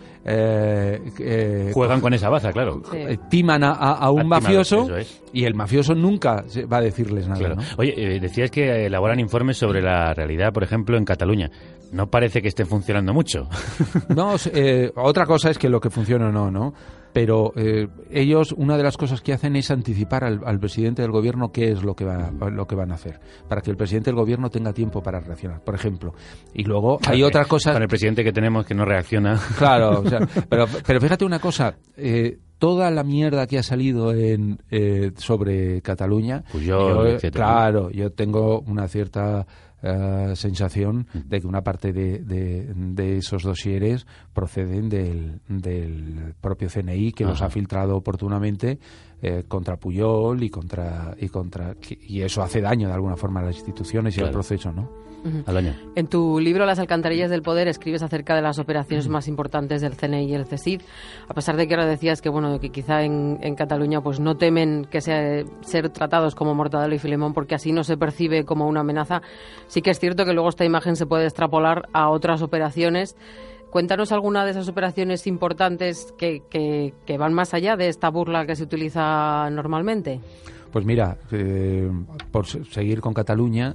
eh, eh, juegan con esa baza, claro. Sí. Timan a, a, a un Al mafioso timado, y el mafioso nunca va a decirles nada. Claro. ¿no? Oye, eh, decías que elaboran informes sobre la realidad, por ejemplo, en Cataluña. No parece que esté funcionando mucho. No, eh, otra cosa es que lo que funciona o no, ¿no? pero eh, ellos, una de las cosas que hacen es anticipar al, al presidente del gobierno qué es lo que va, lo que van a hacer, para que el presidente del gobierno tenga tiempo para reaccionar, por ejemplo. Y luego hay otras cosas... Con el presidente que tenemos que no reacciona. Claro, o sea, pero, pero fíjate una cosa, eh, toda la mierda que ha salido en en, sobre Cataluña, Puyol, yo, etcétera. Claro, yo tengo una cierta uh, sensación de que una parte de, de, de esos dosieres proceden del, del propio C N I, que Ajá. los ha filtrado oportunamente eh, contra Puyol y contra y contra y eso hace daño de alguna forma a las instituciones y claro. al proceso, ¿no? Uh-huh. En tu libro Las alcantarillas del poder escribes acerca de las operaciones uh-huh. más importantes del C N I y el C S I D, a pesar de que ahora decías que bueno que quizá en, en Cataluña pues no temen que sea, ser tratados como Mortadelo y Filemón porque así no se percibe como una amenaza. Sí que es cierto que luego esta imagen se puede extrapolar a otras operaciones. Cuéntanos alguna de esas operaciones importantes que, que, que van más allá de esta burla que se utiliza normalmente. Pues mira, eh, por seguir con Cataluña,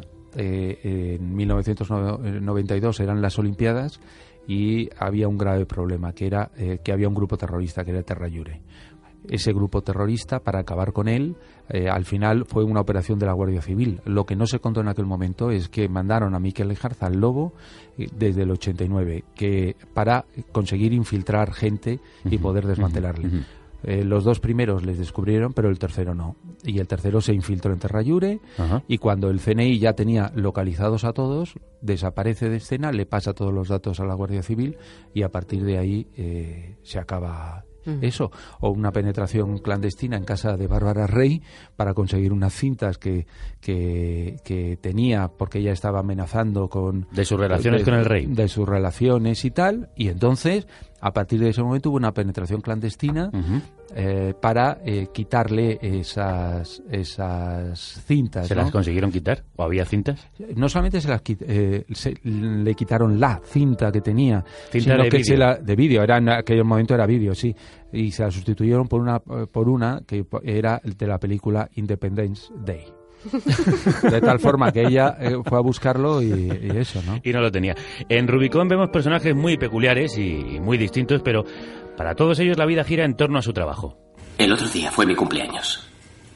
eh, en mil novecientos noventa y dos eran las Olimpiadas y había un grave problema, que era eh, que había un grupo terrorista, que era Terra Llure. Ese grupo terrorista, para acabar con él, eh, al final fue una operación de la Guardia Civil. Lo que no se contó en aquel momento es que mandaron a Miquel Lejarza al Lobo eh, desde el ochenta y nueve que, para conseguir infiltrar gente y poder desmantelarle. Uh-huh. Eh, los dos primeros les descubrieron, pero el tercero no. Y el tercero se infiltró en Terra Llure uh-huh. y cuando el C N I ya tenía localizados a todos, desaparece de escena, le pasa todos los datos a la Guardia Civil y a partir de ahí eh, se acaba... eso, o una penetración clandestina en casa de Bárbara Rey para conseguir unas cintas que, que, que tenía porque ella estaba amenazando con... De sus relaciones de, con el rey. De sus relaciones y tal, y entonces, a partir de ese momento hubo una penetración clandestina uh-huh. eh, para eh, quitarle esas, esas cintas. ¿Se ¿no? las consiguieron quitar? ¿O había cintas? No solamente se las eh, se, le quitaron la cinta que tenía, cinta sino de que vídeo. se la de vídeo, era en aquel momento era vídeo, sí, y se la sustituyeron por una por una que era de la película Independence Day. De tal forma que ella eh, fue a buscarlo y, y eso, ¿no? Y no lo tenía. En Rubicón vemos personajes muy peculiares y muy distintos, pero para todos ellos la vida gira en torno a su trabajo. El otro día fue mi cumpleaños.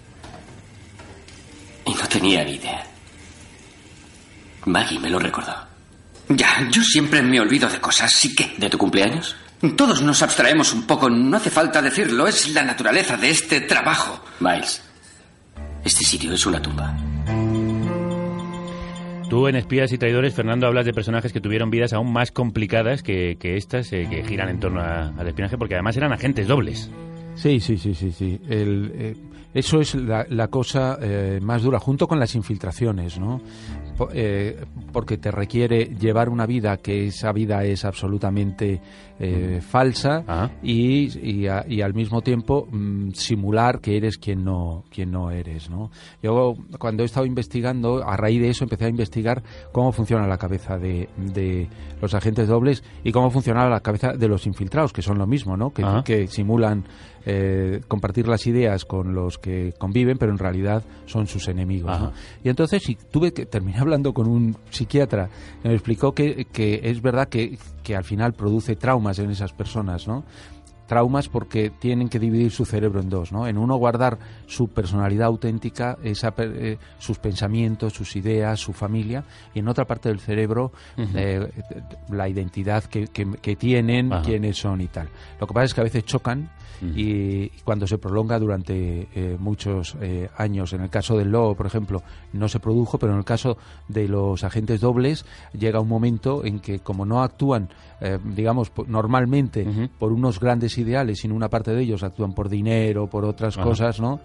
Y no tenía ni idea. Maggie me lo recordó. Ya, yo siempre me olvido de cosas, ¿sí que? ¿De tu cumpleaños? Todos nos abstraemos un poco, no hace falta decirlo, es la naturaleza de este trabajo. Miles, este sitio es una tumba. Tú en Espías y Traidores, Fernando, hablas de personajes que tuvieron vidas aún más complicadas que, que estas, eh, que giran en torno a, al espionaje, porque además eran agentes dobles. Sí, sí, sí, sí, sí. El, eh, eso es la, la cosa eh, más dura, junto con las infiltraciones, ¿no? Po, eh, porque te requiere llevar una vida que esa vida es absolutamente eh, falsa y, y, a, y al mismo tiempo mmm, simular que eres quien no quien no eres, ¿no? Yo cuando he estado investigando, a raíz de eso empecé a investigar cómo funciona la cabeza de, de los agentes dobles y cómo funcionaba la cabeza de los infiltrados, que son lo mismo, ¿no? Que, que simulan Eh, compartir las ideas con los que conviven, pero en realidad son sus enemigos, ¿no? Y entonces sí, tuve que terminé hablando con un psiquiatra que me explicó que, que es verdad que, que al final produce traumas en esas personas, ¿no? Traumas porque tienen que dividir su cerebro en dos, ¿no? En uno guardar su personalidad auténtica, esa, eh, sus pensamientos, sus ideas, su familia, y en otra parte del cerebro uh-huh. eh, la identidad que, que, que tienen, uh-huh. quiénes son y tal. Lo que pasa es que a veces chocan uh-huh. y cuando se prolonga durante eh, muchos eh, años, en el caso del Lobo, por ejemplo, no se produjo, pero en el caso de los agentes dobles llega un momento en que como no actúan, eh, digamos, normalmente uh-huh. por unos grandes ideales, sino una parte de ellos actúan por dinero, por otras Ajá. cosas, ¿no?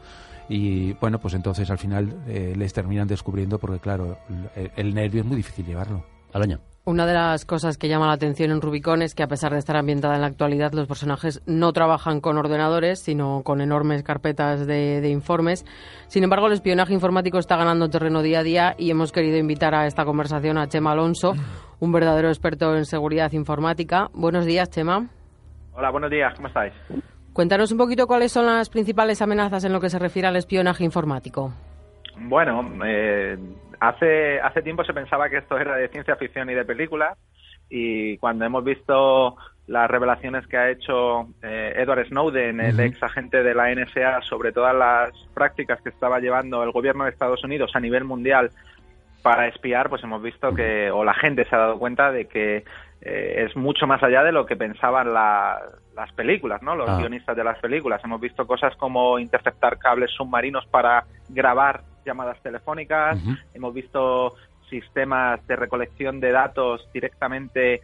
Y bueno, pues entonces al final eh, les terminan descubriendo porque claro, el, el nervio es muy difícil llevarlo. Al año. Una de las cosas que llama la atención en Rubicón es que a pesar de estar ambientada en la actualidad, los personajes no trabajan con ordenadores, sino con enormes carpetas de, de informes. Sin embargo, el espionaje informático está ganando terreno día a día y hemos querido invitar a esta conversación a Chema Alonso, un verdadero experto en seguridad informática. Buenos días, Chema. Hola, buenos días, ¿cómo estáis? Cuéntanos un poquito cuáles son las principales amenazas en lo que se refiere al espionaje informático. Bueno, eh, hace hace tiempo se pensaba que esto era de ciencia ficción y de películas, y cuando hemos visto las revelaciones que ha hecho eh, Edward Snowden, el Uh-huh. ex agente de la N S A, sobre todas las prácticas que estaba llevando el gobierno de Estados Unidos a nivel mundial para espiar, pues hemos visto que, o la gente se ha dado cuenta de que eh, es mucho más allá de lo que pensaban la, las películas, ¿no? Los Ah. guionistas de las películas. Hemos visto cosas como interceptar cables submarinos para grabar llamadas telefónicas, Uh-huh. hemos visto sistemas de recolección de datos directamente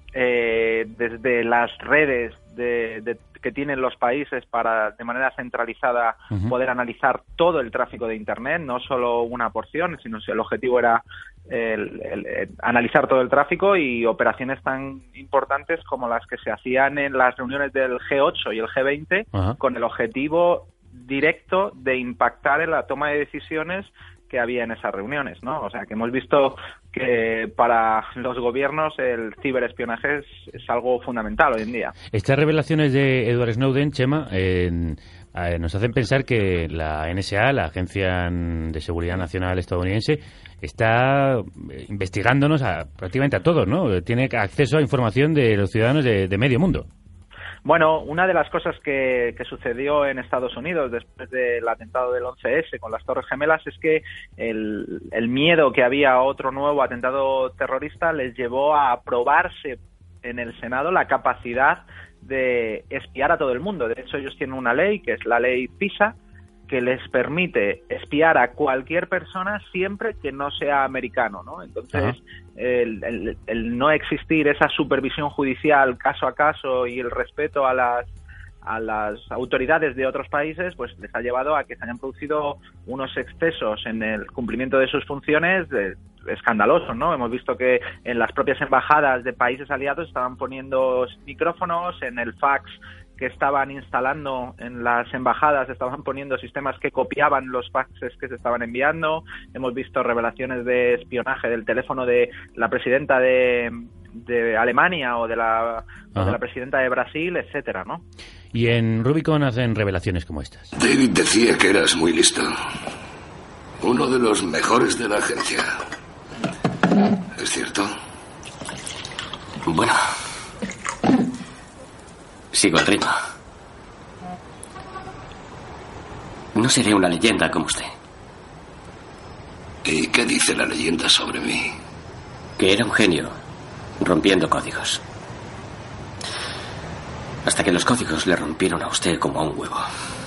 eh, desde las redes de, de- que tienen los países para, de manera centralizada, Ujú. poder analizar todo el tráfico de Internet, no solo una porción, sino si el objetivo era el- el- el analizar todo el tráfico, y operaciones tan importantes como las que se hacían en las reuniones del G ocho y el G veinte, Ajá. con el objetivo directo de impactar en la toma de decisiones que había en esas reuniones, ¿no? O sea, que hemos visto que para los gobiernos el ciberespionaje es, es algo fundamental hoy en día. Estas revelaciones de Edward Snowden, Chema, eh, eh, nos hacen pensar que la N S A, la Agencia de Seguridad Nacional estadounidense, está eh, investigándonos a, prácticamente a todos, ¿no? Tiene acceso a información de los ciudadanos de, de medio mundo. Bueno, una de las cosas que, que sucedió en Estados Unidos después del atentado del once ese con las Torres Gemelas es que el, el miedo que había a otro nuevo atentado terrorista les llevó a aprobarse en el Senado la capacidad de espiar a todo el mundo. De hecho, ellos tienen una ley, que es la ley PISA, que les permite espiar a cualquier persona siempre que no sea americano, ¿no? Entonces, el, el- el no existir esa supervisión judicial caso a caso y el respeto a las a las autoridades de otros países, pues les ha llevado a que se hayan producido unos excesos en el cumplimiento de sus funciones de, escandalosos, ¿no? Hemos visto que en las propias embajadas de países aliados estaban poniendo micrófonos, en el fax que estaban instalando en las embajadas estaban poniendo sistemas que copiaban los faxes que se estaban enviando. Hemos visto revelaciones de espionaje del teléfono de la presidenta de, de Alemania o de la, o de Ajá. la presidenta de Brasil, etcétera, ¿no? Y en Rubicon hacen revelaciones como estas. David decía que eras muy listo. Uno de los mejores de la agencia. ¿Es cierto? Bueno. Sigo el ritmo. No seré una leyenda como usted. ¿Y qué dice la leyenda sobre mí? Que era un genio, rompiendo códigos. Hasta que los códigos le rompieron a usted como a un huevo.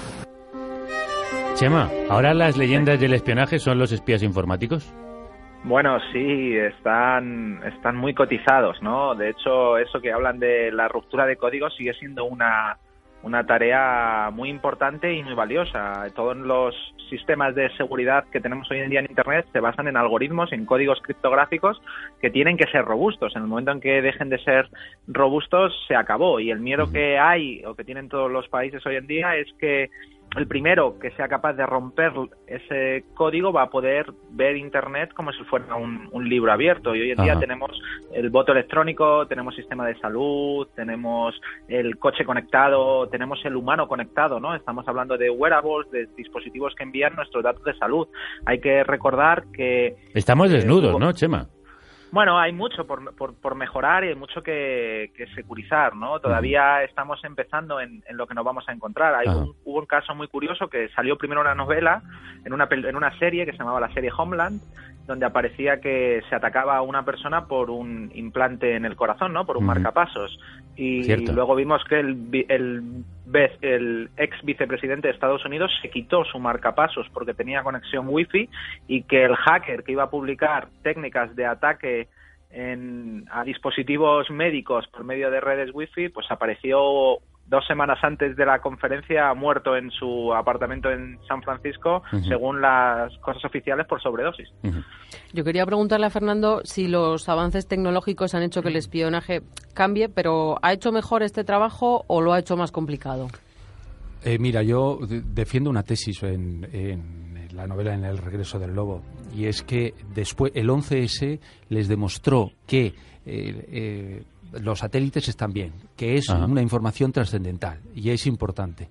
Chema, ¿ahora las leyendas del espionaje son los espías informáticos? Bueno, sí, están, están muy cotizados, ¿no? De hecho, eso que hablan de la ruptura de códigos sigue siendo una, una tarea muy importante y muy valiosa. Todos los sistemas de seguridad que tenemos hoy en día en Internet se basan en algoritmos, en códigos criptográficos que tienen que ser robustos. En el momento en que dejen de ser robustos, se acabó. Y el miedo que hay, o que tienen todos los países hoy en día, es que el primero que sea capaz de romper ese código va a poder ver Internet como si fuera un, un libro abierto. Y hoy en día Ajá. tenemos el voto electrónico, tenemos sistema de salud, tenemos el coche conectado, tenemos el humano conectado, ¿no? Estamos hablando de wearables, de dispositivos que envían nuestros datos de salud. Hay que recordar que... Estamos eh, desnudos, hubo- ¿no, Chema? Bueno, hay mucho por, por, por mejorar y hay mucho que, que securizar, ¿no? Todavía estamos empezando en, en lo que nos vamos a encontrar. Hay Ajá. un, hubo un caso muy curioso que salió primero una novela, en una, pel- en una serie que se llamaba la serie Homeland, donde aparecía que se atacaba a una persona por un implante en el corazón, ¿no? Por un Ujú. marcapasos. Y Cierto. luego vimos que el, vi- el, ve- el ex vicepresidente de Estados Unidos se quitó su marcapasos porque tenía conexión wifi, y que el hacker que iba a publicar técnicas de ataque en, a dispositivos médicos por medio de redes wifi, pues apareció dos semanas antes de la conferencia muerto en su apartamento en San Francisco, Ujú. según las cosas oficiales, por sobredosis. Yo quería preguntarle a Fernando si los avances tecnológicos han hecho que el espionaje cambie, pero ¿ha hecho mejor este trabajo o lo ha hecho más complicado? Eh, mira, yo de- defiendo una tesis en, en la novela En el regreso del lobo, y es que después el once ese les demostró que eh, eh, los satélites están bien, que es Ajá. una información trascendental y es importante,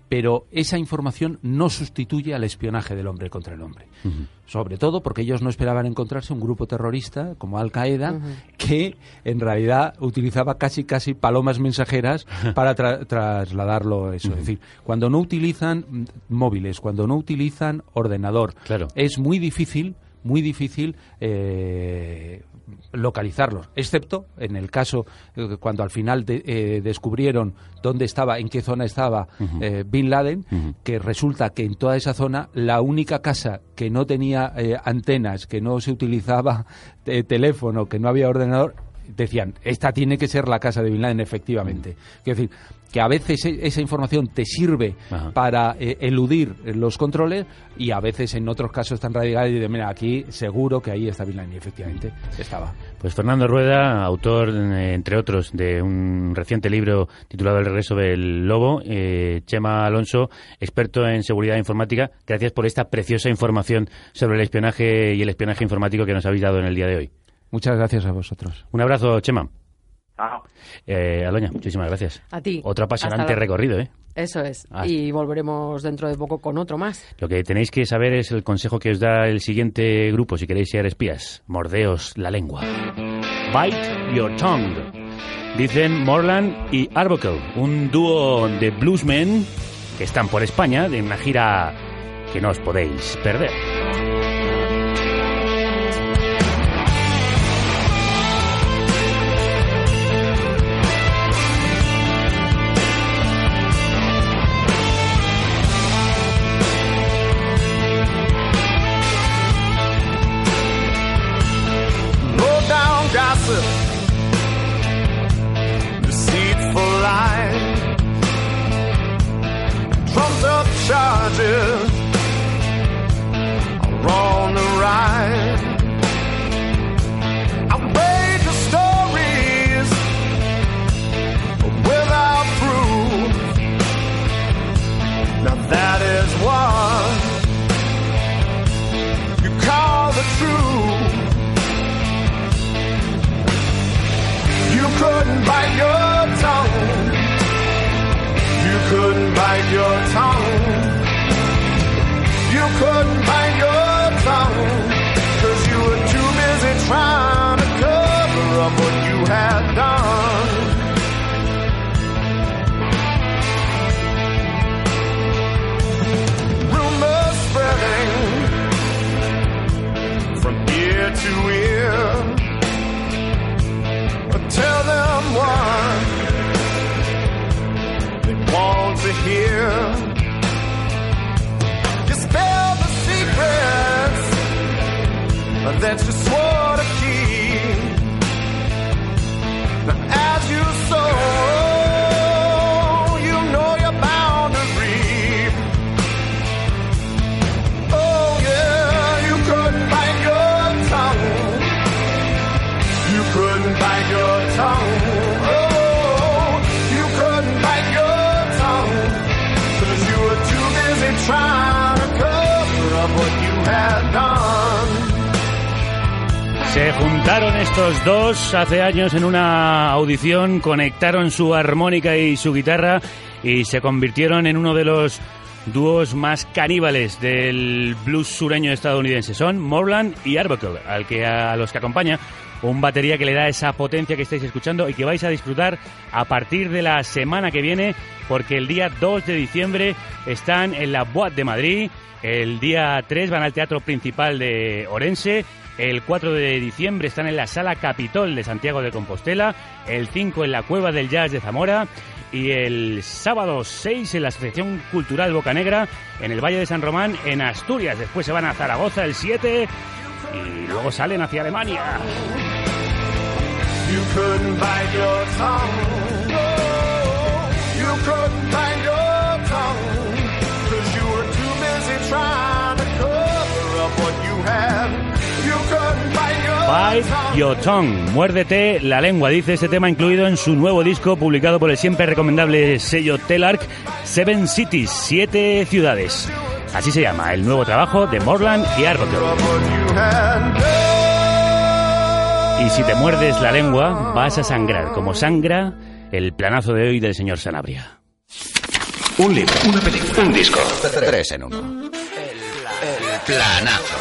pero esa información no sustituye al espionaje del hombre contra el hombre. Uh-huh. Sobre todo porque ellos no esperaban encontrarse un grupo terrorista como Al-Qaeda, uh-huh, que en realidad utilizaba casi casi palomas mensajeras para tra- trasladarlo eso. Uh-huh. Es decir, cuando no utilizan móviles, cuando no utilizan ordenador, claro, es muy difícil, muy difícil eh, localizarlos, excepto en el caso eh, cuando al final de, eh, descubrieron dónde estaba, en qué zona estaba uh-huh. eh, Bin Laden, uh-huh, que resulta que en toda esa zona la única casa que no tenía eh, antenas, que no se utilizaba eh, teléfono, que no había ordenador, decían, esta tiene que ser la casa de Bin Laden, efectivamente. Uh-huh. Quiero decir, que a veces esa información te sirve Ajá. para eh, eludir los controles y a veces en otros casos tan radicales y de mira, aquí seguro que ahí está Bin Laden y efectivamente estaba. Pues Fernando Rueda, autor, eh, entre otros, de un reciente libro titulado El regreso del lobo, eh, Chema Alonso, experto en seguridad informática, gracias por esta preciosa información sobre el espionaje y el espionaje informático que nos habéis dado en el día de hoy. Muchas gracias a vosotros. Un abrazo, Chema. Ah. Eh, Aloña, muchísimas gracias. A ti. Otro apasionante la... recorrido, ¿eh? Eso es. Ah. Y volveremos dentro de poco con otro más. Lo que tenéis que saber es el consejo que os da el siguiente grupo si queréis ser espías. Mordeos la lengua. Bite your tongue. Dicen Morland y Arbuckle, un dúo de bluesmen que están por España de una gira que no os podéis perder. Gossip, deceitful lie, trumped up charges are on the rise. Outrageous stories without proof. Now that is what you call the truth. You couldn't bite your tongue. You couldn't bite your tongue. You couldn't bite your tongue. 'Cause you were too busy trying to cover up what you had done. Rumors spreading from ear to ear. Tell them what they want to hear. You spell the secrets that you swore to keep. Now as you sow, you know you're bound to reap. Oh yeah, you couldn't bite your tongue. You couldn't bite your tongue. Oh, you couldn't bite your tongue. 'Cause you were too busy trying to cover up what you had done. Se juntaron estos dos hace años en una audición, conectaron su armónica y su guitarra y se convirtieron en uno de los dúos más caníbales del blues sureño estadounidense. Son Morland y Arbuckle, al que a los que acompaña un batería que le da esa potencia que estáis escuchando y que vais a disfrutar a partir de la semana que viene, porque el día dos de diciembre están en la Boat de Madrid, el día tres van al Teatro Principal de Orense, el cuatro de diciembre están en la Sala Capitol de Santiago de Compostela, el cinco en la Cueva del Jazz de Zamora y el sábado seis en la Asociación Cultural Bocanegra en el Valle de San Román en Asturias. Después se van a Zaragoza el siete y luego salen hacia Alemania. You couldn't bite your tongue. No, you couldn't bite your tongue. 'Cause you were too busy trying to cover up what you had. You couldn't bite your Bite Your Tongue, muérdete la lengua, dice este tema incluido en su nuevo disco publicado por el siempre recomendable sello Telarc, Seven Cities, siete ciudades. Así se llama el nuevo trabajo de Morland y Arbuckle. Y si te muerdes la lengua, vas a sangrar, como sangra el planazo de hoy del señor Sanabria. Un libro, una película, un disco. Tres en uno. El planazo.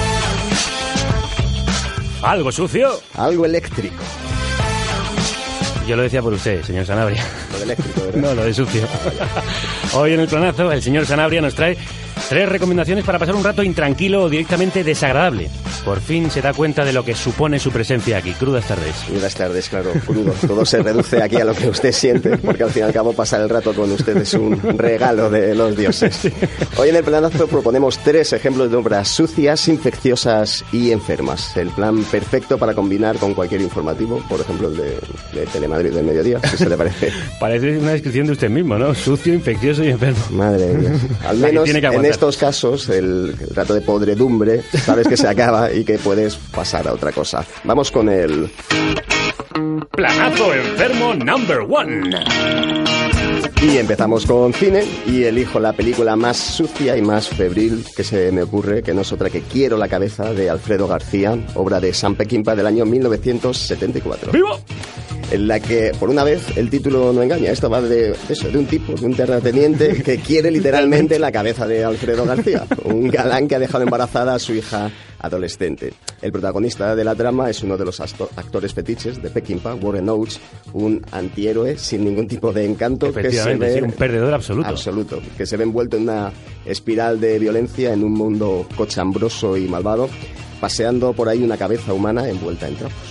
¿Algo sucio? Algo eléctrico. Yo lo decía por usted, señor Sanabria. Lo de eléctrico, ¿verdad? No, lo de sucio. Hoy en el planazo, el señor Sanabria nos trae tres recomendaciones para pasar un rato intranquilo o directamente desagradable. Por fin se da cuenta de lo que supone su presencia aquí. Crudas tardes. Crudas tardes, claro, crudo. Todo se reduce aquí a lo que usted siente, porque al fin y al cabo pasar el rato con usted es un regalo de los dioses. Sí. Hoy en el planazo proponemos tres ejemplos de obras sucias, infecciosas y enfermas. El plan perfecto para combinar con cualquier informativo, por ejemplo el de, de Telemadrid del mediodía, si se le parece. Parece una descripción de usted mismo, ¿no? Sucio, infeccioso y enfermo. Madre mía. Al menos en estos casos, el, el rato de podredumbre, sabes que se acaba y que puedes pasar a otra cosa. Vamos con el... Planazo enfermo number one. Y empezamos con cine y elijo la película más sucia y más febril que se me ocurre, que no es otra que Quiero la cabeza, de Alfredo García, obra de Sam Peckinpah del año mil novecientos setenta y cuatro. ¡Viva! En la que, por una vez, el título no engaña. Esto va de eso, de un tipo, de un terrateniente que quiere literalmente la cabeza de Alfredo García, un galán que ha dejado embarazada a su hija adolescente. El protagonista de la trama es uno de los actores fetiches de Peckinpah, Warren Oates, un antihéroe sin ningún tipo de encanto, que se ve, sí, un perdedor absoluto. Absoluto, que se ve envuelto en una espiral de violencia en un mundo cochambroso y malvado, paseando por ahí una cabeza humana envuelta en trapos.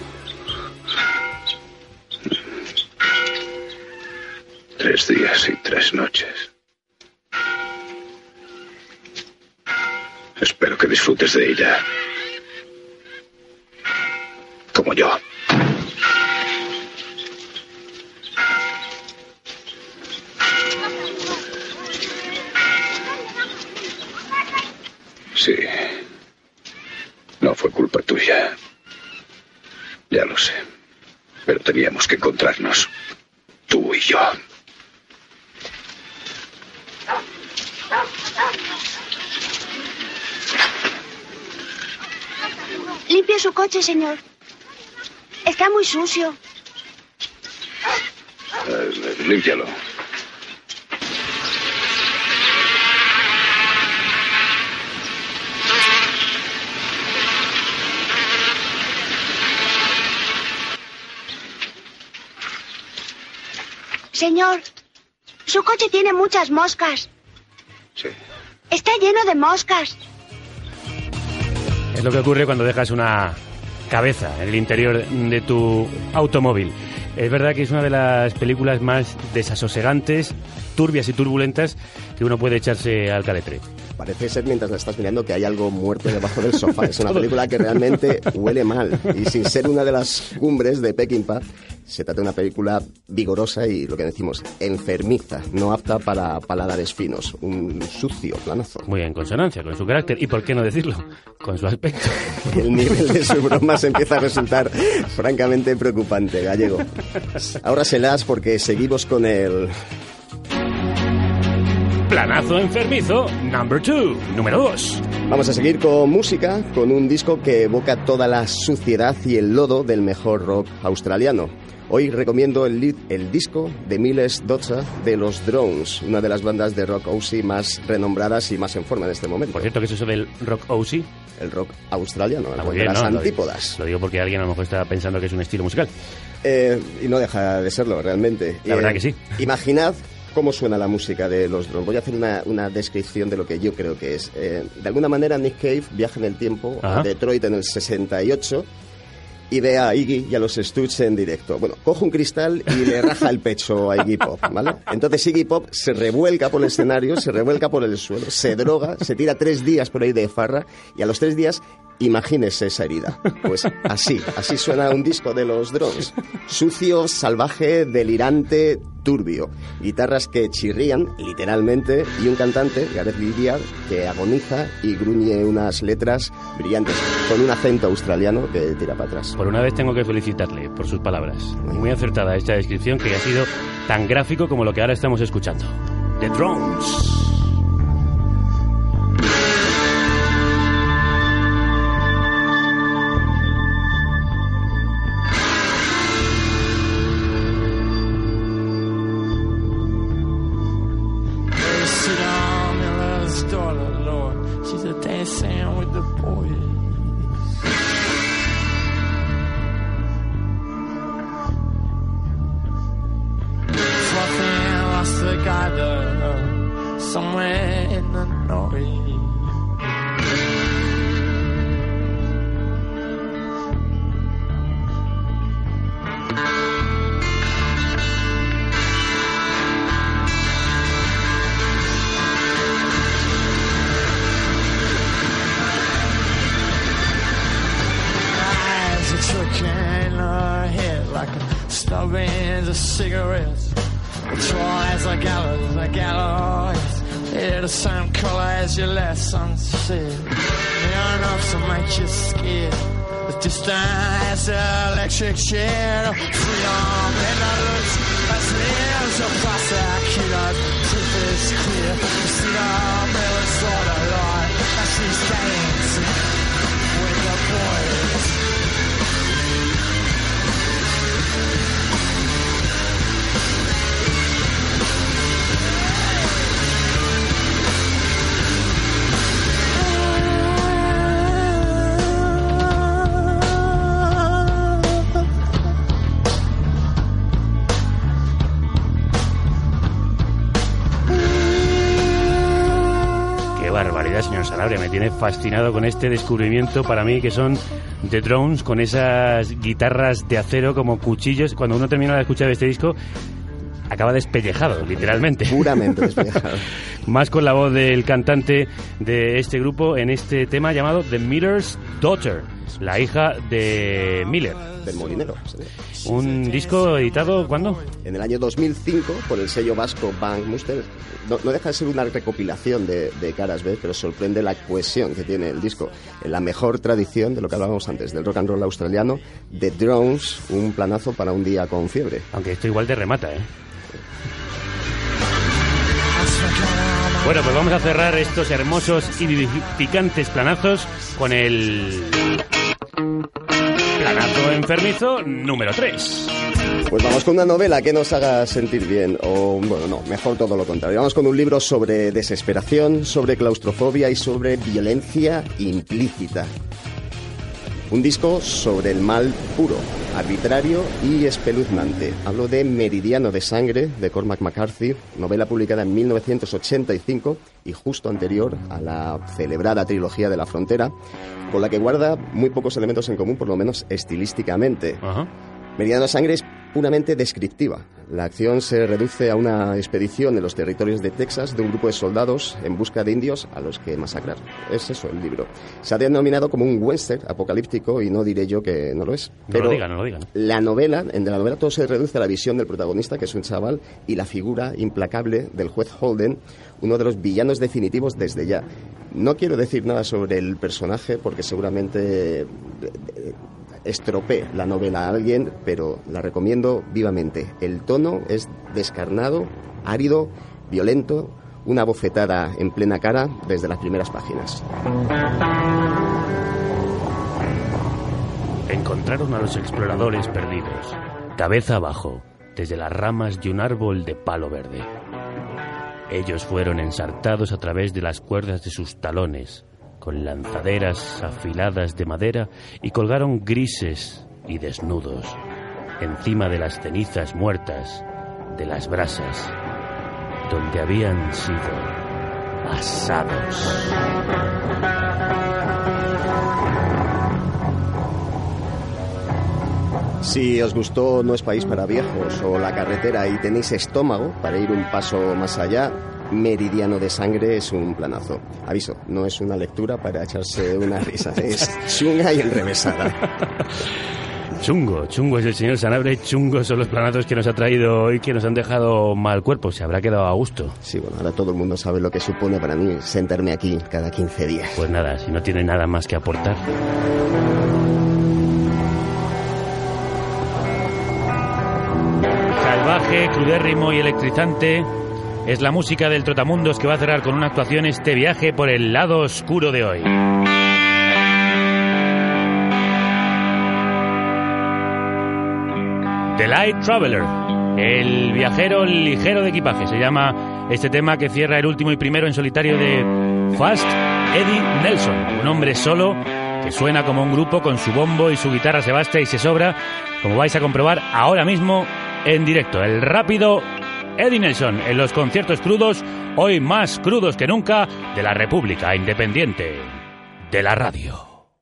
Tres días y tres noches. Espero que disfrutes de ella. Como yo. Sí. No fue culpa tuya. Ya lo sé. Pero teníamos que encontrarnos. Tú y yo. Limpie su coche, señor. Está muy sucio. Uh, límpialo. Señor, su coche tiene muchas moscas. Sí. Está lleno de moscas. Es lo que ocurre cuando dejas una cabeza en el interior de tu automóvil. Es verdad que es una de las películas más desasosegantes, turbias y turbulentas que uno puede echarse al caletre. Parece ser, mientras la estás mirando, que hay algo muerto debajo del sofá. Es una película que realmente huele mal. Y sin ser una de las cumbres de Peckinpah, se trata de una película vigorosa y, lo que decimos, enfermiza, no apta para paladares finos. Un sucio planazo. Muy en consonancia con su carácter y, por qué no decirlo, con su aspecto. El nivel de su broma se empieza a resultar francamente preocupante, gallego. Ahórraselas porque seguimos con el... Planazo enfermizo, number two, número dos. Vamos a seguir con música, con un disco que evoca toda la suciedad y el lodo del mejor rock australiano. Hoy recomiendo el, lead, el disco de Miles Docha de los Drones, una de las bandas de rock Aussie más renombradas y más en forma en este momento. Por cierto, ¿qué es eso del rock Aussie? El rock australiano, ah, el bien, de las no, antípodas. Lo digo, lo digo porque alguien a lo mejor está pensando que es un estilo musical. Eh, y no deja de serlo, realmente. La eh, verdad que sí. Imaginad cómo suena la música de los Drones. Voy a hacer una, una descripción de lo que yo creo que es. Eh, de alguna manera, Nick Cave viaja en el tiempo Ajá. a Detroit en el sesenta y ocho y ve a Iggy y a los Stooges en directo. Bueno, coge un cristal y le raja el pecho a Iggy Pop, ¿vale? Entonces Iggy Pop se revuelca por el escenario, se revuelca por el suelo, se droga, se tira tres días por ahí de farra y a los tres días, imagínese esa herida. Pues así, así suena un disco de los Drones. Sucio, salvaje, delirante, turbio. Guitarras que chirrían, literalmente, y un cantante, Gareth Gilyard, que agoniza y gruñe unas letras brillantes, con un acento australiano que tira para atrás. Por una vez tengo que felicitarle por sus palabras. Muy acertada esta descripción, que ha sido tan gráfico como lo que ahora estamos escuchando. The Drones. dancing with the boys. Fluffing lost together somewhere in the noise. Stubbing the cigarettes, tries like gallows, like gallows. They're the same color as your last sunset. They're enough to make you scared. The distance, the electric chair, freedom in the looks as lives a prosecutor. Truth is clear. You see the mirror sort of light as she's dancing with the boys. Barbaridad, señor Sanabria, me tiene fascinado con este descubrimiento para mí que son The Drones, con esas guitarras de acero como cuchillos. Cuando uno termina de escuchar este disco acaba despellejado, literalmente. Puramente despellejado. Más con la voz del cantante de este grupo en este tema llamado The Miller's Daughter, la hija de Miller. Del molinero. Sí. Un disco editado, ¿cuándo? En el año dos mil cinco por el sello vasco Bank Muster. No, no deja de ser una recopilación de, de caras B, pero sorprende la cohesión que tiene el disco. En la mejor tradición de lo que hablábamos antes, del rock and roll australiano, The Drones, un planazo para un día con fiebre. Aunque esto igual te remata, ¿eh? Bueno, pues vamos a cerrar estos hermosos y vivificantes planazos con el planazo enfermizo número tres. Pues vamos con una novela que nos haga sentir bien, o bueno, no, mejor todo lo contrario. Vamos con un libro sobre desesperación, sobre claustrofobia y sobre violencia implícita. Un disco sobre el mal puro, arbitrario y espeluznante. Hablo de Meridiano de Sangre, de Cormac McCarthy, novela publicada en mil novecientos ochenta y cinco y justo anterior a la celebrada trilogía de La Frontera, con la que guarda muy pocos elementos en común, por lo menos estilísticamente. Ajá. Meridiano de Sangre es puramente descriptiva. La acción se reduce a una expedición en los territorios de Texas de un grupo de soldados en busca de indios a los que masacrar. Es eso el libro. Se ha denominado como un western apocalíptico y no diré yo que no lo es. Pero no lo digan, no lo digan. La novela, en la novela todo se reduce a la visión del protagonista, que es un chaval, y la figura implacable del juez Holden, uno de los villanos definitivos desde ya. No quiero decir nada sobre el personaje porque seguramente estropee la novela a alguien, pero la recomiendo vivamente. El tono es descarnado, árido, violento, una bofetada en plena cara desde las primeras páginas. Encontraron a los exploradores perdidos, cabeza abajo, desde las ramas de un árbol de palo verde. Ellos fueron ensartados a través de las cuerdas de sus talones, con lanzaderas afiladas de madera, y colgaron grises y desnudos encima de las cenizas muertas de las brasas donde habían sido asados. Si os gustó No es país para viejos o La carretera y tenéis estómago para ir un paso más allá, Meridiano de Sangre es un planazo. Aviso, no es una lectura para echarse una risa, es chunga y enrevesada. Chungo, chungo es el señor Sanabria, chungos son los planazos que nos ha traído hoy, que nos han dejado mal cuerpo. Se habrá quedado a gusto. Sí, bueno, ahora todo el mundo sabe lo que supone para mí sentarme aquí cada quince días. Pues nada, si no tiene nada más que aportar. Salvaje, crudérrimo y electrizante es la música del Trotamundos, que va a cerrar con una actuación este viaje por el lado oscuro de hoy. The Light Traveler, el viajero ligero de equipaje, se llama este tema, que cierra el último y primero en solitario de Fast Eddie Nelson, un hombre solo que suena como un grupo con su bombo y su guitarra se basta y se sobra, como vais a comprobar ahora mismo en directo. El rápido Eddie Nelson en los conciertos crudos, hoy más crudos que nunca, de la República Independiente de la Radio.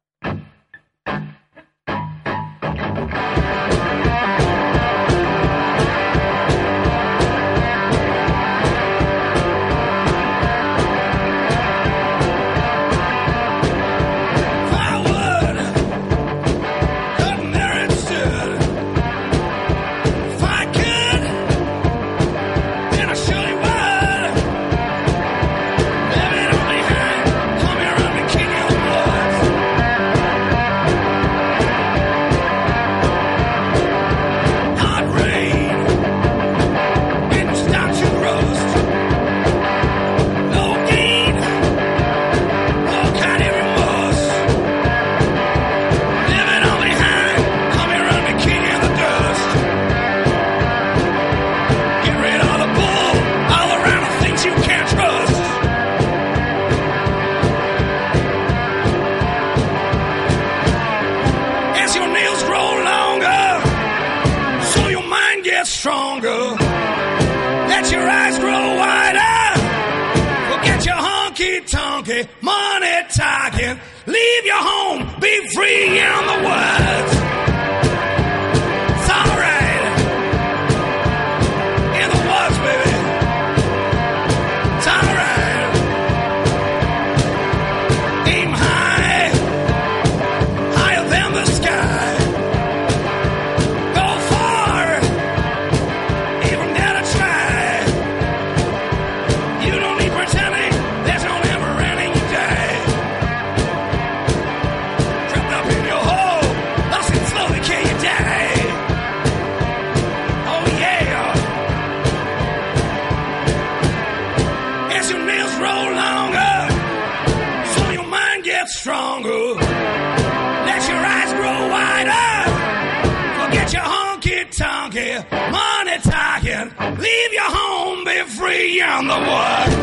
Stronger, let your eyes grow wider, forget your honky-tonky, money talking, leave your home, be free in the woods. It's alright, in the woods, baby, it's alright. Aim high, higher than the sky. Stronger, let your eyes grow wider, forget your honky-tonky, money talking, leave your home, be free in the woods.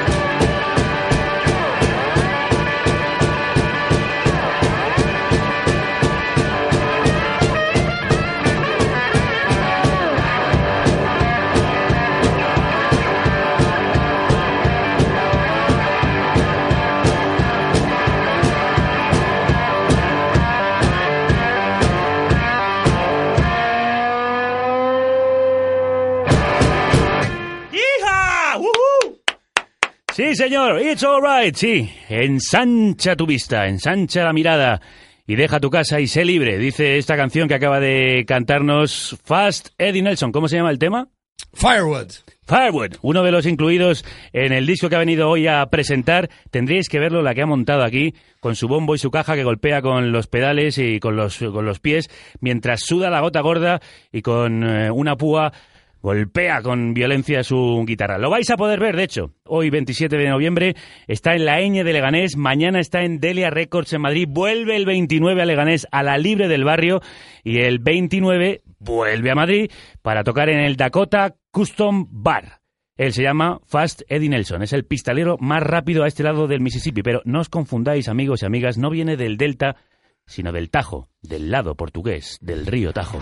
Sí, señor, it's alright, sí. Ensancha tu vista, ensancha la mirada y deja tu casa y sé libre, dice esta canción que acaba de cantarnos Fast Eddie Nelson. ¿Cómo se llama el tema? Firewood. Firewood, uno de los incluidos en el disco que ha venido hoy a presentar. Tendríais que verlo, la que ha montado aquí, con su bombo y su caja que golpea con los pedales y con los, con los pies, mientras suda la gota gorda y con eh, una púa golpea con violencia su guitarra. Lo vais a poder ver, de hecho. Hoy, veintisiete de noviembre, está en la Eñe de Leganés. Mañana está en Delia Records en Madrid. Vuelve el veintinueve a Leganés, a la Libre del Barrio. Y el veintinueve vuelve a Madrid para tocar en el Dakota Custom Bar. Él se llama Fast Eddie Nelson. Es el pistolero más rápido a este lado del Mississippi. Pero no os confundáis, amigos y amigas. No viene del Delta, sino del Tajo, del lado portugués del río Tajo.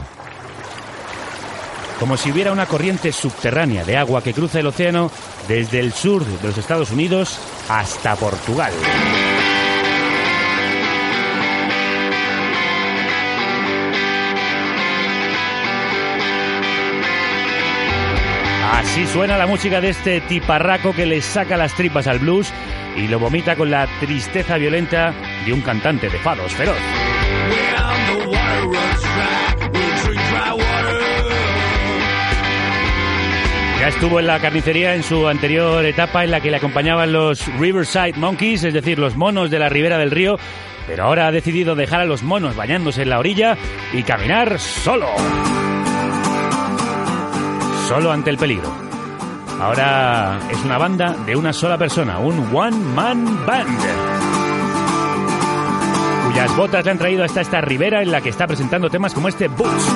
Como si hubiera una corriente subterránea de agua que cruza el océano desde el sur de los Estados Unidos hasta Portugal. Así suena la música de este tiparraco que le saca las tripas al blues y lo vomita con la tristeza violenta de un cantante de fados feroz. Ya estuvo en la carnicería en su anterior etapa en la que le acompañaban los Riverside Monkeys, es decir, los monos de la ribera del río, pero ahora ha decidido dejar a los monos bañándose en la orilla y caminar solo. Solo ante el peligro. Ahora es una banda de una sola persona, un one-man band, cuyas botas le han traído hasta esta ribera en la que está presentando temas como este Boots.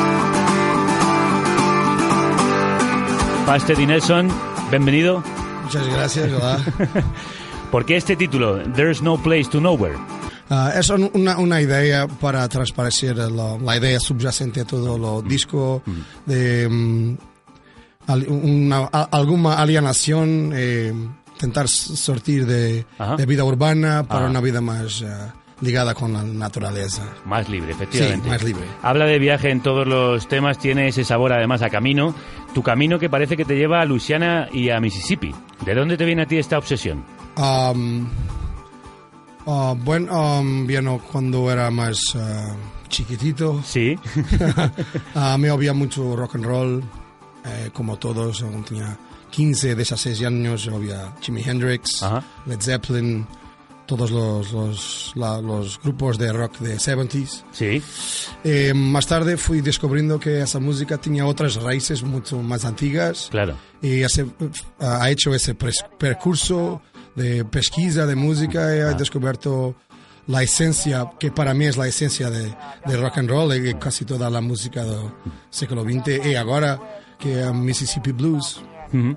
Fast Eddie Nelson, bienvenido. Muchas gracias, hola. ¿Por qué este título, There's No Place to Nowhere? Uh, es una, una idea para transparecer la, la idea subyacente a todo lo disco de um, al, una, a, alguna alienación, eh, intentar sortir de, de vida urbana para Ajá. una vida más uh, ligada con la naturaleza. Más libre, efectivamente. Sí, más libre. Habla de viaje en todos los temas, tiene ese sabor además a camino. Tu camino que parece que te lleva a Luisiana y a Mississippi. ¿De dónde te viene a ti esta obsesión? Um, uh, bueno, um, vino cuando era más uh, chiquitito. Sí. uh, me oía mucho rock and roll, eh, como todos. Tenía quince, dieciséis años, oía Jimi Hendrix, Ajá. Led Zeppelin, todos los, los, la, los grupos de rock de setenta. Sí. Eh, más tarde fui descubriendo que esa música tenía otras raíces mucho más antiguas. Claro. Y hace, uh, ha hecho ese percurso de pesquisa de música y he descubierto la esencia, que para mí es la esencia de, de rock and roll y casi toda la música del siglo veinte. Y ahora que um, Mississippi Blues, uh-huh.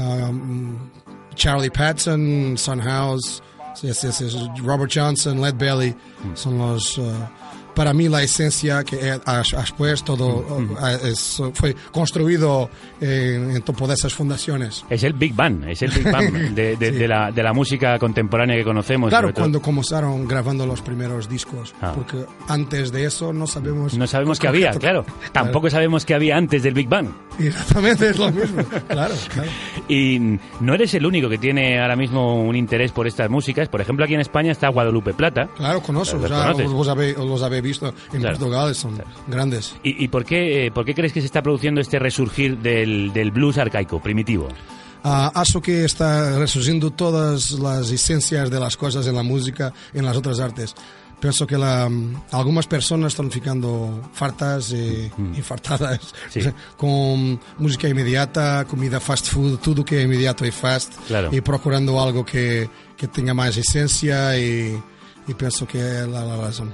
um, Charlie Patton, Son House, yes, yes, yes, Robert Johnson, Led Belly, uh-huh. son los... Uh, para mí la esencia que después todo uh, es, fue construido en, en topo de esas fundaciones. Es el Big Bang, es el Big Bang de, de, sí. de, la, de la música contemporánea que conocemos. Claro, cuando comenzaron grabando los primeros discos, ah. porque antes de eso no sabemos... No sabemos qué había, claro. Tampoco claro. sabemos qué había antes del Big Bang. Exactamente, es lo mismo, claro, claro. Y no eres el único que tiene ahora mismo un interés por estas músicas. Por ejemplo, aquí en España está Guadalupe Plata. Claro, conozco, o sea, los habéis los habéis visto en claro. Portugal, son claro. grandes. ¿Y, y por, qué, por qué crees que se está produciendo este resurgir del, del blues arcaico, primitivo? Uh, acho que está resurgiendo todas las esencias de las cosas en la música, en las otras artes. Pienso que la, algunas personas están ficando fartas e mm. infartadas sí. con música inmediata, comida fast food, tudo que é inmediato e fast, claro. y procurando algo que, que tenga más esencia y, y pienso que es la, la razón.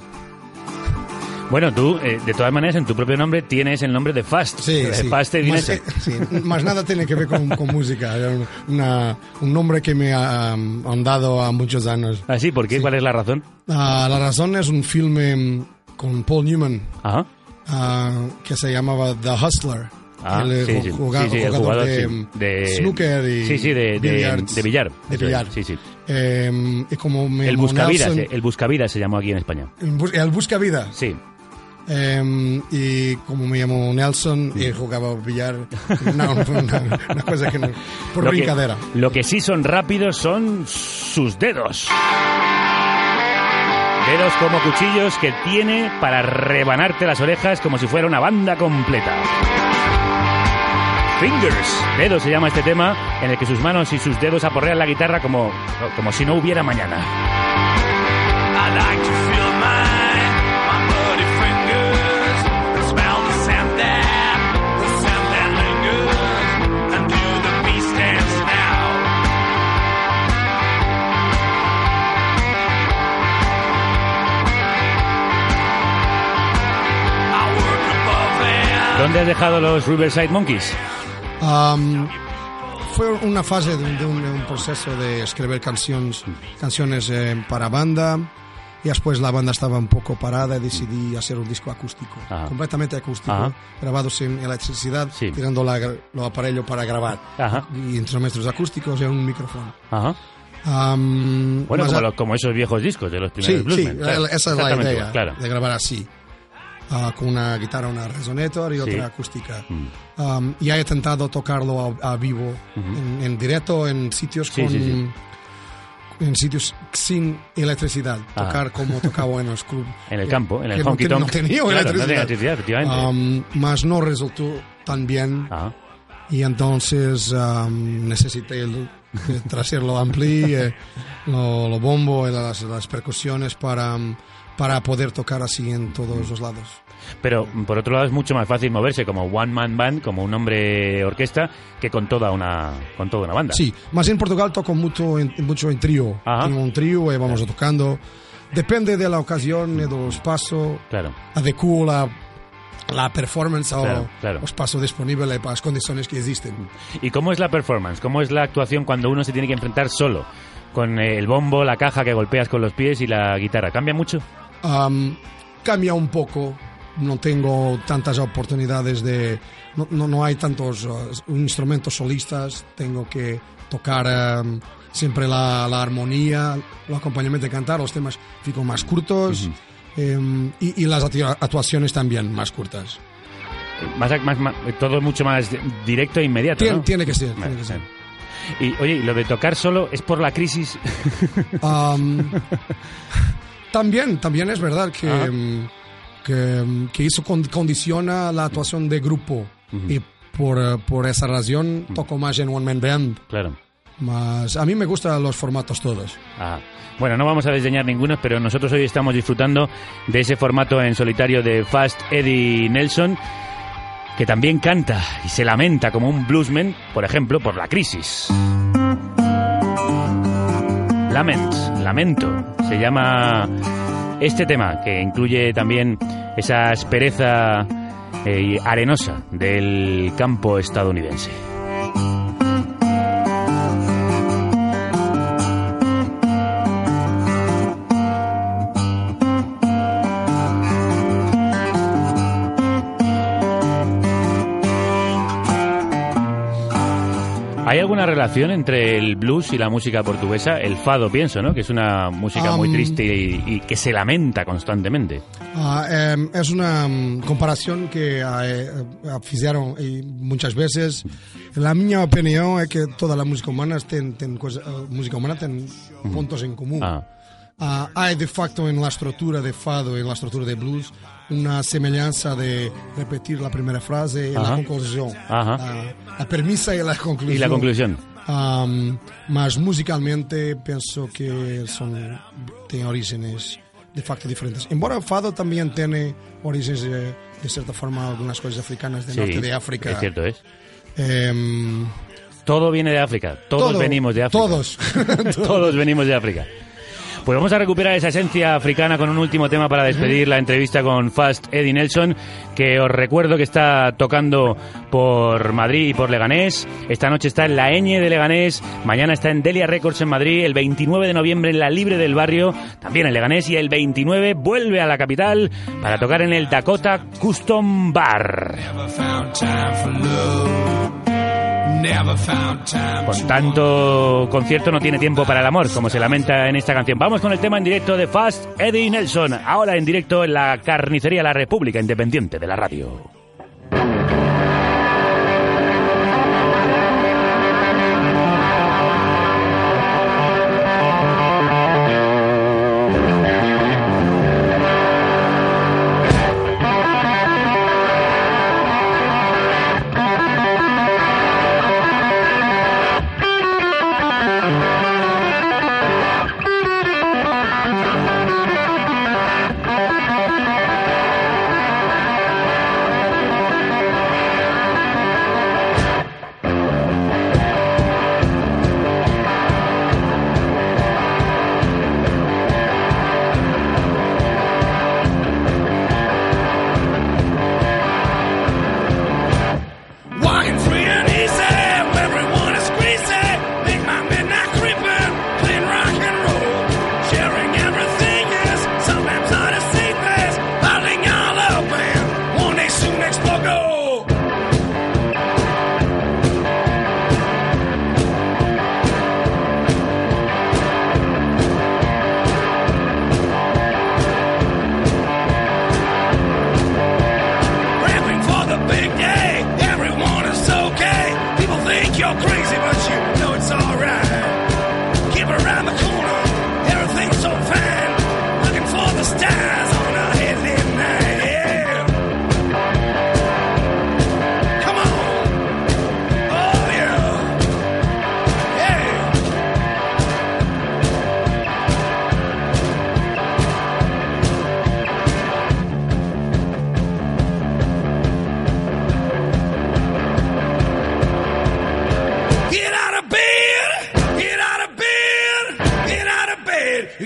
Bueno, tú, eh, de todas maneras, en tu propio nombre tienes el nombre de Fast. Sí, de sí. Fast más, eh, sí. Más nada tiene que ver con, con música. Una, un nombre que me ha, um, han dado a muchos años. ¿Ah, sí? ¿Por qué? Sí. ¿Cuál es la razón? Uh, la razón es un filme con Paul Newman Ajá. Uh, que se llamaba The Hustler. Ah, el, sí, sí. Jugador, sí, sí, el jugador de, sí. de snooker y sí, sí, de, de, de billar. De billar. Sí, sí. Eh, y como me el Buscavidas, Nelson, el Buscavidas se llamó aquí en España. El, bus, el Buscavidas. Sí. Eh, y como me llamo Nelson y jugaba billar, no, una, una cosa que no, por lo brincadera. Que, lo que sí son rápidos son sus dedos. Dedos como cuchillos que tiene para rebanarte las orejas como si fuera una banda completa. Fingers, dedos se llama este tema, en el que sus manos y sus dedos aporrean la guitarra como, como si no hubiera mañana. I like to feel my, my bloody fingers, smell the scent that, the scent that lingers, and do the beast dance now. I work above them. ¿Dónde has dejado los Riverside Monkeys? Um, fue una fase de, de, un, de un proceso de escribir canciones, canciones eh, para banda, y después la banda estaba un poco parada y decidí hacer un disco acústico, Ajá. completamente acústico, Ajá. grabado sin electricidad, sí. tirando la, los aparellos para grabar, Ajá. y instrumentos acústicos y un micrófono. Ajá. Um, bueno, como, a... lo, como esos viejos discos de los primeros sí, bluesmen. Sí, claro. esa es la idea, claro. de grabar así. Uh, con una guitarra, una resonator y sí. otra acústica. Mm. Um, y he intentado tocarlo a, a vivo, uh-huh. en, en directo, en sitios sí, con sí, sí. en sitios sin electricidad. Ajá. Tocar como tocaba en los clubes. En el campo, en el honky tonk. No tenía claro, electricidad. No tenía electricidad, efectivamente. Um, mas no resultó tan bien. Ajá. Y entonces um, necesité el, traerlo ampli, eh, lo, lo bombo y las, las percusiones para, para poder tocar así en todos los lados. Pero, por otro lado, es mucho más fácil moverse como one-man band, como un hombre orquesta, que con toda una con toda una banda. Sí, más en Portugal toco mucho en, mucho en trío. Ajá. Tengo un trío y vamos tocando. Depende de la ocasión y de los pasos. Claro. Adecuo la, la performance Claro, o claro. o espacio disponible para las condiciones que existen. ¿Y cómo es la performance? ¿Cómo es la actuación cuando uno se tiene que enfrentar solo? Con el bombo, la caja que golpeas con los pies y la guitarra. ¿Cambia mucho? Um, cambia un poco. No tengo tantas oportunidades de... No, no, no hay tantos uh, instrumentos solistas. Tengo que tocar um, siempre la, la armonía, el acompañamiento de cantar. Los temas fico más cortos. Uh-huh. um, y, y las actuaciones también más cortas. Más, más, más, todo mucho más directo e inmediato, Tien, ¿no? Tiene que ser, vale, tiene que ser. Y, oye, ¿y lo de tocar solo es por la crisis? Um, también, también es verdad que... Ajá. Um, Que, que eso con, condiciona la actuación de grupo. Uh-huh. Y por, por esa razón uh-huh. toco más en One Man Band. Claro. Más, a mí me gustan los formatos todos. Ah. Bueno, no vamos a desdeñar ninguno, pero nosotros hoy estamos disfrutando de ese formato en solitario de Fast Eddie Nelson, que también canta y se lamenta como un bluesman, por ejemplo, por la crisis. Lament, lamento, se llama este tema, que incluye también esa aspereza eh, arenosa del campo estadounidense. ¿Hay alguna relación entre el blues y la música portuguesa? El fado, pienso, ¿no? Que es una música um, muy triste y, y que se lamenta constantemente. Uh, eh, es una um, comparación que eh, hicieron eh, muchas veces. La mi opinión es que toda la música humana tiene uh, música humana tiene uh-huh. puntos en común. Ah. Uh, hay de facto en la estructura de fado y en la estructura de blues una semejanza de repetir la primera frase y la conclusión. Ajá. Uh, la premisa y la conclusión. Y la conclusión. Um, más musicalmente pienso que son tienen orígenes de facto diferentes. Embora el fado también tiene orígenes de, de cierta forma algunas cosas africanas del sí, norte de África. Es cierto, es. Um, todo viene de África. Todos todo, venimos de África. Todos. Todos venimos de África. Pues vamos a recuperar esa esencia africana con un último tema para despedir la entrevista con Fast Eddie Nelson, que os recuerdo que está tocando por Madrid y por Leganés. Esta noche está en la Eñe de Leganés, mañana está en Delia Records en Madrid, el veintinueve de noviembre en la Libre del Barrio, también en Leganés, y el veintinueve vuelve a la capital para tocar en el Dakota Custom Bar. Con tanto concierto no tiene tiempo para el amor, como se lamenta en esta canción. Vamos con el tema en directo de Fast Eddie Nelson, ahora en directo en la carnicería La República, independiente de la radio.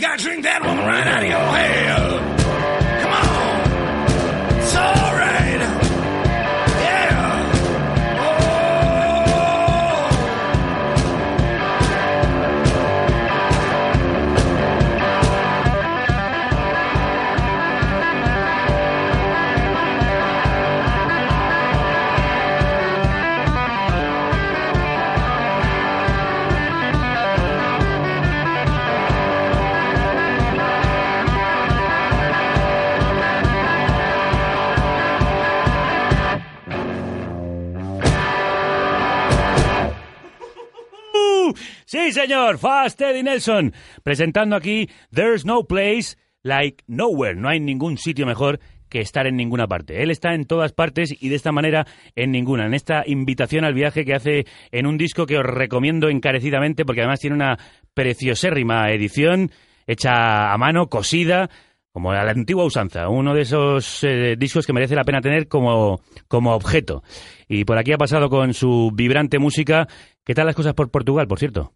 Right out of your head. Come on. It's all right. Sí, señor, Fast Eddie Nelson, presentando aquí There's No Place Like Nowhere. No hay ningún sitio mejor que estar en ninguna parte. Él está en todas partes y de esta manera en ninguna. En esta invitación al viaje que hace en un disco que os recomiendo encarecidamente porque además tiene una preciosérrima edición hecha a mano, cosida, como a la antigua usanza. Uno de esos eh, discos que merece la pena tener como, como objeto. Y por aquí ha pasado con su vibrante música. ¿Qué tal las cosas por Portugal, por cierto?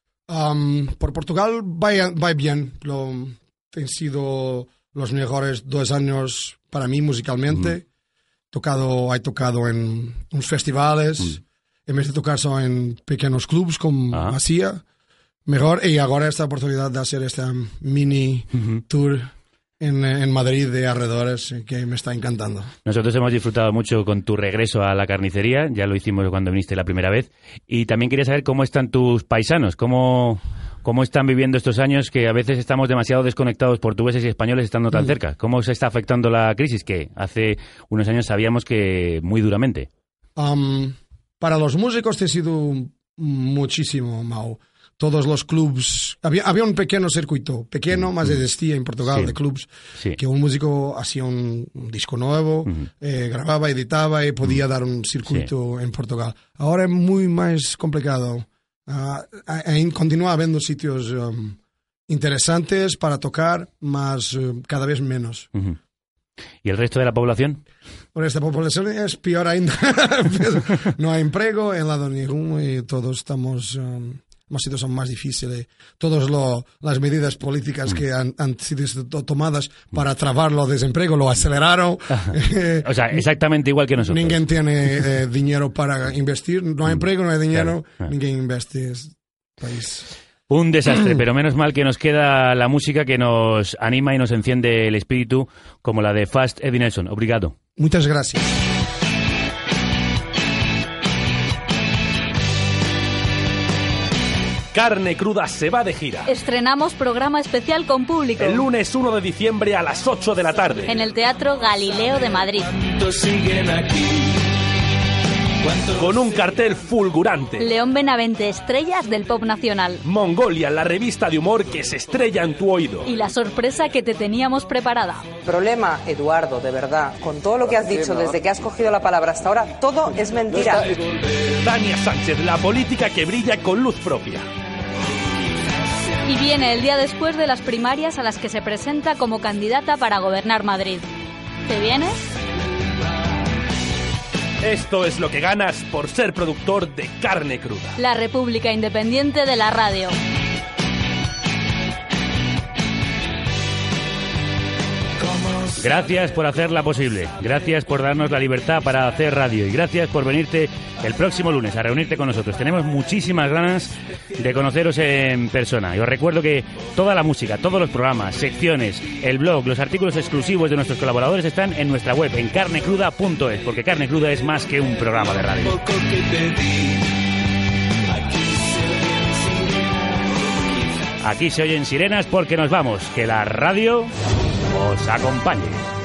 Um, por Portugal va, va bien. Lo, han sido los mejores dos años para mí musicalmente. Mm. Tocado, he tocado en unos festivales, mm. en vez de tocar solo en pequeños clubs como ah. hacía. Mejor, y ahora esta oportunidad de hacer esta mini mm-hmm. tour en, en Madrid de alrededores que me está encantando. Nosotros hemos disfrutado mucho con tu regreso a la carnicería, ya lo hicimos cuando viniste la primera vez, y también quería saber cómo están tus paisanos, cómo, cómo están viviendo estos años que a veces estamos demasiado desconectados, portugueses y españoles estando tan mm. cerca. ¿Cómo se está afectando la crisis que hace unos años sabíamos que muy duramente? Um, para los músicos ha sido muchísimo, Mau. Todos los clubs, había, había un pequeño circuito, pequeño, más existía en Portugal, sí. de clubs, sí. que un músico hacía un, un disco nuevo, uh-huh. eh, grababa, editaba y podía uh-huh. dar un circuito sí. en Portugal. Ahora es muy más complicado. Uh, continúa habiendo sitios um, interesantes para tocar, más uh, cada vez menos. Uh-huh. ¿Y el resto de la población? Bueno, esta población es peor ainda. No hay empleo en lado ninguno y todos estamos... Um, los sitios son más difíciles. Todas las medidas políticas que han, han sido tomadas para trabar los desempleo lo aceleraron. O sea, exactamente igual que nosotros. Ninguém tiene eh, dinero para investir. No hay empleo, no hay dinero. Claro. Ninguém investe. País. Un desastre, pero menos mal que nos queda la música que nos anima y nos enciende el espíritu, como la de Fast Eddie Nelson. Obrigado. Muchas gracias. Carne Cruda se va de gira. Estrenamos programa especial con público. El lunes uno de diciembre a las ocho de la tarde. En el Teatro Galileo de Madrid. Siguen aquí? Con un cartel fulgurante. León Benavente, estrellas del pop nacional. Mongolia, la revista de humor que se estrella en tu oído. Y la sorpresa que te teníamos preparada. Problema, Eduardo, de verdad. Con todo lo que has dicho desde que has cogido la palabra hasta ahora, todo es mentira. Tania Sánchez, la política que brilla con luz propia. Y viene el día después de las primarias a las que se presenta como candidata para gobernar Madrid. ¿Te vienes? Esto es lo que ganas por ser productor de Carne Cruda. La República Independiente de la radio. Gracias por hacerla posible. Gracias por darnos la libertad para hacer radio. Y gracias por venirte el próximo lunes a reunirte con nosotros. Tenemos muchísimas ganas de conoceros en persona. Y os recuerdo que toda la música, todos los programas, secciones, el blog, los artículos exclusivos de nuestros colaboradores están en nuestra web, en carne cruda punto es, porque Carne Cruda es más que un programa de radio. Aquí se oyen sirenas porque nos vamos. Que la radio os acompañe.